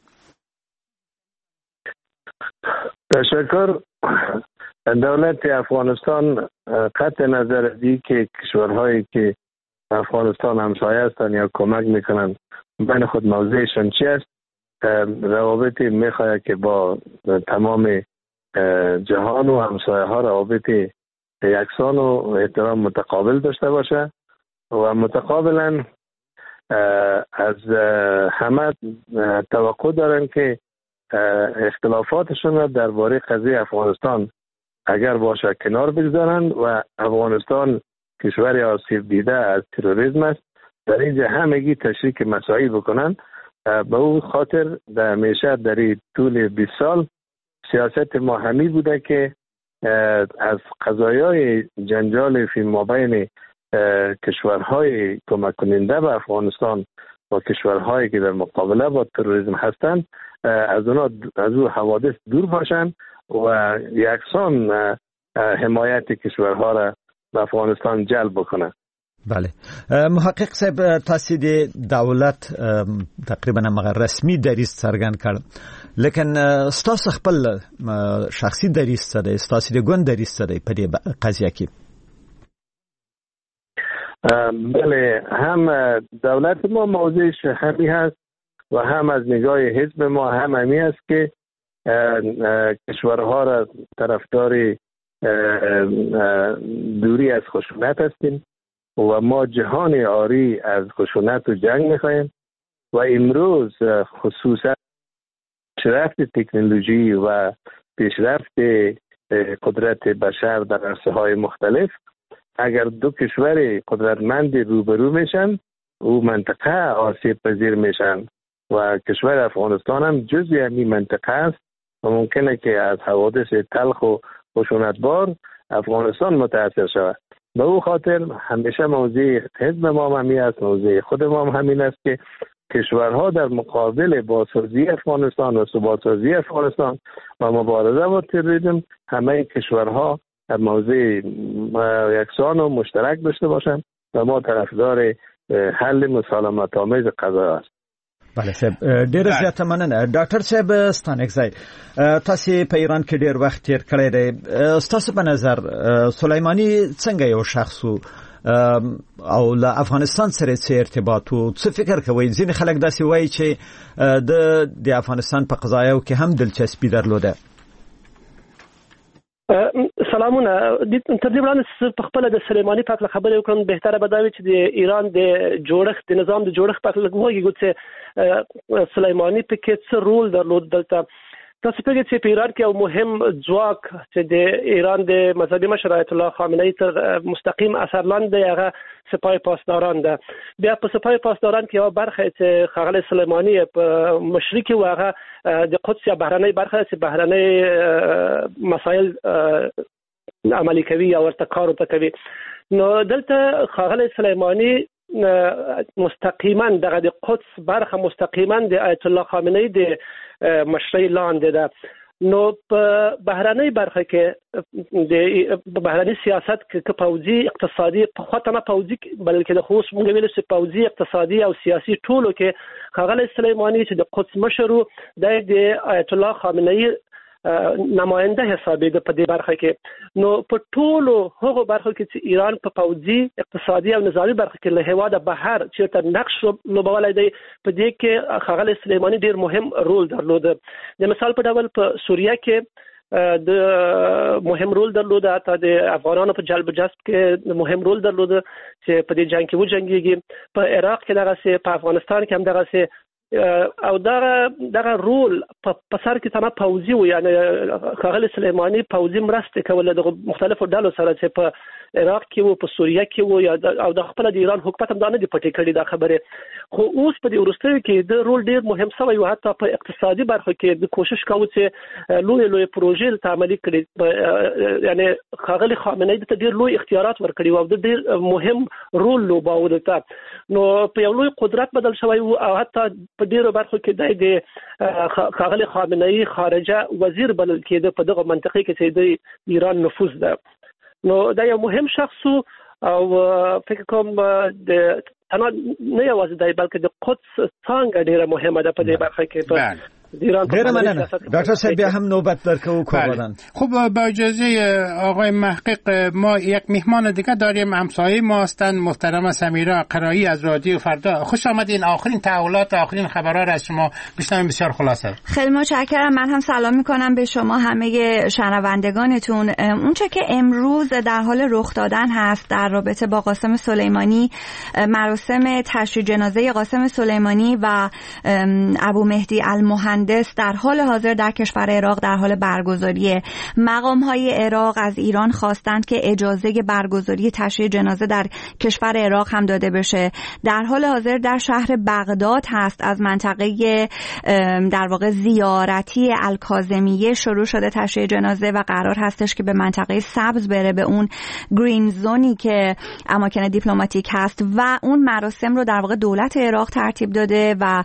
تشکر. دولت افغانستان قطع نظر از این که کشورهایی که افغانستان همسایه هستند یا کمک میکنن بین خود موضعشان چی است، روابط میخواهد که با تمام جهان و همسایه ها روابط یکسان و احترام متقابل داشته باشه و متقابلا از همه توقع دارن که اختلافاتشون را درباره قضیه افغانستان اگر باشه کنار بگذارن و افغانستان کشور آسیب دیده از تروریسم است، در اینجا همگی تشریک مسائل بکنن. به اون خاطر در همیشه در طول بیست سال سیاست ما همی بوده که از قضایای جنجال فی مابین کشورهای کمک کننده به افغانستان و کشورهایی که در مقابله با تروریسم هستند از اونا از او حوادث دور باشند و یکسان حمایت کشورها را به افغانستان جلب بکنند. بله محقق صاحب، تاسو د دولت تقریبا مغه رسمي دریځ څرګند کړ، لیکن ستاسو خپل شخصي دریځ څه دی؟ ستاسو د ګوند دریځ څه دی په دې قضیه کې؟ بله، هم دولت ما موضعش همی هست و هم از نگاه حزب ما هم همی است که کشورها را طرفدار دوری از خشونت هستیم و ما جهان عاری از خشونت و جنگ میخواهیم و امروز خصوصا پیشرفت تکنولوژی و پیشرفت قدرت بشر در عرصه‌های مختلف، اگر دو کشور قدرتمند روبرو میشن او منطقه آسیب پذیر میشن و کشور افغانستان هم جزئی همین منطقه است و ممکنه که از حوادث تلخ و خشونتبار افغانستان متاثر شود. به او خاطر همیشه موضوع حزب ما همین است، موضوع خود ما همین است که کشورها در مقابل بازسازی افغانستان و ثبات‌سازی افغانستان و مبارزه با تروریسم همه کشورها در موضوع یکسان و مشترک داشته باشند و ما طرفدار حل مسالمت آمیز قضایا است. بله صاحب ډیر زیاته مننه. ډاکټر صاحب ستانکزی، تاسو په ایران کې ډیر وخت تیر کړی دی، تاسو په نظر سلیمانی څنګه یو شخص او له افغانستان سره څه ارتباط او څه فکر کوي؟ ځینې خلک داسې وایي چې د د افغانستان په قضایاو کې هم دلچسپي درلوده. سلامونه. تر دې وړاندې په خپل د سلیمانی په اړه خبرې وکړم. بهتره به دا وي چې د ایران د جوړښت د نظام د جوړښت په اړه وګورو چې سلیمانی په کې څه رول درلود. دلته تاسو په دې چې په ایران کې یو مهم ځواک چې د ایران د مذهبي مشر آیت الله خامنه‌ای تر مستقیم اثر لاندې هغه سپاه پاسداران ده. بیا په سپاه پاسداران کې یو برخه چې ښاغلی سلیمانی په مشري کې هغه د قدس یا بهرنۍ برخه چې بهرنۍ مسایل عملي کوي یا ورته کار ورته کوي. نو دلته ښاغلی سلیمانی مستقیما دغه د قدس برخه مستقیما د آیت الله خامنه‌ای د مشرۍ لاندې ده. نو په بهرنۍ برخه کې د بهرنۍ سیاست کې پوځي اقتصادي په خاطر نه پوځي بلکې د خصوص موږ ویل چې پوځي اقتصادي او سیاسي ټولو کې ښاغلی سلیمانی چې د قدس مشر د آیت الله خامنه‌ای نماینده حسابېده په دې برخه کې. نو په ټولو هغو برخو کې چې ایران په پوځي اقتصادي او نظامي برخه کې له هېواده بهر چېرته نقش لوبولی دی، په دې کې ښاغلی سلیمانی ډېر مهم رول درلوده. د مثال په ډول په سوریه کې د مهم رول درلوده، حتی د افغانانو په جلب جذب کې مهم رول درلوده چې په دې جنګ کې وجنګېږي. په عراق کې دغسې، په افغانستان کې هم دغسې، او دغه دغه رول په سر کې تمام پوځي و. یعنی ښاغلی سلیمانی پوځي مرستې کولې د مختلفو ډلو سره چې په عراق کې وو، په سوریه کې وو، او د خپل د ایران حکومت هم دا نه دي پټې کړي دا خبرې. خو اوس په دې وروستیو کې د رول ډېر مهم شوی و. حتی په اقتصادي برخه کې د کوشش کوو چې لوی لوی پروژې ته عملي کړي. یعنی ښاغلی خامنه‌ای ته ډېر لوی اختیارات ورکړي و او د ډېر مهم رول لوباوه دلته. نو په یو لوی قدرت بدل شوی و او حتی په ډیرو برخو کې د ښاغلی خامنه‌ای خارجه وزیر بلل کېده په دغه منطقه کې چې د ایران نفوذ ده. نو دا یو مهم شخص او فکر کوم د نه یوازې دی بلکې د قدس څانګه ډیره مهمه ده په دې برخه کې. غیر مننه. دکتر صاحب بیا هم نوبت درکو کردن. خب با اجازه آقای محقق ما یک مهمان دیگه داریم، همسایه ما هستند محترم سمیرا قرایی از رادیو فردا. خوش آمدین. آخرین تحولات آخرین خبرها را از شما بشنویم بسیار خلاصه. خیلی متشکرم. من هم سلام میکنم به شما همه شنوندگانتون. اونچه که امروز در حال رخ دادن هست در رابطه با قاسم سلیمانی، مراسم تشییع جنازه قاسم سلیمانی و ابو مهدی المهندس در حال حاضر در کشور عراق در حال برگزاریه. مقام‌های عراق از ایران خواستند که اجازه برگزاری تشییع جنازه در کشور عراق هم داده بشه. در حال حاضر در شهر بغداد هست، از منطقه در واقع زیارتی الکاظمیه شروع شده تشییع جنازه و قرار هستش که به منطقه سبز بره، به اون گرین زونی که اماکن دیپلماتیک هست، و اون مراسم رو در واقع دولت عراق ترتیب داده و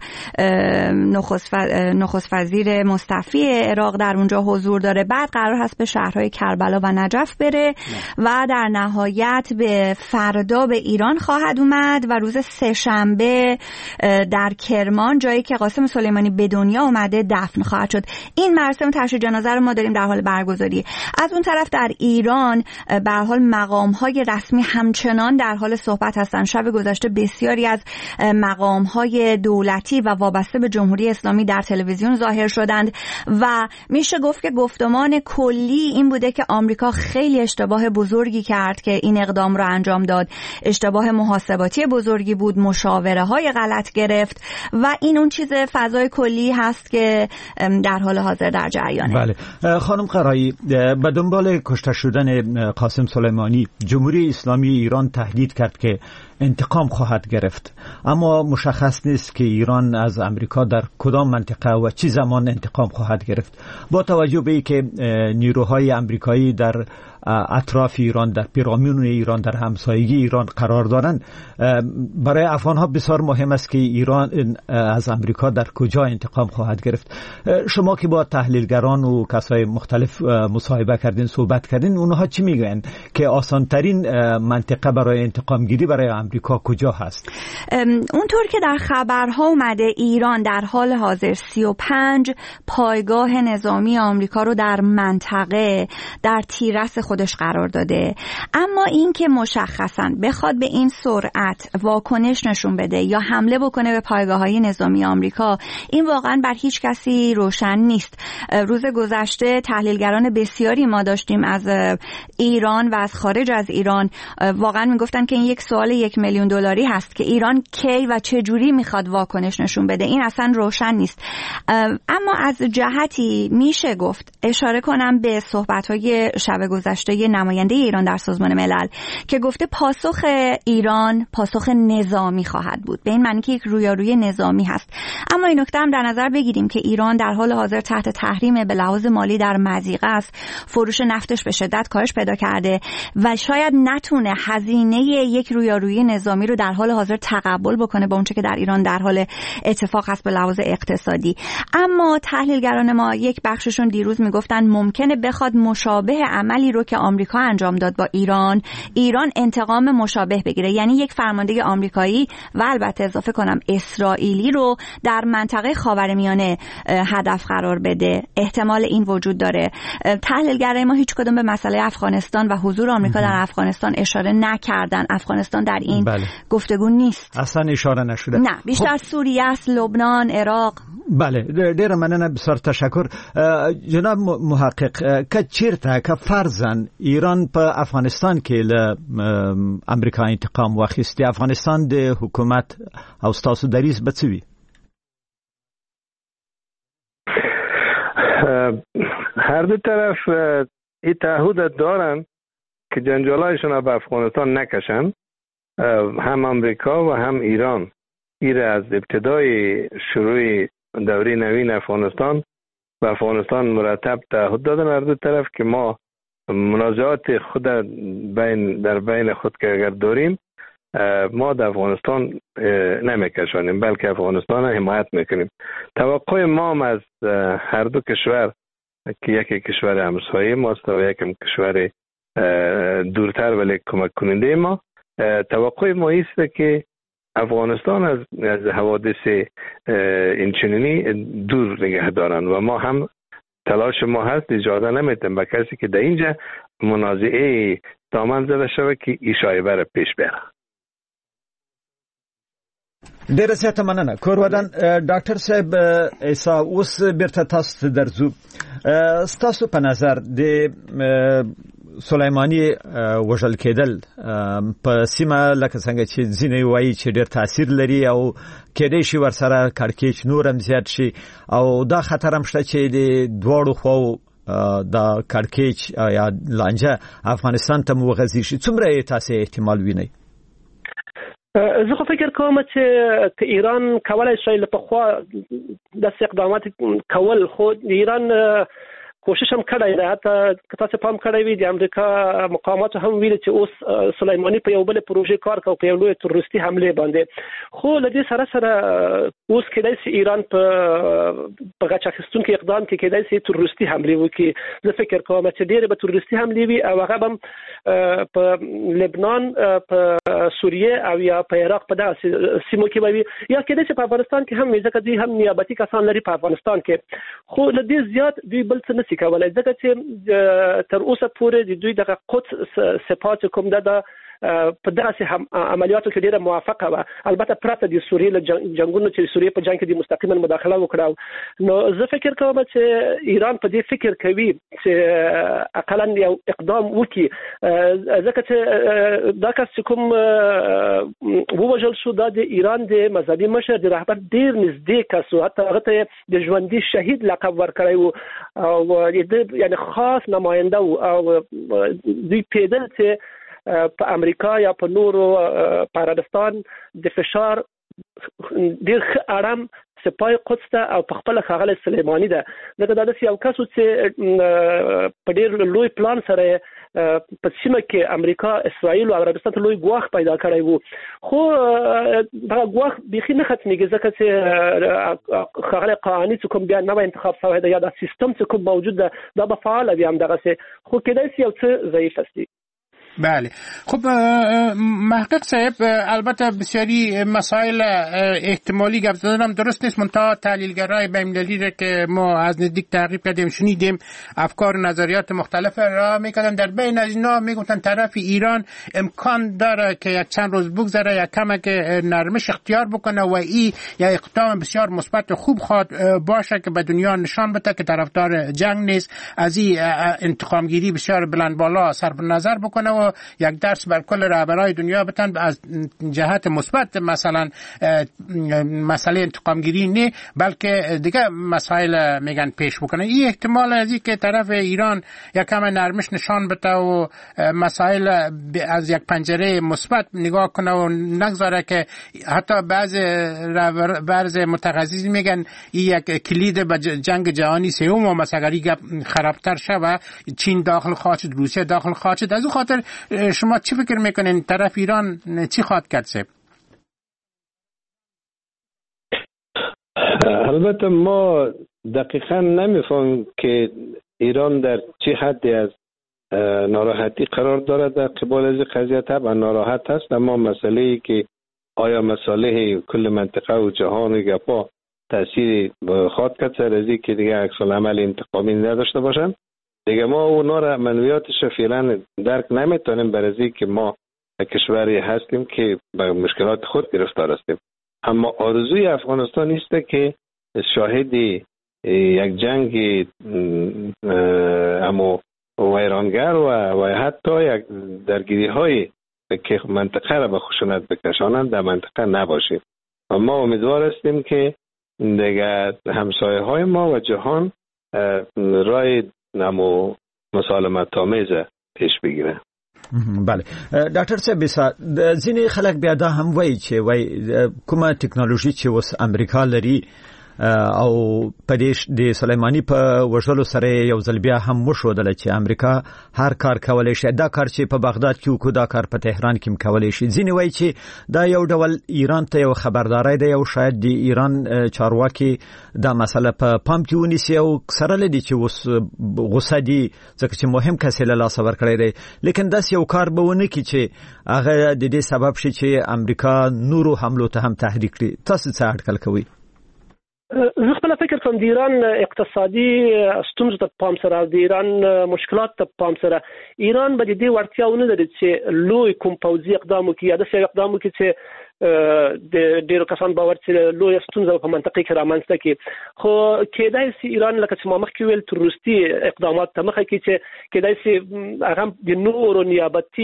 نخست نخست وزیر مصطفی عراق در اونجا حضور داره. بعد قرار هست به شهرهای کربلا و نجف بره و در نهایت به فردا به ایران خواهد اومد و روز سه‌شنبه در کرمان، جایی که قاسم سلیمانی به دنیا اومده، دفن خواهد شد. این مراسم تشییع جنازه رو ما داریم در حال برگزاری. از اون طرف در ایران به هر حال مقام‌های رسمی همچنان در حال صحبت هستند. شب گذشته بسیاری از مقام‌های دولتی و وابسته به جمهوری اسلامی در تلویزیون ظاهر شدند و میشه گفت که گفتمان کلی این بوده که آمریکا خیلی اشتباه بزرگی کرد که این اقدام رو انجام داد. اشتباه محاسباتی بزرگی بود، مشاوره های غلط گرفت و این اون چیز فضای کلی هست که در حال حاضر در جریانه. بله خانم قرایی، به دنبال کشته شدن قاسم سلیمانی جمهوری اسلامی ایران تهدید کرد که انتقام خواهد گرفت، اما مشخص نیست که ایران از امریکا در کدام منطقه و چه زمان انتقام خواهد گرفت. با توجه به اینکه نیروهای امریکایی در اطراف ایران، در پیرامون ایران، در همسایگی ایران قرار دارند، برای افغان ها بسیار مهم است که ایران از امریکا در کجا انتقام خواهد گرفت. شما که با تحلیلگران و کسای مختلف مصاحبه کردین، صحبت کردین، اونها چی میگن که آسان ترین منطقه برای انتقام گیری برای امریکا کجا هست؟ اونطور که در خبرها اومده ایران در حال حاضر سی و پنج پایگاه نظامی آمریکا رو در منطقه در تیررس خودش قرار داده، اما این که مشخصاً بخواد به این سرعت واکنش نشون بده یا حمله بکنه به پایگاه‌های نظامی آمریکا، این واقعاً بر هیچ کسی روشن نیست. روز گذشته تحلیلگران بسیاری ما داشتیم از ایران و از خارج از ایران، واقعاً میگفتن که این یک سوال یک میلیون دلاری هست که ایران کی و چه جوری میخواد واکنش نشون بده، این اصلا روشن نیست. اما از جهتی میشه گفت اشاره کنم به صحبت‌های شب گذشته نماینده ایران در سازمان ملل که گفته پاسخ ایران پاسخ نظامی خواهد بود، به این معنی که یک رویارویی نظامی هست. اما این نکته هم در نظر بگیریم که ایران در حال حاضر تحت تحریم به لحاظ مالی در مضیقه است، فروش نفتش به شدت کاهش پیدا کرده و شاید نتونه هزینه یک رویارویی نظامی رو در حال حاضر تقبل بکنه با اونچه که در ایران در حال اتفاق هست به لحاظ اقتصادی. اما تحلیلگران ما یک بخششون دیروز میگفتن ممکنه بخواد مشابه عملی رو که آمریکا انجام داد با ایران، ایران انتقام مشابه بگیره، یعنی یک فرمانده آمریکایی و البته اضافه کنم اسرائیلی رو در منطقه خاورمیانه هدف قرار بده. احتمال این وجود داره. تحلیلگرای ما هیچ کدوم به مسئله افغانستان و حضور آمریکا در افغانستان اشاره نکردن. افغانستان در این بله. گفتگو نیست، اصلا اشاره نشده. نه، بیشتر خب. سوریه است، لبنان، عراق. بله، ډیر مننه، بسیار تشکر. جناب محقق، که چیرته که فرضاً ایران په افغانستان کې له امریکا انتقام واخیستی، افغانستان د حکومت او ستاسو دریځ به څه وي؟ هر دو طرف این تعهد دارن که جنجالایشون به افغانستان نکشن، هم امریکا و هم ایران. ایره از ابتدای شروع دوره نوین افغانستان و افغانستان مرتب تعهد دادن هر دو طرف که ما منازعات خود بین در بین خود که اگر داریم ما در افغانستان نمیکشانیم، بلکه افغانستان حمایت میکنیم. توقع ما هم از هر دو کشور که یکی کشور همسایه ماست و یکی کشور دورتر ولی کمک کننده ما، توقع ما است که افغانستان از از حوادث اینچنینی دور نگه دارن و ما هم تلاش ما هست اجازه نمیتیم به کسی که در اینجا منازعه دامن زده شوه که این شایبه را پیش بره. ډیره زیاته مننه. کورودان ډاکټر صاحب ایسا اوس بیرته تاسو ته درځو. ستاسو په نظر د سلیمانی وژل کېدل په سیمه لکه څنګه چې ځینې وایي چې ډېر تاثیر لري او کېدای شي ورسره کړکېچ نور هم زیات شي او دا خطر هم شته چې د دواړو خواو دا کړکېچ یا لانجه افغانستان ته وغځي شي. څومره تاسو احتمال وینئ؟ زه خو فکر کوم چې ایران کولای شي له پخوا د اقدامات کول، خو ایران کوشش هم کړی دی. حتی که تاسو پام کړی وي د امریکا مقاماتو هم ویلي چې اوس سلیمانی په یو بل پروژې کار کوي په یو لوی تروریستي حمله باندې، خو له دې سره سره اوس کېدای شي ایران په په غچ اخیستونکي اقدام کې کېدای شي تروریستي حمله وکړي. زه فکر کوم چې ډېرې به تروریستي حملې وي او هغه هم په لبنان، په سوریه او یا په عراق په داسې سیمو کې وي، یا کېدای شي په افغانستان کې هم وي، ځکه دوی هم نیابتي کسان لري په افغانستان کې. خو له دې زیات دوی بل څه نشي کولای، ځکه چې تر اوسه پورې د دوی دغه قدس سپات کوم ده په داسې عملیاتو کې ډیره موافقه وه، البته پرته د سوریې له جنګونو چې سوریې په جنګ کې د مستقیما مداخله وکړه. نو زه فکر کوم چې ایران په دې فکر کوي چې اقلا یو اقدام وکړي، ځکه چې دا کس چې کوم ووژل شو دا د ایران د مذهبي مشر د رهبر ډیر نږدې کس و، حتی هغه ته د ژوندي شهید لقب ورکړی و او یعنی خاص نماینده و او دوی پیدل چې په امریکا یا په نورو په عربستان د فشار ډیر اړم سپای قدس ته او په خپل ښاغلی سلیمانی ده. ځکه دا داسې یو کس و چې په ډېر لوی پلان سره په سیمه کې امریکا اسرائیل او عربستان ته لوی ګواښ پیدا کړی وو خو دا ګواښ بيخي نه ختمېږي ځکه چې خغله قانوني کوم بیا نوې انتخاب شوی دی یا د سیستم څخه کوم موجود ده دا به فعال وي هم دغه څه خو کېدای شي یو څه ضعیف است. بله خب محقق صاحب البته بسیاری مسائل احتمالی گپ زدنم درست نیست منتها تحلیلگرای بین‌المللی را که ما از نزدیک تعقیب کردیم شنیدیم افکار و نظریات مختلف را میکردن در بین از اینا میگفتن طرف ایران امکان داره که یک چند روز بگذره یک کمک نرمش اختیار بکنه و این یک اقدام بسیار مثبت خوب خواد باشه که به دنیا نشان بده که طرفدار جنگ نیست از این انتقامگیری بسیار بلند بالا صرف نظر بکنه و یک درس بر کل رهبرای دنیا بتن از جهت مثبت مثلا مسئله انتقامگیری نه بلکه دیگه مسائل میگن پیش بکنه. این احتمال از این که طرف ایران یک کم نرمش نشان بده و مسائل از یک پنجره مثبت نگاه کنه و نگذاره که حتی بعض بعض متخصصین میگن این یک کلید به جنگ جهانی سوم و مثلا اگر خرابتر شوه چین داخل خواهد شد روسیه داخل خواهد شد از اون خاطر شما چی فکر میکنین طرف ایران چی خواهد کرد؟ البته ما دقیقا نمیفهمیم که ایران در چه حدی از ناراحتی قرار دارد در قبال از قضیه. طبعا ناراحت است اما مسئله ای که آیا مصالح کل منطقه و جهان و گپا تأثیر خواهد کرد سر از که دیگه عکس العمل انتقامی نداشته باشن دیگه ما اونا را منویاتش فعلا درک نمیتونیم برای که ما کشوری هستیم که به مشکلات خود گرفتار هستیم اما آرزوی افغانستان است که شاهد یک جنگ اما ویرانگر و, و حتی یک درگیری های که منطقه را به خشونت بکشانند در منطقه نباشیم و ما امیدوار هستیم که دیگه همسایه های ما و جهان رای نمو مسالمت آمیز پیش بگیره. بله ډاکټر صاحب ځینې خلک بیا دا هم وایي چې وای کومه ټکنالوژي چې اوس امریکا لري او په دې د سلیمانی په وژلو سره یو ځل بیا هم وشودل چې امریکا هر کار کولای شي دا کار چې په بغداد کې وکړو دا کار په تهران کې هم کولای شي. ځینې وایي چې دا یو ډول ایران ته یو خبرداري دی او شاید د ایران چارواکي دا مسله په پام کې ونیسي او سره لدی چې اوس غوسه دي ځکه چې مهم کس له لاس ور کړی دی لیکن داس یو کار به ونه کی چې هغه د دې سبب شي چې امریکا نورو حملو ته هم تحریک کړي. تاسو څه اټکل کوئ؟ زه خپل فکر کوم د ایران اقتصادي ستونزو ته پام سره د ایران مشکلات ته پام سره ایران به د دې وړتیاونه لري چې لوی کوم پوځي اقدام وکړي یا د څه اقدام وکړي چې د ډیرو کسان باور چې لوی ستونزه په منطقه کې رامنځته کړي خو کېدای شي ایران لکه چې ما مخکې ویل تروریستي اقدامات ته مخه کړي چې کېدای شي هغه د نورو نیابتي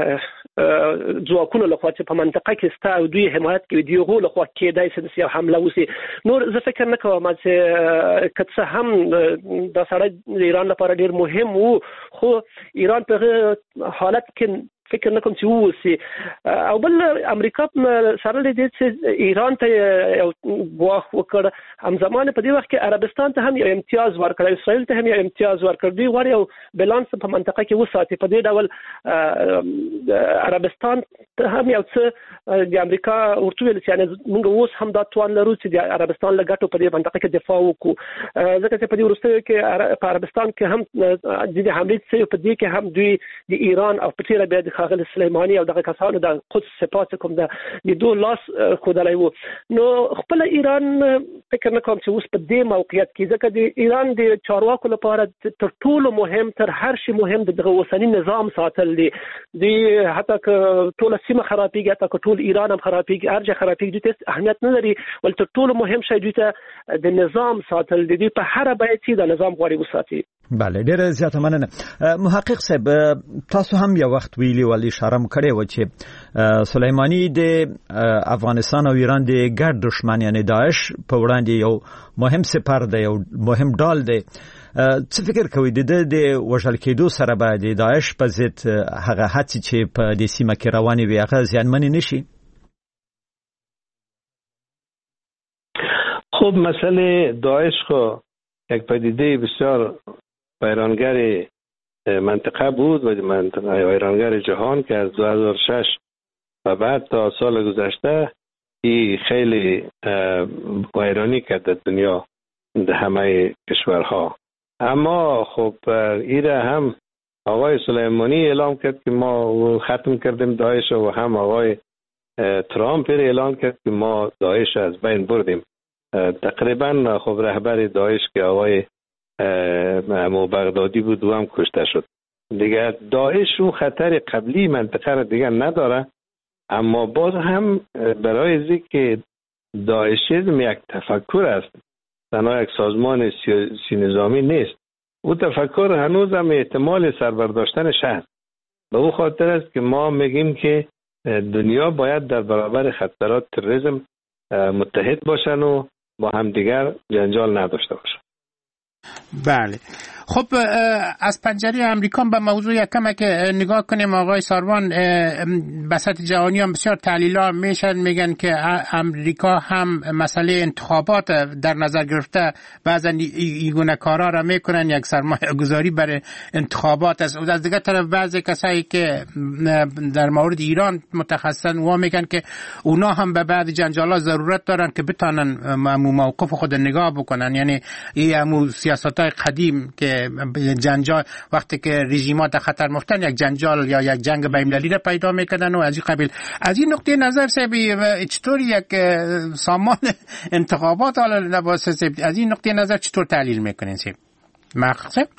ځواکونو لخوا چې په منطقه کې ستا او دوی حمایت کوي د هغو لخوا کېدای شي د حمله وشي. نور زه فکر نه کوم چې که څه هم دا سړی د ایران لپاره ډیر مهم وو خو ایران په حالت کې فکر نه کوم چې ووسی او بل امریکا سره دې چې ایران ته یو ګواښ وکړ همزمان په دې وخت کې عربستان ته هم یو امتیاز ورکړ اسرائیل ته هم یو امتیاز ورکړ دوی غواړي یو بیلانس په منطقه کې وساتي په دې ډول عربستان ته هم یو څه د امریکا ورته ویل چې یعنی موږ اوس هم دا توان لرو چې د عربستان له ګټو په دې منطقه کې دفاع وکړو ځکه چې په دې وروستیو کې په عربستان کې هم د حملې څخه په دې کې هم دوی د ایران او په تیره بیا خاغل سلیمانی او دغه کسانو د قدس سپاس کوم د دوه لاس خدای وو نو خپل ایران فکر نه کوم چې اوس په دې موقعیت کې ځکه د ایران د چارواکو لپاره تر ټولو مهم تر هر شي مهم د اوسنی نظام ساتل دي د حتی ټول سیمه خرابېږي حتی ټول ایران هم خرابېږي ارجه خرابېږي د اهمیت نه لري ول تر ټولو مهم شی دوی ته د نظام ساتل دي په هر بیت چې د نظام غوړي وساتي. بله ډیره زیاته مننه. محقق صاحب تاسو هم یو وخت ویلي ولې اشاره کړې و چې سلیمانی د افغانستان او ایران د ګډ دښمن یعنی داعش په وړاندې یو مهم سپر دی یو مهم ډال دی. څه فکر کوئ د د وژل کېدو سره به د داعش په ضد هغه هڅې چې په دې سیمه کې روانې وي هغه زیانمنې نشي؟ خب مسئله داعش خو یک پدیده بسیار ویرانگر منطقه بود و منطقه ویرانگر جهان که از دو هزار و شش و بعد تا سال گذشته این خیلی ویرانی کرد در دنیا در همه کشورها. اما خب ایره هم آقای سلیمانی اعلام کرد که ما ختم کردیم داعش و هم آقای ترامپ اعلام کرد که ما داعش از بین بردیم. تقریبا خب رهبر داعش که آقای امو بغدادی بود و هم کشته شد. دیگه داعش اون خطر قبلی منطقه را دیگه نداره، اما باز هم برای ذکر که داعشیزم یک تفکر است، تنها یک سازمان سیاسی نظامی نیست. او تفکر هنوز هم احتمال سربرداشتنش هست. به او خاطر است که ما میگیم که دنیا باید در برابر خطرات تروریسم متحد باشن و با هم دیگر جنجال نداشته باشن. بله. خب از پنجره امریکا به موضوع یکم که نگاه کنیم آقای ساروان، بساط جهانی هم بسیار تحلیل‌ها میشن میگن که امریکا هم مسئله انتخابات در نظر گرفته بعضا ایگونه کارا را میکنن، یک سرمایه گذاری برای انتخابات است. از دیگه طرف بعضی کسایی که در مورد ایران متخصصن و میگن که اونا هم به بعض جنجالات ضرورت دارن که بتانن موقف خود نگاه بکنن. یعنی این سیاست‌های قدیم که جنجال وقتی که رژیمات در خطر مفتن یک جنجال یا یک جنگ بین‌المللی را پیدا میکنن و از این قبیل. از این نقطه نظر سبی چطور یک سامان انتخابات حالا لباس سبی از این نقطه نظر چطور تحلیل میکنین سبی؟ مقصد؟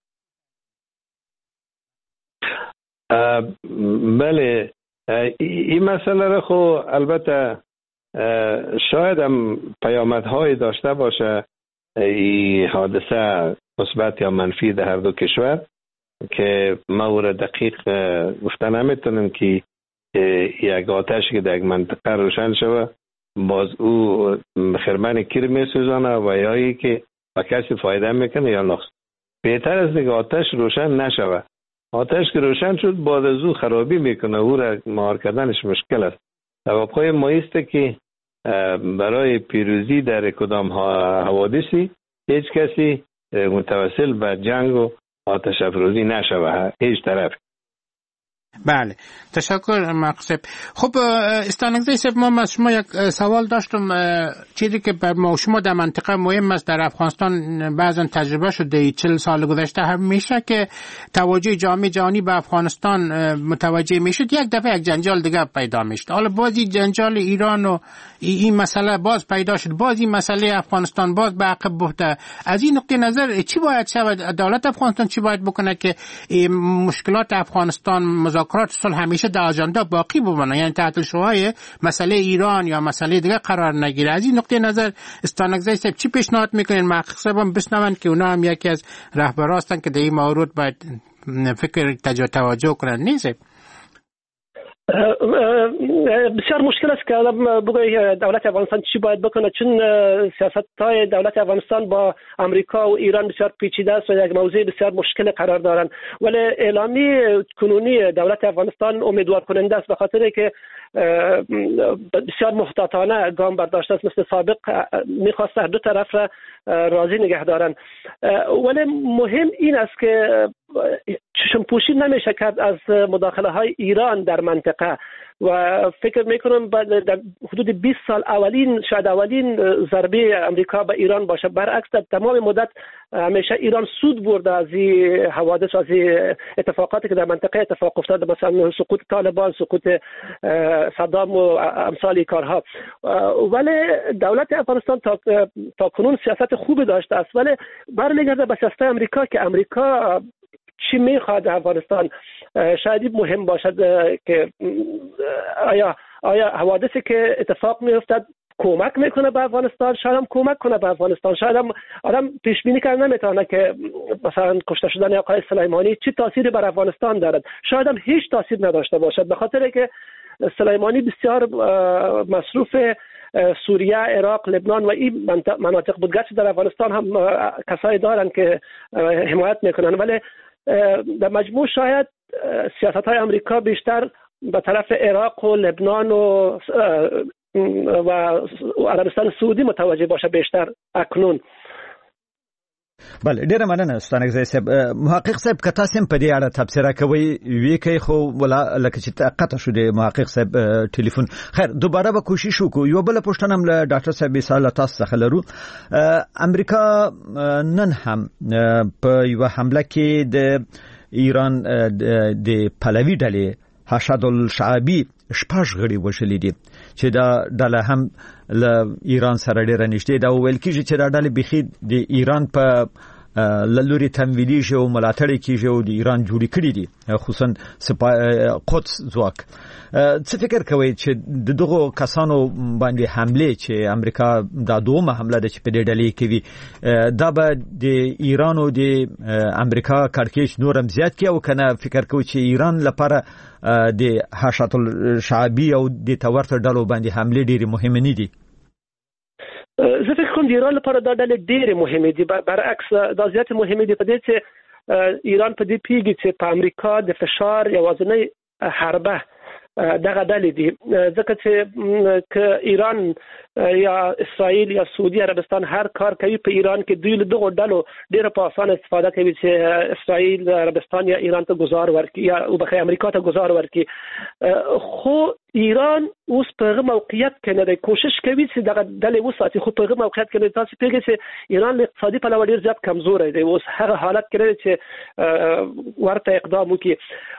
بله، این مسئله را خب البته شاید هم پیامدهای داشته باشه این حادثه مثبت یا منفی در هر دو کشور که ما او را دقیق گفته نمیتونیم که یک آتش که در یک منطقه روشن شود باز او خرمن کیر میسوزانه و یا ای که با کسی فایده میکنه یا نقص. بهتر است که آتش روشن نشود. آتش که روشن شد باز از او خرابی میکنه، او را مهار کردنش مشکل است. توقع ما است که برای پیروزی در کدام حوادثی هیچ کسی متوسل به جنگ و آتش افروزی نشود هیچ طرف. بله، تشکر مقصد. خب استانگزی صاحب، ما از شما یک سوال داشتم. چیزی که بر ما شما در منطقه مهم است در افغانستان بعضا تجربه شده چهل سال گذشته هم میشه که توجه جامعه جهانی به افغانستان متوجه میشد، یک دفعه یک جنجال دیگه پیدا میشد. حالا بازی جنجال ایران و این مسئله باز پیدا شد، باز این مسئله افغانستان باز به عقب بفته. از این نقطه نظر چی باید شود؟ دولت افغانستان چی باید بکنه که مشکلات افغانستان مذاکرات صلح همیشه در آژاندا باقی بمانه، یعنی تحت شعاع مسئله ایران یا مسئله دیگه قرار نگیره؟ از این نقطه نظر استانگزی صاحب چی پیشنهاد میکنین؟ مقصدم بشنون که اونا هم یکی از رهبران هستن که در این مورد باید فکر توجه کنن. نیست بسیار مشکل است که آدم بگه دولت افغانستان چی باید بکنه، چون سیاست‌های دولت افغانستان با امریکا و ایران بسیار پیچیده است و یک موضوع بسیار مشکل قرار دارند. ولی اعلامی کنونی دولت افغانستان امیدوار کننده است، به خاطر که بسیار محتاطانه گام برداشته است. مثل سابق میخواست هر دو طرف را راضی نگه دارن. ولی مهم این است که چشم پوشی نمیشه کرد از مداخله های ایران در منطقه و فکر میکنم در حدود بیست سال اولین شاید اولین ضربه امریکا به ایران باشه. برعکس در تمام مدت همیشه ایران سود برده از این حوادث و از این اتفاقاتی که در منطقه اتفاق افتاده، مثلا سقوط طالبان، سقوط صدام و امثال کارها. ولی دولت افغانستان تا تا کنون سیاست خوبی داشته است، ولی برمیگرده به سیاست امریکا که امریکا چی میخواد افغانستان. شاید مهم باشد که آیا آیا حوادثی که اتفاق میافتد کمک میکنه به افغانستان، شاید هم کمک کنه به افغانستان. شاید هم آدم پیش بینی کرد نمیتونه که مثلا کشته شدن آقای سلیمانی چی تأثیری بر افغانستان دارد. شاید هم هیچ تأثیر نداشته باشد، به خاطر که سلیمانی بسیار مصروف سوریه، عراق، لبنان و این مناطق بود. گرچه در افغانستان هم کسایی دارن که حمایت میکنن، ولی در مجموع شاید سیاست های امریکا بیشتر به طرف عراق و لبنان و و عربستان سعودی متوجه باشه بیشتر اکنون. بله ډیره مننه ستانګزی صاحب. محقق صاحب که تاسو په دې اړه تبصره کوي وی کوي خو ولا لکه چې قطع شو د محقق صاحب ټلیفون. خیر دوباره به کوشش وکړو. یو بل پوښتنه هم له ډاکټر صاحب سال تاسو څخه لرو. امریکا نن هم په یو حمله کې د ایران د پهلوي ډلې حشد الشعبی شپږ غړي وشلې دي چې دا ډله هم له ایران سره ډېره نږدې ده. ویل کېږي چې دا ډلې بخي د ایران په لوري تمویلي شو ملاتړ کیږي او د ایران جوړې کړې دي خصوصا قدس ځواک. څه فکر کوي چې دغه کسانو باندې حمله چې امریکا دا دومره حمله ده چې په دې ډلې کوي دا به د ایران او د امریکا کړکېچ نورم زیات کوي او کنه فکر کوي چې ایران لپاره د حشد الشعبی او د تورته ډلو باندې حمله ډېری مهمه نه دي؟ زه فکر کوم د ایران لپاره دا ډلې ډېرې مهمې دي، برعکس دا زیات مهمې دي په دې چې ایران په دې پیږي چې په امریکا د فشار یوازینی حربه دغه ډلې دي، ځکه چې که ایران یا اسرائیل یا سعودي عربستان هر کار کوي په ایران کې دوی له دغه ډلو ډیره په اسانه استفاده کوي چې اسرائیل عربستان یا ایران ته گزار ورکړي یا وبخې امریکا ته گزار ورکړي. خو ایران اوس په هغه موقعیت کې نه دی، کوشش کوي چې دغه ډلې وساتي، خو په هغه موقعیت کې نه. تاسو پیږئ چې ایران له اقتصادي پلوه ډیر زیات کمزوری دی، اوس هغه حالت کې دی چې ورته اقدام وکړي.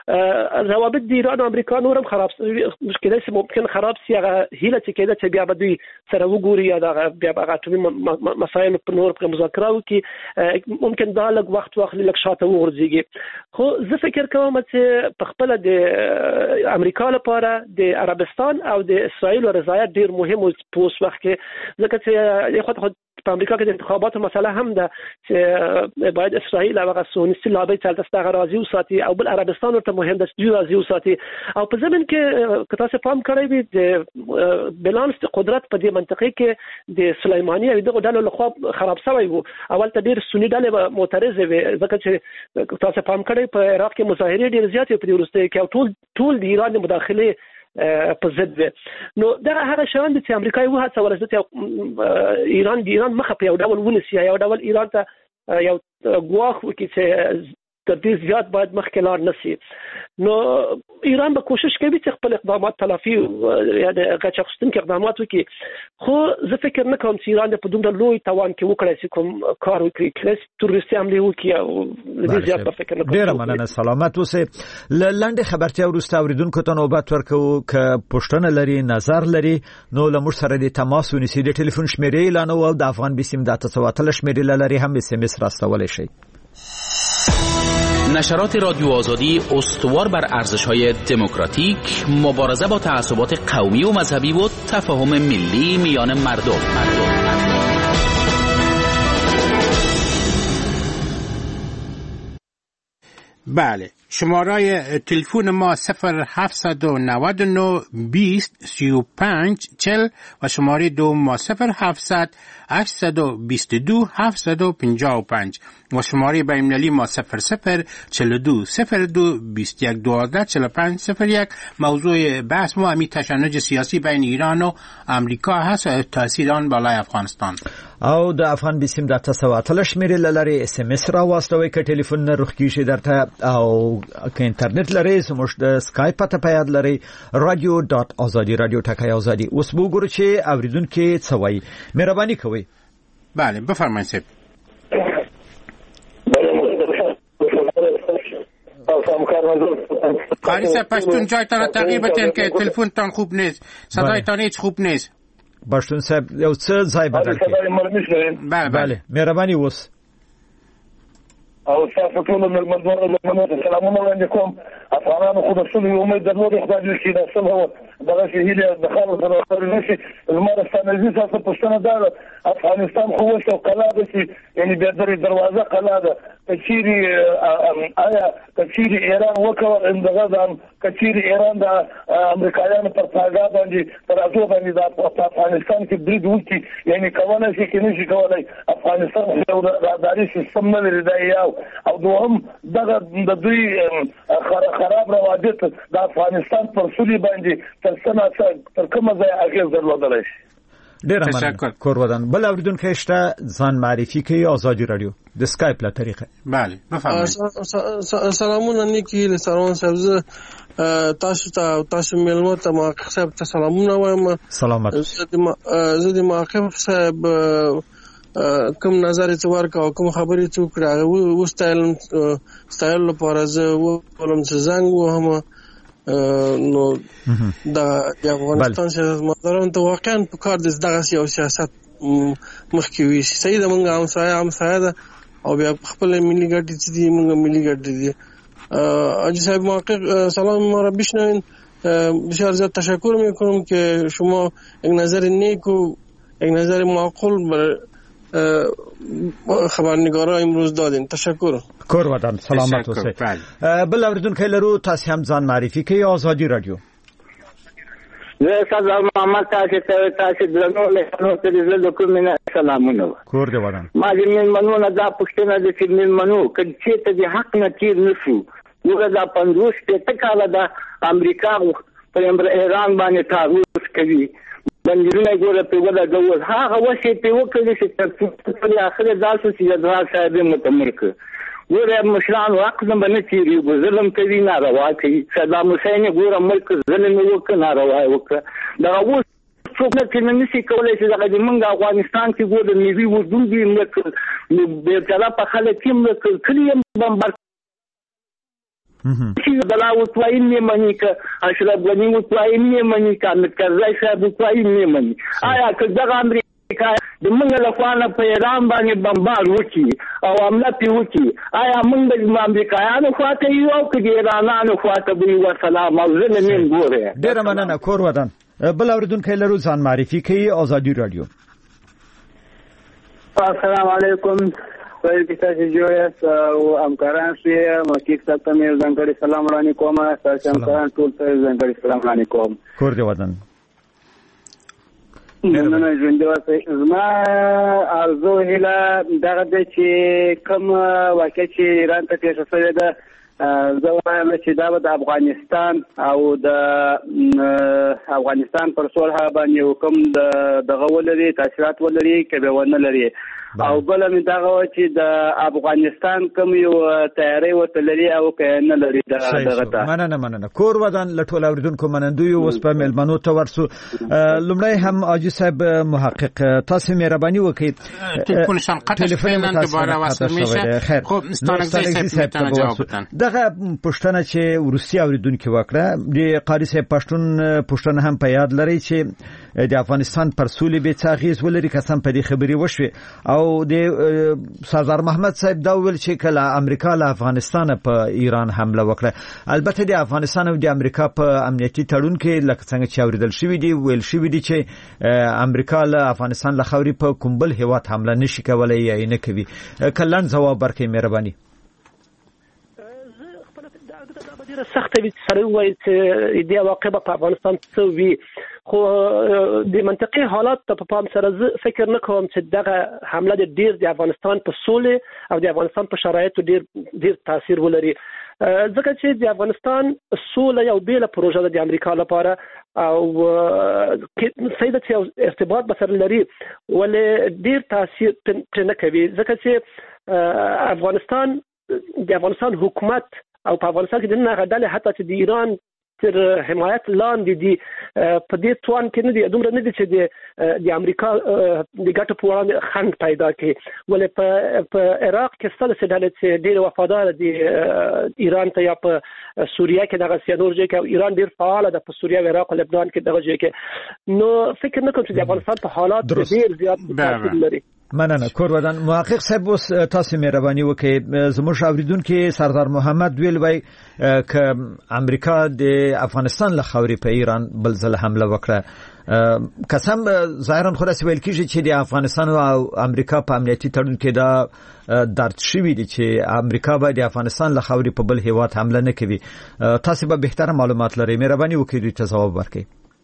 روابط د ایران او امریکا نورم خراب مشکل چې ممکن خراب شي، هغه هیله چې کېده چې بیا به دوی سره وګوري یا دا بیا هغه ټولې مسایل په نور په مذاکره وکړي، ممکن دا لږ وخت واخلي، لږ شاته وغورځيږي. خو زه فکر کوم چې په خپل د امریکا لپاره د عربستان او د اسرائیل رضایت ډیر مهم او په اوس وخت کې، ځکه چې یو خو په امریکا کې د انتخاباتو مسله هم ده چې باید اسرائیل او هغه سونیستي لابي چې تاسو راځي او ساتي، او بل عربستان ورته مهم ده چې راځي او ساتي. او په ځمن کې که تاسو فهم کړئ وي د بالانس د قدرت په دې منطقه کې د سليماني او دغه ډلو لخوا خراب شوی وو. اول ته ډیر سنی ډلې معترضه وي، ځکه چې تاسو فهم کړئ په عراق کې مظاهره ډیر زیاتې په دې وروسته کې او ټول ټول د ایران د مداخله په ضد وي. نو دا هغه شان دي چې امریکا یو هڅه ورزده ایران د ایران مخه په یو ډول ونیسي، یو ډول ایران ته یو ګواښ وکړي چې تر دې زیات باید مخکې لار نشي. نو ایران به کوشش کوي چې خپل اقدامات تلافي یعنی غچ اخیستونکي اقدامات وکړي، خو زه فکر نه کوم چې ایران په دومره لوی توان کې وکړي چې کوم کار وکړي، کله تروریستي حمله وکړي او دې زیات په فکر نه کوم. ډیره مننه، سلامت اوسئ. لاندې خبرتیا وروسته اوریدونکو ته نوبت ورکو که پوښتنه لري، نظر لري، نو له موږ سره د تماس ونیسئ. د ټلیفون شمیرې اعلان او د افغان بیسیم د تسواتل شمیرې لري هم اس ام اس راستولای شي. نشرات رادیو آزادی استوار بر ارزش‌های دموکراتیک، مبارزه با تعصبات قومی و مذهبی و تفاهم ملی میان مردم. بله، شماره تلفن ما صفر هفتصد و نود و نه بیست سی و پنج چل و شماره دو ما صفر هفتصد هشتصد و بیست و دو هفتصد و پنجاه و پنج و شماره بین‌المللی ما صفر صفر چهل و دو صفر دو بیست و یک دوازده چهل و پنج صفر یک. موضوع بحث ما همی تشنج سیاسی بین ایران و امریکا هست و تاثیر آن بالای افغانستان. او د افغان بیسیم د تاسو اتل شمیرې لري اس ام اس را واستوي ک ټلیفون نه روخ کیږي درته، او ک انټرنیټ لري زموږ د اسکایپ ته پیاد لري radio dot azadi radio ټکای ازادي. اوس وګورئ چې اوریدونکو څه وایي. مهرباني کوئ. بله بفرمایئ صاحب. قاری صاحب پشتون جایتان تغییر بتین که تلفنتان خوب نیست، صدایتان هیچ خوب نیست. پشتون صاحب یو څه ځای بدل کړئ. بله بله مهرباني اوس. او تاسو ټول ملمنځونه له سلامونه وړاندې کوم. افغانانو خو د سولې امید درلود، خدای دې چې د سولې دغه هیله د خلکو سره سره نشي. زموږ ستانه تاسو پښتنه ده افغانستان خو وسو قلا ده چې یعنی به درې دروازه قلا ده. کچيري آیا کچيري ایران وکړ اندغه ځان کچيري ایران د امریکایانو پر پاګا باندې پر ازو باندې د افغانستان کې برید وکړي، یعنی کولای شي کې نشي کولای. افغانستان یو راداري سیستم نه لري دا یو، او دوهم دغه د دوی خراب روابط د افغانستان پر سولې باندې تر څنګه تر کومه ځای اغیز درلودلی شي. ډیر مننه کور ودان. بل اوریدونکو شته ځان معرفي کوي آزادي رادیو د اسکایپ له طریقه. بله بفرمایئ. سلامونه نیکی له سروان صاحب، تاسو ته تاسو ملمو ته محقق صاحب ته سلامونه وایم. سلامت. زه د محقق صاحب کوم نظر ته ورکاو کوم خبرې ته وکړه و ستایل ستایل لپاره زه ولم چې زنګ وهم نو د افغانستان سیاست مداران ته واقعا په کار دغه سیاست مخکې وي. صحیح ده، موږ همسایه همسایه ده او بیا خپل ملي ګټې چې دي موږ ملي ګټې دي. حاجی صاحب محقق سلام ما را بشنوین. بسیار زیاد تشکر میکنم که شما یک نظر نیک و یک نظر معقول بر خبرنگارا امروز دادین. تشکر. کور ودان. سلامت اوسئ. بل اوریدونکو لرو تاسو هم ځان معرفي کوي آزادي رادیو. زه سلام محمد تاسو ته تاسو درنو له نو ته زه کوم سلامونه. کور دی ودان. ما دې من منو نه دا پښتنه دې چې من منو کچې ته دې حق نه تیر نشو. وګړه دا پندوس ته کاله دا امریکا په ایران باندې تعرض کوي. بندرونه ګوره په ولا ډول هغه وشي په وکړي چې تر په اخر داسې چې دا صاحب متمرک ګوره مشران وخت نه باندې تیری ظلم کوي، ناروا کوي. صدام حسین ګوره ملک ظلم وکړ، ناروا وکړ. دا اوس څوک نه چې نشي کولای چې دغه موږ افغانستان کې ګوره نیوي وډوږي موږ به تلا په خلک کې موږ کلیم بمبار چې بلا وتوای نه مني که اشرف غنی وتوای نه مني که متکرای صاحب وتوای نه مني. آیا که دغه امریکا د موږ له خوا په ایران باندې بمبار وکړي او حمله پې وکړي، آیا موږ د امریکایانو خوا ته یو او که د ایرانانو خوا ته به یو؟ سلام او زه نه یم. ګوره ډېره مننه کور ودان. بل اوریدونکی لرو ځان معرفي کوي آزادي رادیو. السلام علیکم. وایي چې تاسو جوړ یاست او همکاران سوی محقق صاحب ته مې ځانګړی سلام وړاندې کوم. تاسو همکاران ټول ته ځانګړی سلام وړاندې کوم. کور دی ودان. مننه ژوندي اوسئ. زما ارزو هیله دغه ده چې کوم واقع چې ایران ته پیښه شوې ده، زه وایم چې دا به د افغانستان او د افغانستان پر صلح باندې حکم دغه ولري، تاثیرات ولري که به ونه لري. او بله مې دغه چې د افغانستان کوم یو تیاری ورته لري او که نه لري دغه ته. مننه مننه کور ودان. له ټولو اوریدونکو منندوی اوس په میلمنو ته ورسو. لومړی هم حاجي صاحب محقق تاسو مهرباني وکړئ تلفنشان قطع شوی نن دوباره وصل میشه. خب استانګزی صاحب ته جواب بدن. دغه پښتنه چې روسي اوریدونکو وکړه د قاری صاحب پښتون پښتنه هم په یاد لري چې د افغانستان پر سولې به څاغیز ولري. قسم په دې خبري وشوي او د سردار محمد صاحب دا ویل چې کله امریکا له افغانستان په ایران حمله وکړه. البته د افغانستان او د امریکا په امنیتي تړون کې لکه څنګه چې اوریدل شوی دی ویل شوی دی چې امریکا له افغانستان له خاوري په کومبل هیواد حمله نشي کولای یا نه کوي. کلن جواب ورکړئ مهرباني. ډیره سخته وي چې سره وایي چې دې واقع په افغانستان څه وي، خو د منطقي حالات ته په پام سره زه فکر نه کوم چې دغه حمله د ډیر د افغانستان په سولې او د افغانستان په شرایطو ډیر ډیر تاثیر ولري، ځکه چې د افغانستان سوله یو بیله پروژه ده د امریکا لپاره او صحیح ده چې ارتباط به سره لري ولې ډیر تاثیر پرې نه کوي، ځکه چې افغانستان د افغانستان حکومت او په افغانستان کې د نه غډلې حتی چې د ایران تر حمایت لاندې دي په دې توان کې نه دي، دومره نه دي چې د د امریکا د ګټو په وړاندې خنډ پیدا کړي. ولې په په عراق کې ستاسو ډلې چې ډېر وفادار دي ایران ته یا په سوریه کې دغه سیانور ځای کې ایران ډېر فعال ده په سوریه او عراق او لبنان کې دغه ځای کې، نو فکر نه کوم چې د افغانستان په حالات ډېر زیات تاثیر لري. مننه کور ودان. محقق صاحب اوس تاسو مهرباني وکړئ. زموږ اوریدونکو سردار محمد ویل وای ک امریکا د افغانستان له خاوري په ایران بل ځل حمله وکړه. قسم ظاهرا خو راځي ویل کیږي چې د افغانستان او امریکا په امنیتي تړون کې دا درد شوی دی چې امریکا به د افغانستان له خاوري په بل هیواد حمله نه کوي. تاسو به بهتره معلومات لرئ، مهرباني وکړئ ته جواب ورکړئ.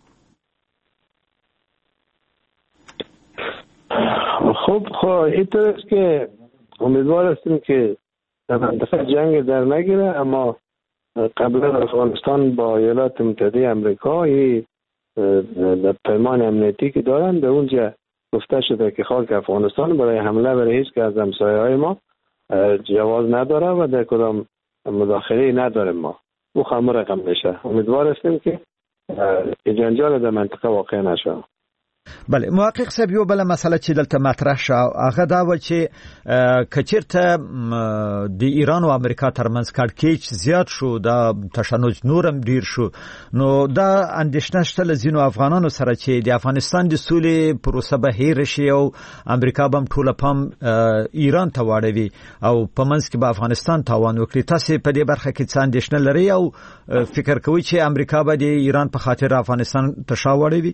خب خب اینطور است که امیدوار هستیم که در منطقه جنگ در نگیره، اما قبلا افغانستان با ایالات متحده امریکا در پیمان امنیتی که دارن در اونجا گفته شده که خاک افغانستان برای حمله برای هیچ که از همسایه های ما جواز نداره و در کدام مداخله نداره. ما او خمر رقم میشه. امیدوار هستیم که جنجال در منطقه واقع نشه. بله محقق صاحب یو بل مسله چې دلته مطرح شو هغه دا و چې کچیرته د ایران او امریکا ترمنځ کړکېچ زیات شو دا تشنج نورم ډیر شو نو دا اندېښنه شته لزینو افغانانو سره چې د افغانستان د سولې پروسه به هیر شي او امریکا بم ټوله پام ایران ته واړوي او په منځ کې به افغانستان تاوان وکړي. تاسو په دې برخه کې څه اندېښنه لرئ او فکر کوئ چې امریکا به د ایران په خاطر افغانستان ته شا واړوي؟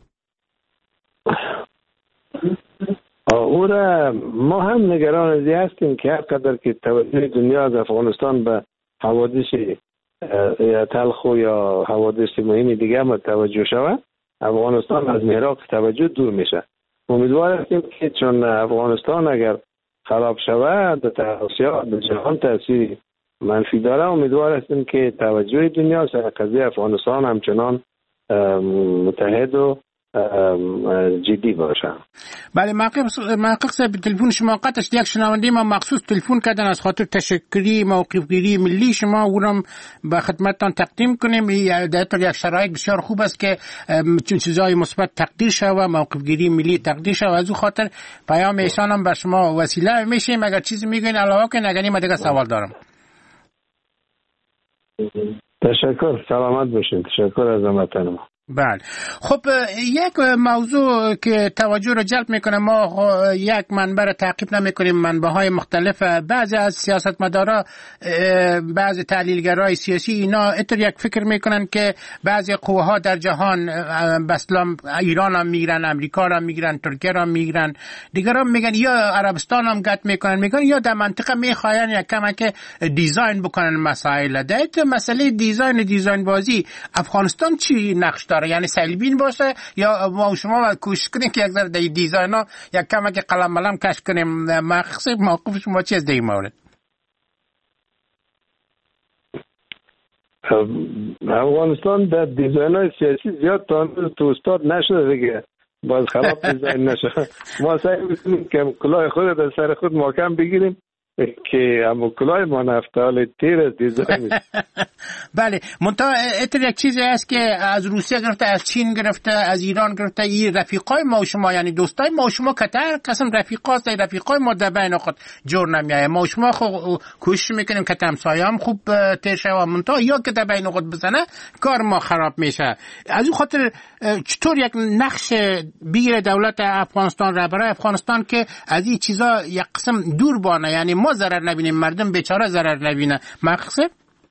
او ما هم نگران از این هستیم که هر قدر که توجه دنیا از افغانستان به حوادث یا تلخ یا حوادث مهم دیگه هم توجه شود، افغانستان از محراق توجه دور میشه. امیدوار هستیم که چون افغانستان اگر خراب شود در جهان تاثیر منفی داره، امیدوار هستیم که توجه دنیا سر قضیه افغانستان همچنان متحد و جدی باشه. بله محقق صاحب تلفن شما قطع شد. یک شنونده ما مخصوص تلفن کردن از خاطر تشکری موقفگیری ملی شما اونم به خدمتتان تقدیم کنیم. در طور یک شرایط بسیار خوب است که چون چیزای مثبت تقدیر شود، موقفگیری ملی تقدیر شود. از اون خاطر پیام احسانم به شما وسیله میشیم. اگر چیزی میگین علاوه کنین، اگر نیم دیگه سوال دارم. تشکر، سلامت باشین. تشکر از همتون. بله خب یک موضوع که توجه رو جلب میکنه، ما یک منبع رو تعقیب نمیکنیم، منبع‌های مختلف. بعضی از سیاستمدارا، بعضی تحلیلگرای سیاسی اینا اینطور یک فکر میکنن که بعضی قواها در جهان بسلام ایران هم میگیرن، امریکا هم میگیرن، ترکیه هم میگیرن، دیگران میگن یا عربستان هم گت میکنن، میگن یا در منطقه میخواین یک کمک دیزاین بکنن مسائل. در مسئله دیزاین دیزاین بازی افغانستان چی نقش داره؟ یعنی سلبین باشه یا ما شما کوشش کنیم که یک ذره در دیزاین ها یک کمک قلم ملم کش کنیم؟ مخصوص موقف شما چی از در این مورد؟ افغانستان در دیزاین های سیاسی زیاد تا تو استاد نشده دیگه، باز خراب دیزاین نشه. ما سعی میکنیم که کلاه خود در سر خود محکم بگیریم که اما کلاه ما نفتال تیر از دیزاین. بله منتها اتر یک چیزی هست که از روسیه گرفته، از چین گرفته، از ایران گرفته، این رفیقای ما و شما، یعنی دوستای ما و شما کتر قسم رفیقاست، رفیقای ما در بین خود جور نمیایه. ما و شما خود کوشش میکنیم که همسایه هم خوب تیر شوه، منتها یا که در بین خود بزنه کار ما خراب میشه. از اون خاطر چطور یک نقش بگیره دولت افغانستان را برای افغانستان که از این چیزا یک قسم دور بانه، یعنی ما ضرر نبینیم، مردم بیچاره ضرر نبینه. مقصد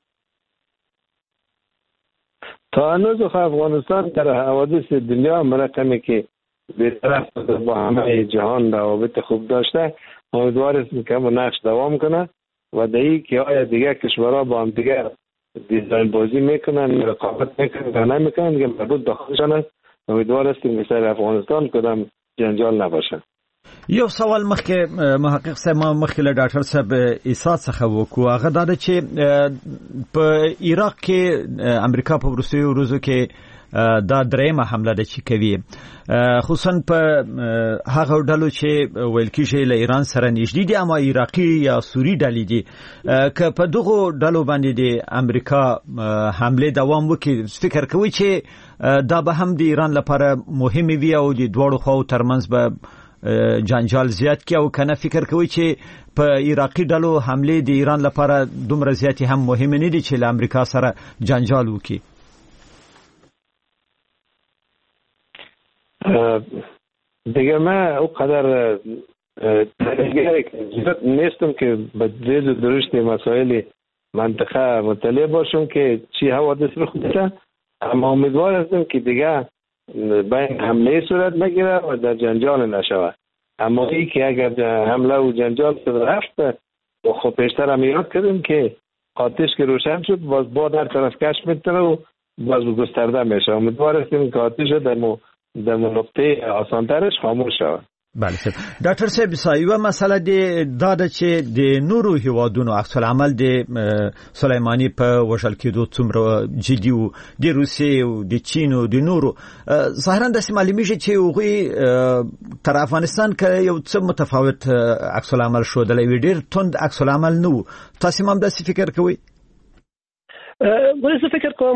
تا هنوز افغانستان در حوادث دنیا مرقمی که به طرف با همه جهان روابط خوب داشته، امیدوار است که همون نقش دوام کنه و دهی که آیا دیگه کشورها با هم دیگه دیزاین بازی میکنن، رقابت میکنن یا نمیکنن که مربوط به خودشان است. امیدوار استیم که سر افغانستان کدام جنجال نباشه. یو سوال مخکې محقق صاحب ما مخکې له ډاکټر صاحب ایثار څخه وکړو، هغه دا ده چې په عراق کې امریکا په وروستیو ورځو کې دا درېیمه حمله ده چې کوي، خصوصا په هغه ډلو چې ویل کېږي له ایران سره نږدې دي اما عراقي یا سوري ډلې دي. که په دغو ډلو باندې د امریکا حمله دوام وکړي، فکر کوي چې دا به هم د ایران لپاره مهمه وي او د دواړو خواو ترمنځ به جنجال زیات کی او کنه فکر کوي چې په عراقي ډلو حمله د ایران لپاره دومره زیاتی هم مهم نه دي چې له امریکا سره جنجال وکړي؟ دیگه من او قدر زیاد نیستم که به ریز و درشت مسائل منطقه مطلع باشم که چی حوادث رخ میده، اما امیدوار هستم که دیگه بین حمله صورت نگیره و در جنجال نشود. اما ای که اگر حمله و جنجال رفت و خب پیشتر هم یاد کردیم که آتش که روشن شد باز با در طرف کش میتونه و باز گسترده میشه. امیدوار هستیم که آتش در مو در نقطه آسانترش خاموش شود. بله ډاکټر صاحب سایو مسله د داده چې د نورو هیوادونو عکس العمل د سلیمانی په وشل کېدو څومره جدي وو د روسیې او د چین او د نورو ظاهرا د معلومي چې هغوی تر افغانستان کې یو څه متفاوت عکس العمل شو د لوي ډیر توند عکس العمل نو تاسو هم د فکر کوئ ولې فکر کوم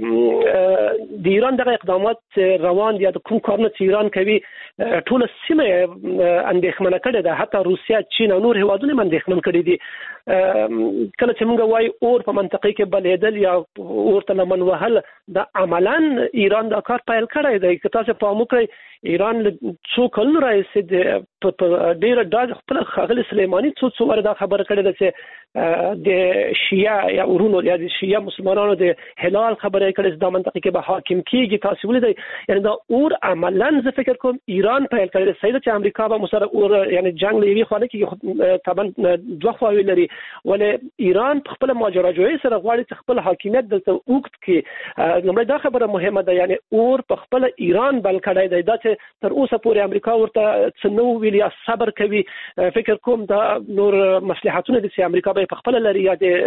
چې د ایران دغه اقدامات روان دي د کوم کارونه چې ایران کوي ټول سیمه اندېښمنه کړې ده حتی روسیا چین او نور هیوادونه اندېښمن کړي دي کله چې موږ وایو اور په منطقه کې بلېدل یا اور ته لمن وهل د عملاً ایران دا کار پیل کړی دی که تاسو په موږ ایران څو کلونه راځي د ډیر د خپل خاغلی سلیمانی څو څو وردا خبر کړی ده چې د شیعه یا ورونو یا د شیعه مسلمانانو د هلال خبره کړي د منطقه کې به حاکم کیږي تاسو ولیدئ یعنی دا اور عملاً زه فکر کوم ایران پیل کړی دی چې امریکا به مسره اور یعنی جنگ لوي خو نه کې طبعا دوه خواوې لري ولې ایران خپل ماجراجوي سره غواړي چې خپل حاکمیت دلته وکړي کې لمړی دا خبره مهمه ده یعنی اور په خپل ایران بل کړی دی دا چې تر اوسه پورې امریکا ورته څنو ویل یا صبر کوي فکر کوم دا نور مصلحتونه د سي امریکا به په خپل لري یا د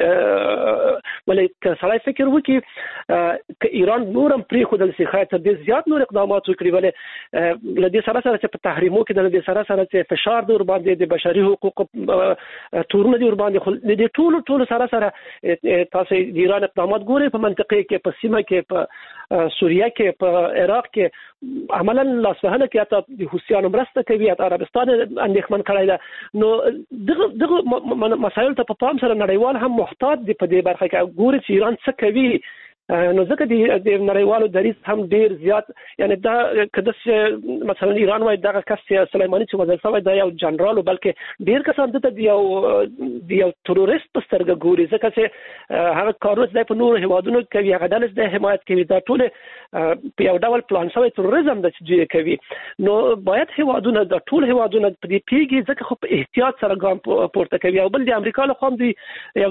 ولې سړی فکر وکي ک ایران نورم پری خودل سي خاطر د زیات نور اقدامات وکړي ولې لدې سره سره چې په تحریمو کې د دې سره سره چې فشار دور باندې د بشري حقوق تورونه دور باندې د ټولو ټولو سره سره تاسو د ایران اقدامات ګوري په منطقه کې په سیمه کې په سوریه کې په عراق کې عملاً لاسوهنه کې حتی د حوثیانو مرسته کوي حتی عربستان اندېښمن کړی ده نو دغه دغه مسایل ته په پام سره نړیوال هم محتاط دي په دې برخه کې ګوري چې ایران څه کوي نو ځکه د نړیوالو دریځ هم ډیر زیات یعنی دا کده مثلا ایران وای دغه کس سلیمانی چې وزیر صاحب دا یو جنرال بلکې ډیر کسان ته د یو د یو تروریست په سترګه ګوري ځکه چې هغه کارونه په نور هیوادونو کوي هغه دلته د حمایت کوي دا ټول په یو ډول پلان شوی تروریزم د چې کوي نو باید هیوادونه د ټول هیوادونه په دې پیږي ځکه خو په احتیاط سره ګام پورته کوي او بل د امریکا له خوا دی یو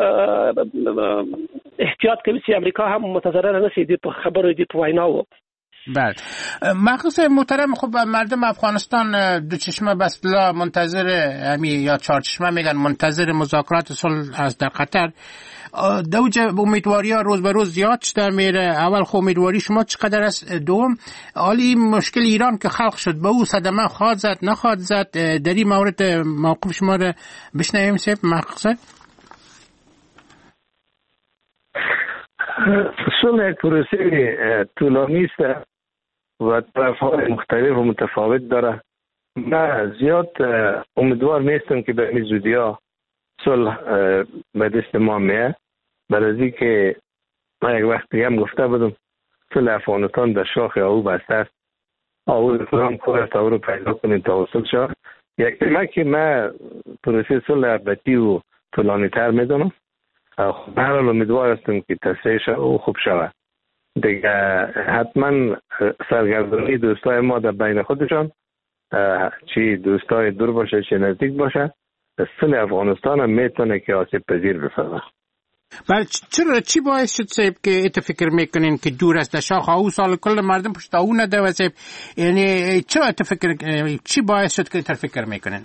څه احتیاط کوي چې امریکا هم متضرر نشي دی په خبرو دی په ویناو بله مخصوص محترم خب مردم افغانستان دو چشمه بسلا منتظر همی یا چهار چشمه میگن منتظر مذاکرات صلح است در قطر دوج امیدواری ها روز به روز زیاد شده میره اول خب امیدواری شما چقدر است دوم حالی مشکل ایران که خلق شد به او صدمه خواهد زد نخواهد زد در این مورد موقف شما رو بشنویم سیب مخصوص صلح یک پروسه طولانی است و طرف‌های مختلف و متفاوت داره. من زیاد امیدوار نیستم که به این زودی‌ها صلح به دست ما میاد. برای که من یک وقت دیگه هم گفته بودم صلح افغانستان در شاخ او بسته است. او کدام کار است او رو پیدا کنیم تا وصول شد. یک من که من پروسه صلح ابدی و طولانی تر میدونم. خب هر حال امیدوار هستم که تصحیح او خوب شود. دیگه حتما سرگردانی دوستای ما در بین خودشان چی دوستای دور باشه چی نزدیک باشه صلح افغانستان هم میتونه که آسیب پذیر بسازه. بله چرا چی باعث شد صاحب که ایت فکر میکنین که دور است شاخ او سال کل مردم پشت او نده و صاحب یعنی چرا ایت فکر چی باعث شد که ایت فکر میکنین؟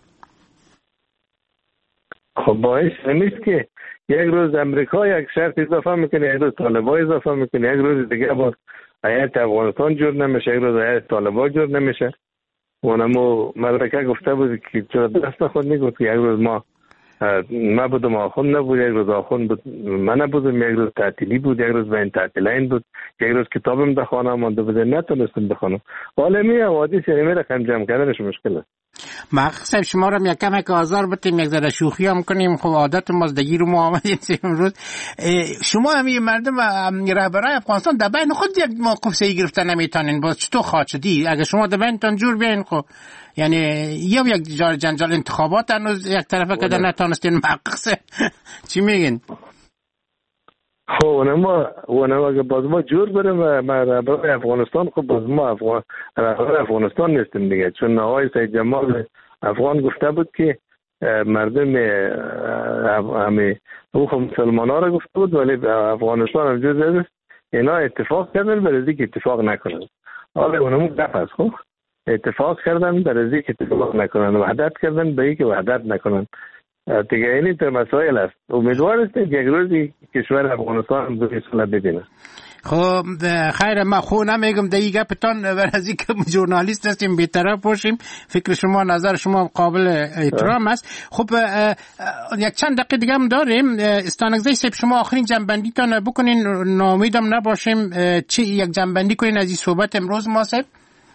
خب باعث نیست که یک روز امریکا یک شرط اضافه میکنه یک روز طالبان اضافه میکنه یک روز دیگه با هیئت افغانستان جور نمیشه یک روز هیئت طالبان جور نمیشه اونمو مدرکه گفته بود که چرا دست خود میگفت که یک روز ما ما بودم آخون نبود یک روز آخون بود من نبودم یک روز تعطیلی بود یک روز بین تعطیلین بود یک روز کتابم بخوانم مانده بوده نتونستم بخوانم عالمی حوادث یعنی رقم جمع کردنش مشکل است. مقصد شما رو یک کمک آزار بتیم یک ذره شوخی هم کنیم خب عادت مزدگی رو ما آمدیم امروز شما همین مردم رهبرای افغانستان در بین خود یک موقف صحیح گرفتن نمیتونین باز چطور خواهد شدی اگه شما در بینتون جور بیاین خب یعنی یا یک جار جنجال انتخابات هنوز یک طرفه که در نتانستین مقصد چی میگین؟ خب اونما اونما که باز ما جور بریم و رهبرای افغانستان خب باز ما افغان رهبرای افغانستان نیستیم دیگه چون آقای سید جمال افغان گفته بود که مردم همه او خب مسلمان ها را گفته بود ولی افغانستان هم جز است اینا اتفاق کردن برای که اتفاق نکنن حالا اونمو گپ است خب اتفاق کردن در از که اتفاق نکنن، وحدت کردن به که وحدت نکنن. دیگه اینی تر مسائل است. امیدوار هستیم که یک روزی کشور افغانستان به اصطلاح ببینه. خب خیر، ما خو نمیگم دیگه پتان برازی که ژورنالیست هستیم بی‌طرف باشیم، فکر شما نظر شما قابل احترام است. خب یک چند دقیقه دیگه هم داریم. استانگزی صاحب شما آخرین جنبندی تان بکنین، ناامیدم نباشیم. چی یک جنبندی کنین از این صحبت امروز ما صاحب؟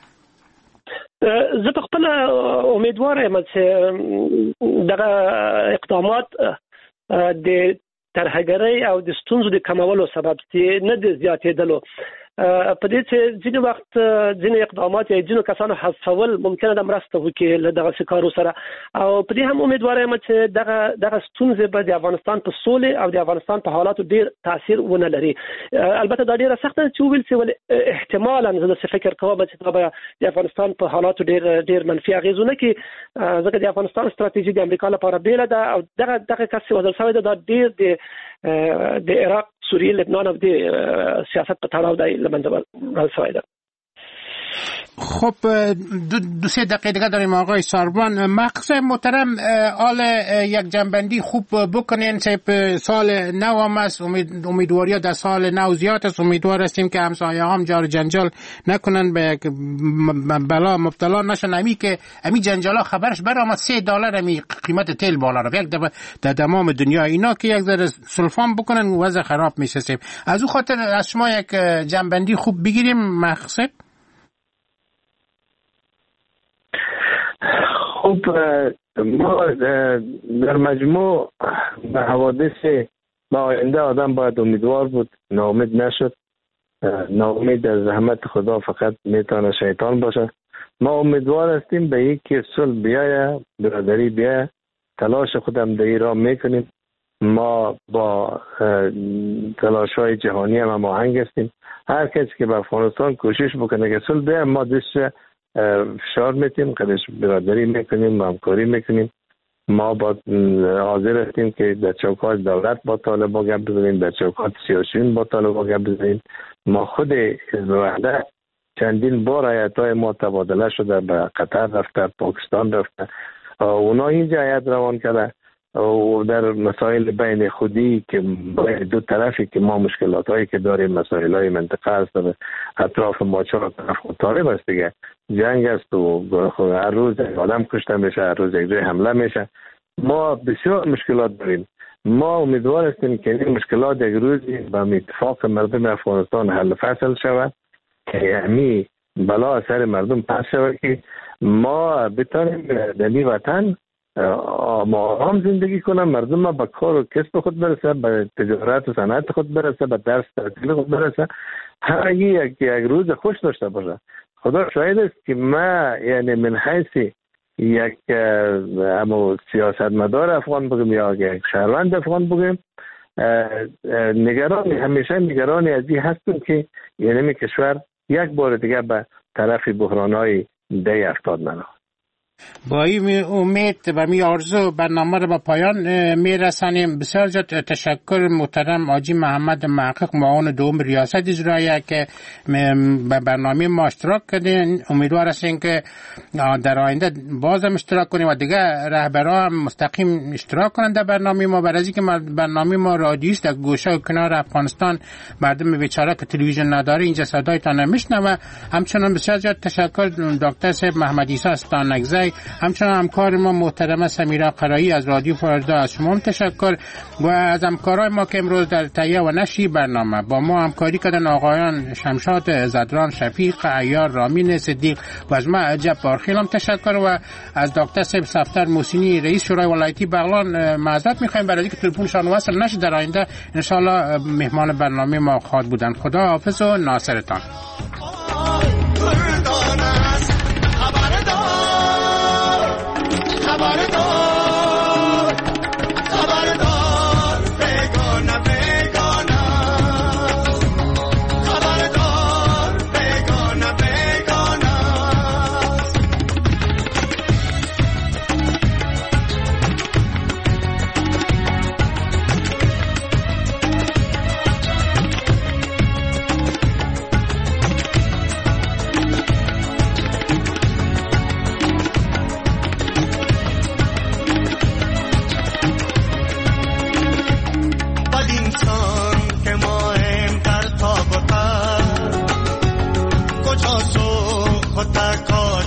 زه په خپل امیدوار یم چې دغه اقدامات د ترهګرۍ او د ستونزو د کمولو سبب چې نه د زیاتېدلو په دې چې ځینې وخت ځینې اقدامات یا ځینو کسانو حذفول ممکنه د مرسته وکړي له دغه کارو سره، او په دې هم امیدوار یم چې دغه دغه ستونزې به د افغانستان په سولې او د افغانستان په حالاتو ډېر تاثیر ونه لري. البته دا ډېره سخته چې وویل چې ولې احتمالا زه داسې فکر کوم چې دا به د افغانستان په حالاتو ډېر ډېر منفي اغېزونه کوي، ځکه د افغانستان ستراتیژي د امریکا لپاره بېله ده او دغه دغه کس چې وژل شوی ده دا ډېر د د عراق، سوریه، لبنان او د سیاست په تړاو دی له منځه وړل شوی ده. خب دو, دو سه دقیقه دیگه داریم آقای ساربان. مقصد محترم، آل یک جنبندی خوب بکنین که سال نو هم است، امید امیدواری در سال نو زیاد است، امیدوار هستیم که همسایه هم جار جنجال نکنن، به یک بلا مبتلا نشن. امی که امی جنجالا خبرش برآمد سه دلار امی قیمت تیل بالا رفت یک دفعه در تمام دنیا، اینا که یک ذره سلفان بکنن وضع خراب میشه. از او خاطر از شما یک جنبندی خوب بگیریم مقصد. خب ما در مجموع به حوادث به آینده آدم باید امیدوار بود، ناامید نشد. ناامید از رحمت خدا فقط میتونه شیطان باشه. ما امیدوار هستیم به یک که صلح بیایه، برادری بیایه، تلاش خودم در ایران میکنیم. ما با تلاش های جهانی هم هماهنگ هستیم. هر کسی که به افغانستان کوشش بکنه که صلح بیایه، ما دست فشار میتیم، قدش برادری میکنیم، همکاری میکنیم. ما با حاضر هستیم که در چوکات دولت با طالبان گپ بزنیم، در چوکات سیاسیون با طالبان گپ بزنیم. ما خود حزب وحدت چندین بار هیاتای ما تبادله شده، به قطر رفته، پاکستان رفته، اونا اینجا هیات روان کرده و در مسائل بین خودی که دو طرفی که ما مشکلات هایی که داریم، مسائل های منطقه است، اطراف ما چهار طرف خود طالب است دیگه، جنگ است و هر روز آدم کشته میشه، هر روز یک جای حمله میشه. ما بسیار مشکلات داریم. ما امیدوار هستیم که این مشکلات یک روزی با اتفاق مردم افغانستان حل فصل شود، که امی بلا سر مردم پس شود، که ما بتانیم در این وطن ما آرام زندگی کنم، مردم ما به کار و کسب خود برسه، به تجارت و صنعت خود برسه، به درس تحصیل خود برسه، همگی یک, یک روز خوش داشته باشه. خدا شاهد است که ما یعنی من حیث یک اما سیاستمدار افغان بگم یا یک شهروند افغان بگم، نگران همیشه نگران از این هستم که یعنی می کشور یک بار دیگه به طرف بحران‌های دی افتاد نرود. با این امید و می آرزو برنامه را به پایان می رسانیم. بسیار زیاد تشکر محترم حاجی محمد محقق، معاون دوم ریاست اجرایی که به برنامه ما اشتراک کردین. امیدوار هستیم که در آینده باز هم اشتراک کنیم و دیگه رهبران هم مستقیم اشتراک کنند در برنامه ما، برای اینکه برنامه ما رادیو است در گوشه و کنار افغانستان، مردم بیچاره که تلویزیون نداره اینجا صدایتان نمیشنوه. همچنان بسیار زیاد تشکر دکتر صاحب محمد عیسی استانگزی، همچنان همکار ما محترمه سمیرا قرایی از رادیو فردا، از شما تشکر و از همکارای ما که امروز در تهیه و نشر برنامه با ما همکاری کردن آقایان شمشاد زدران، شفیق عیار، رامین صدیق و از ما جبار خیلم تشکر و از دکتر صاحب صفدر موسینی رئیس شورای ولایتی بغلان معذرت می‌خوایم برای اینکه تلفنشان وصل نشد. در آینده ان شاء الله مهمان برنامه ما خواهد بودن. خدا حافظ و ناصرتان.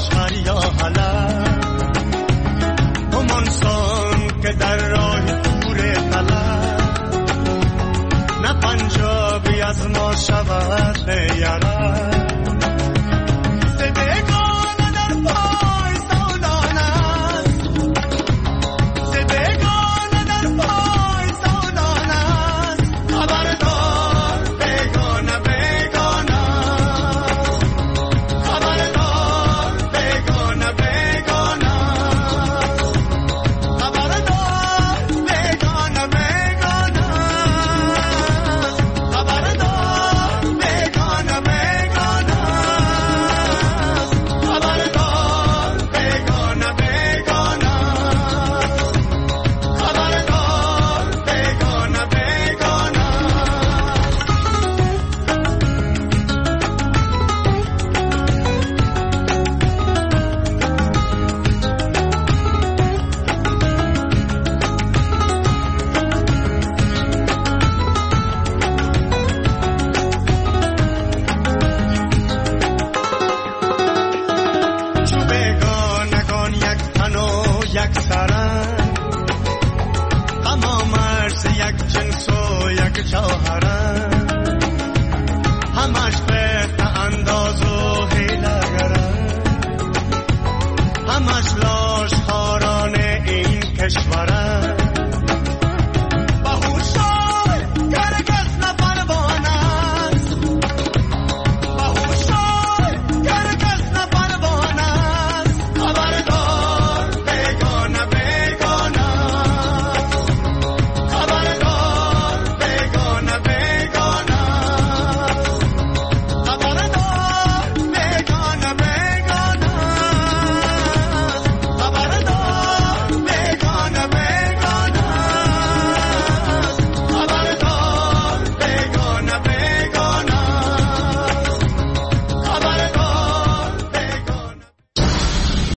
مشهد یا حلب همان سان که در راه تور طلب نه پنجابی از ما شود نه یارب یک سر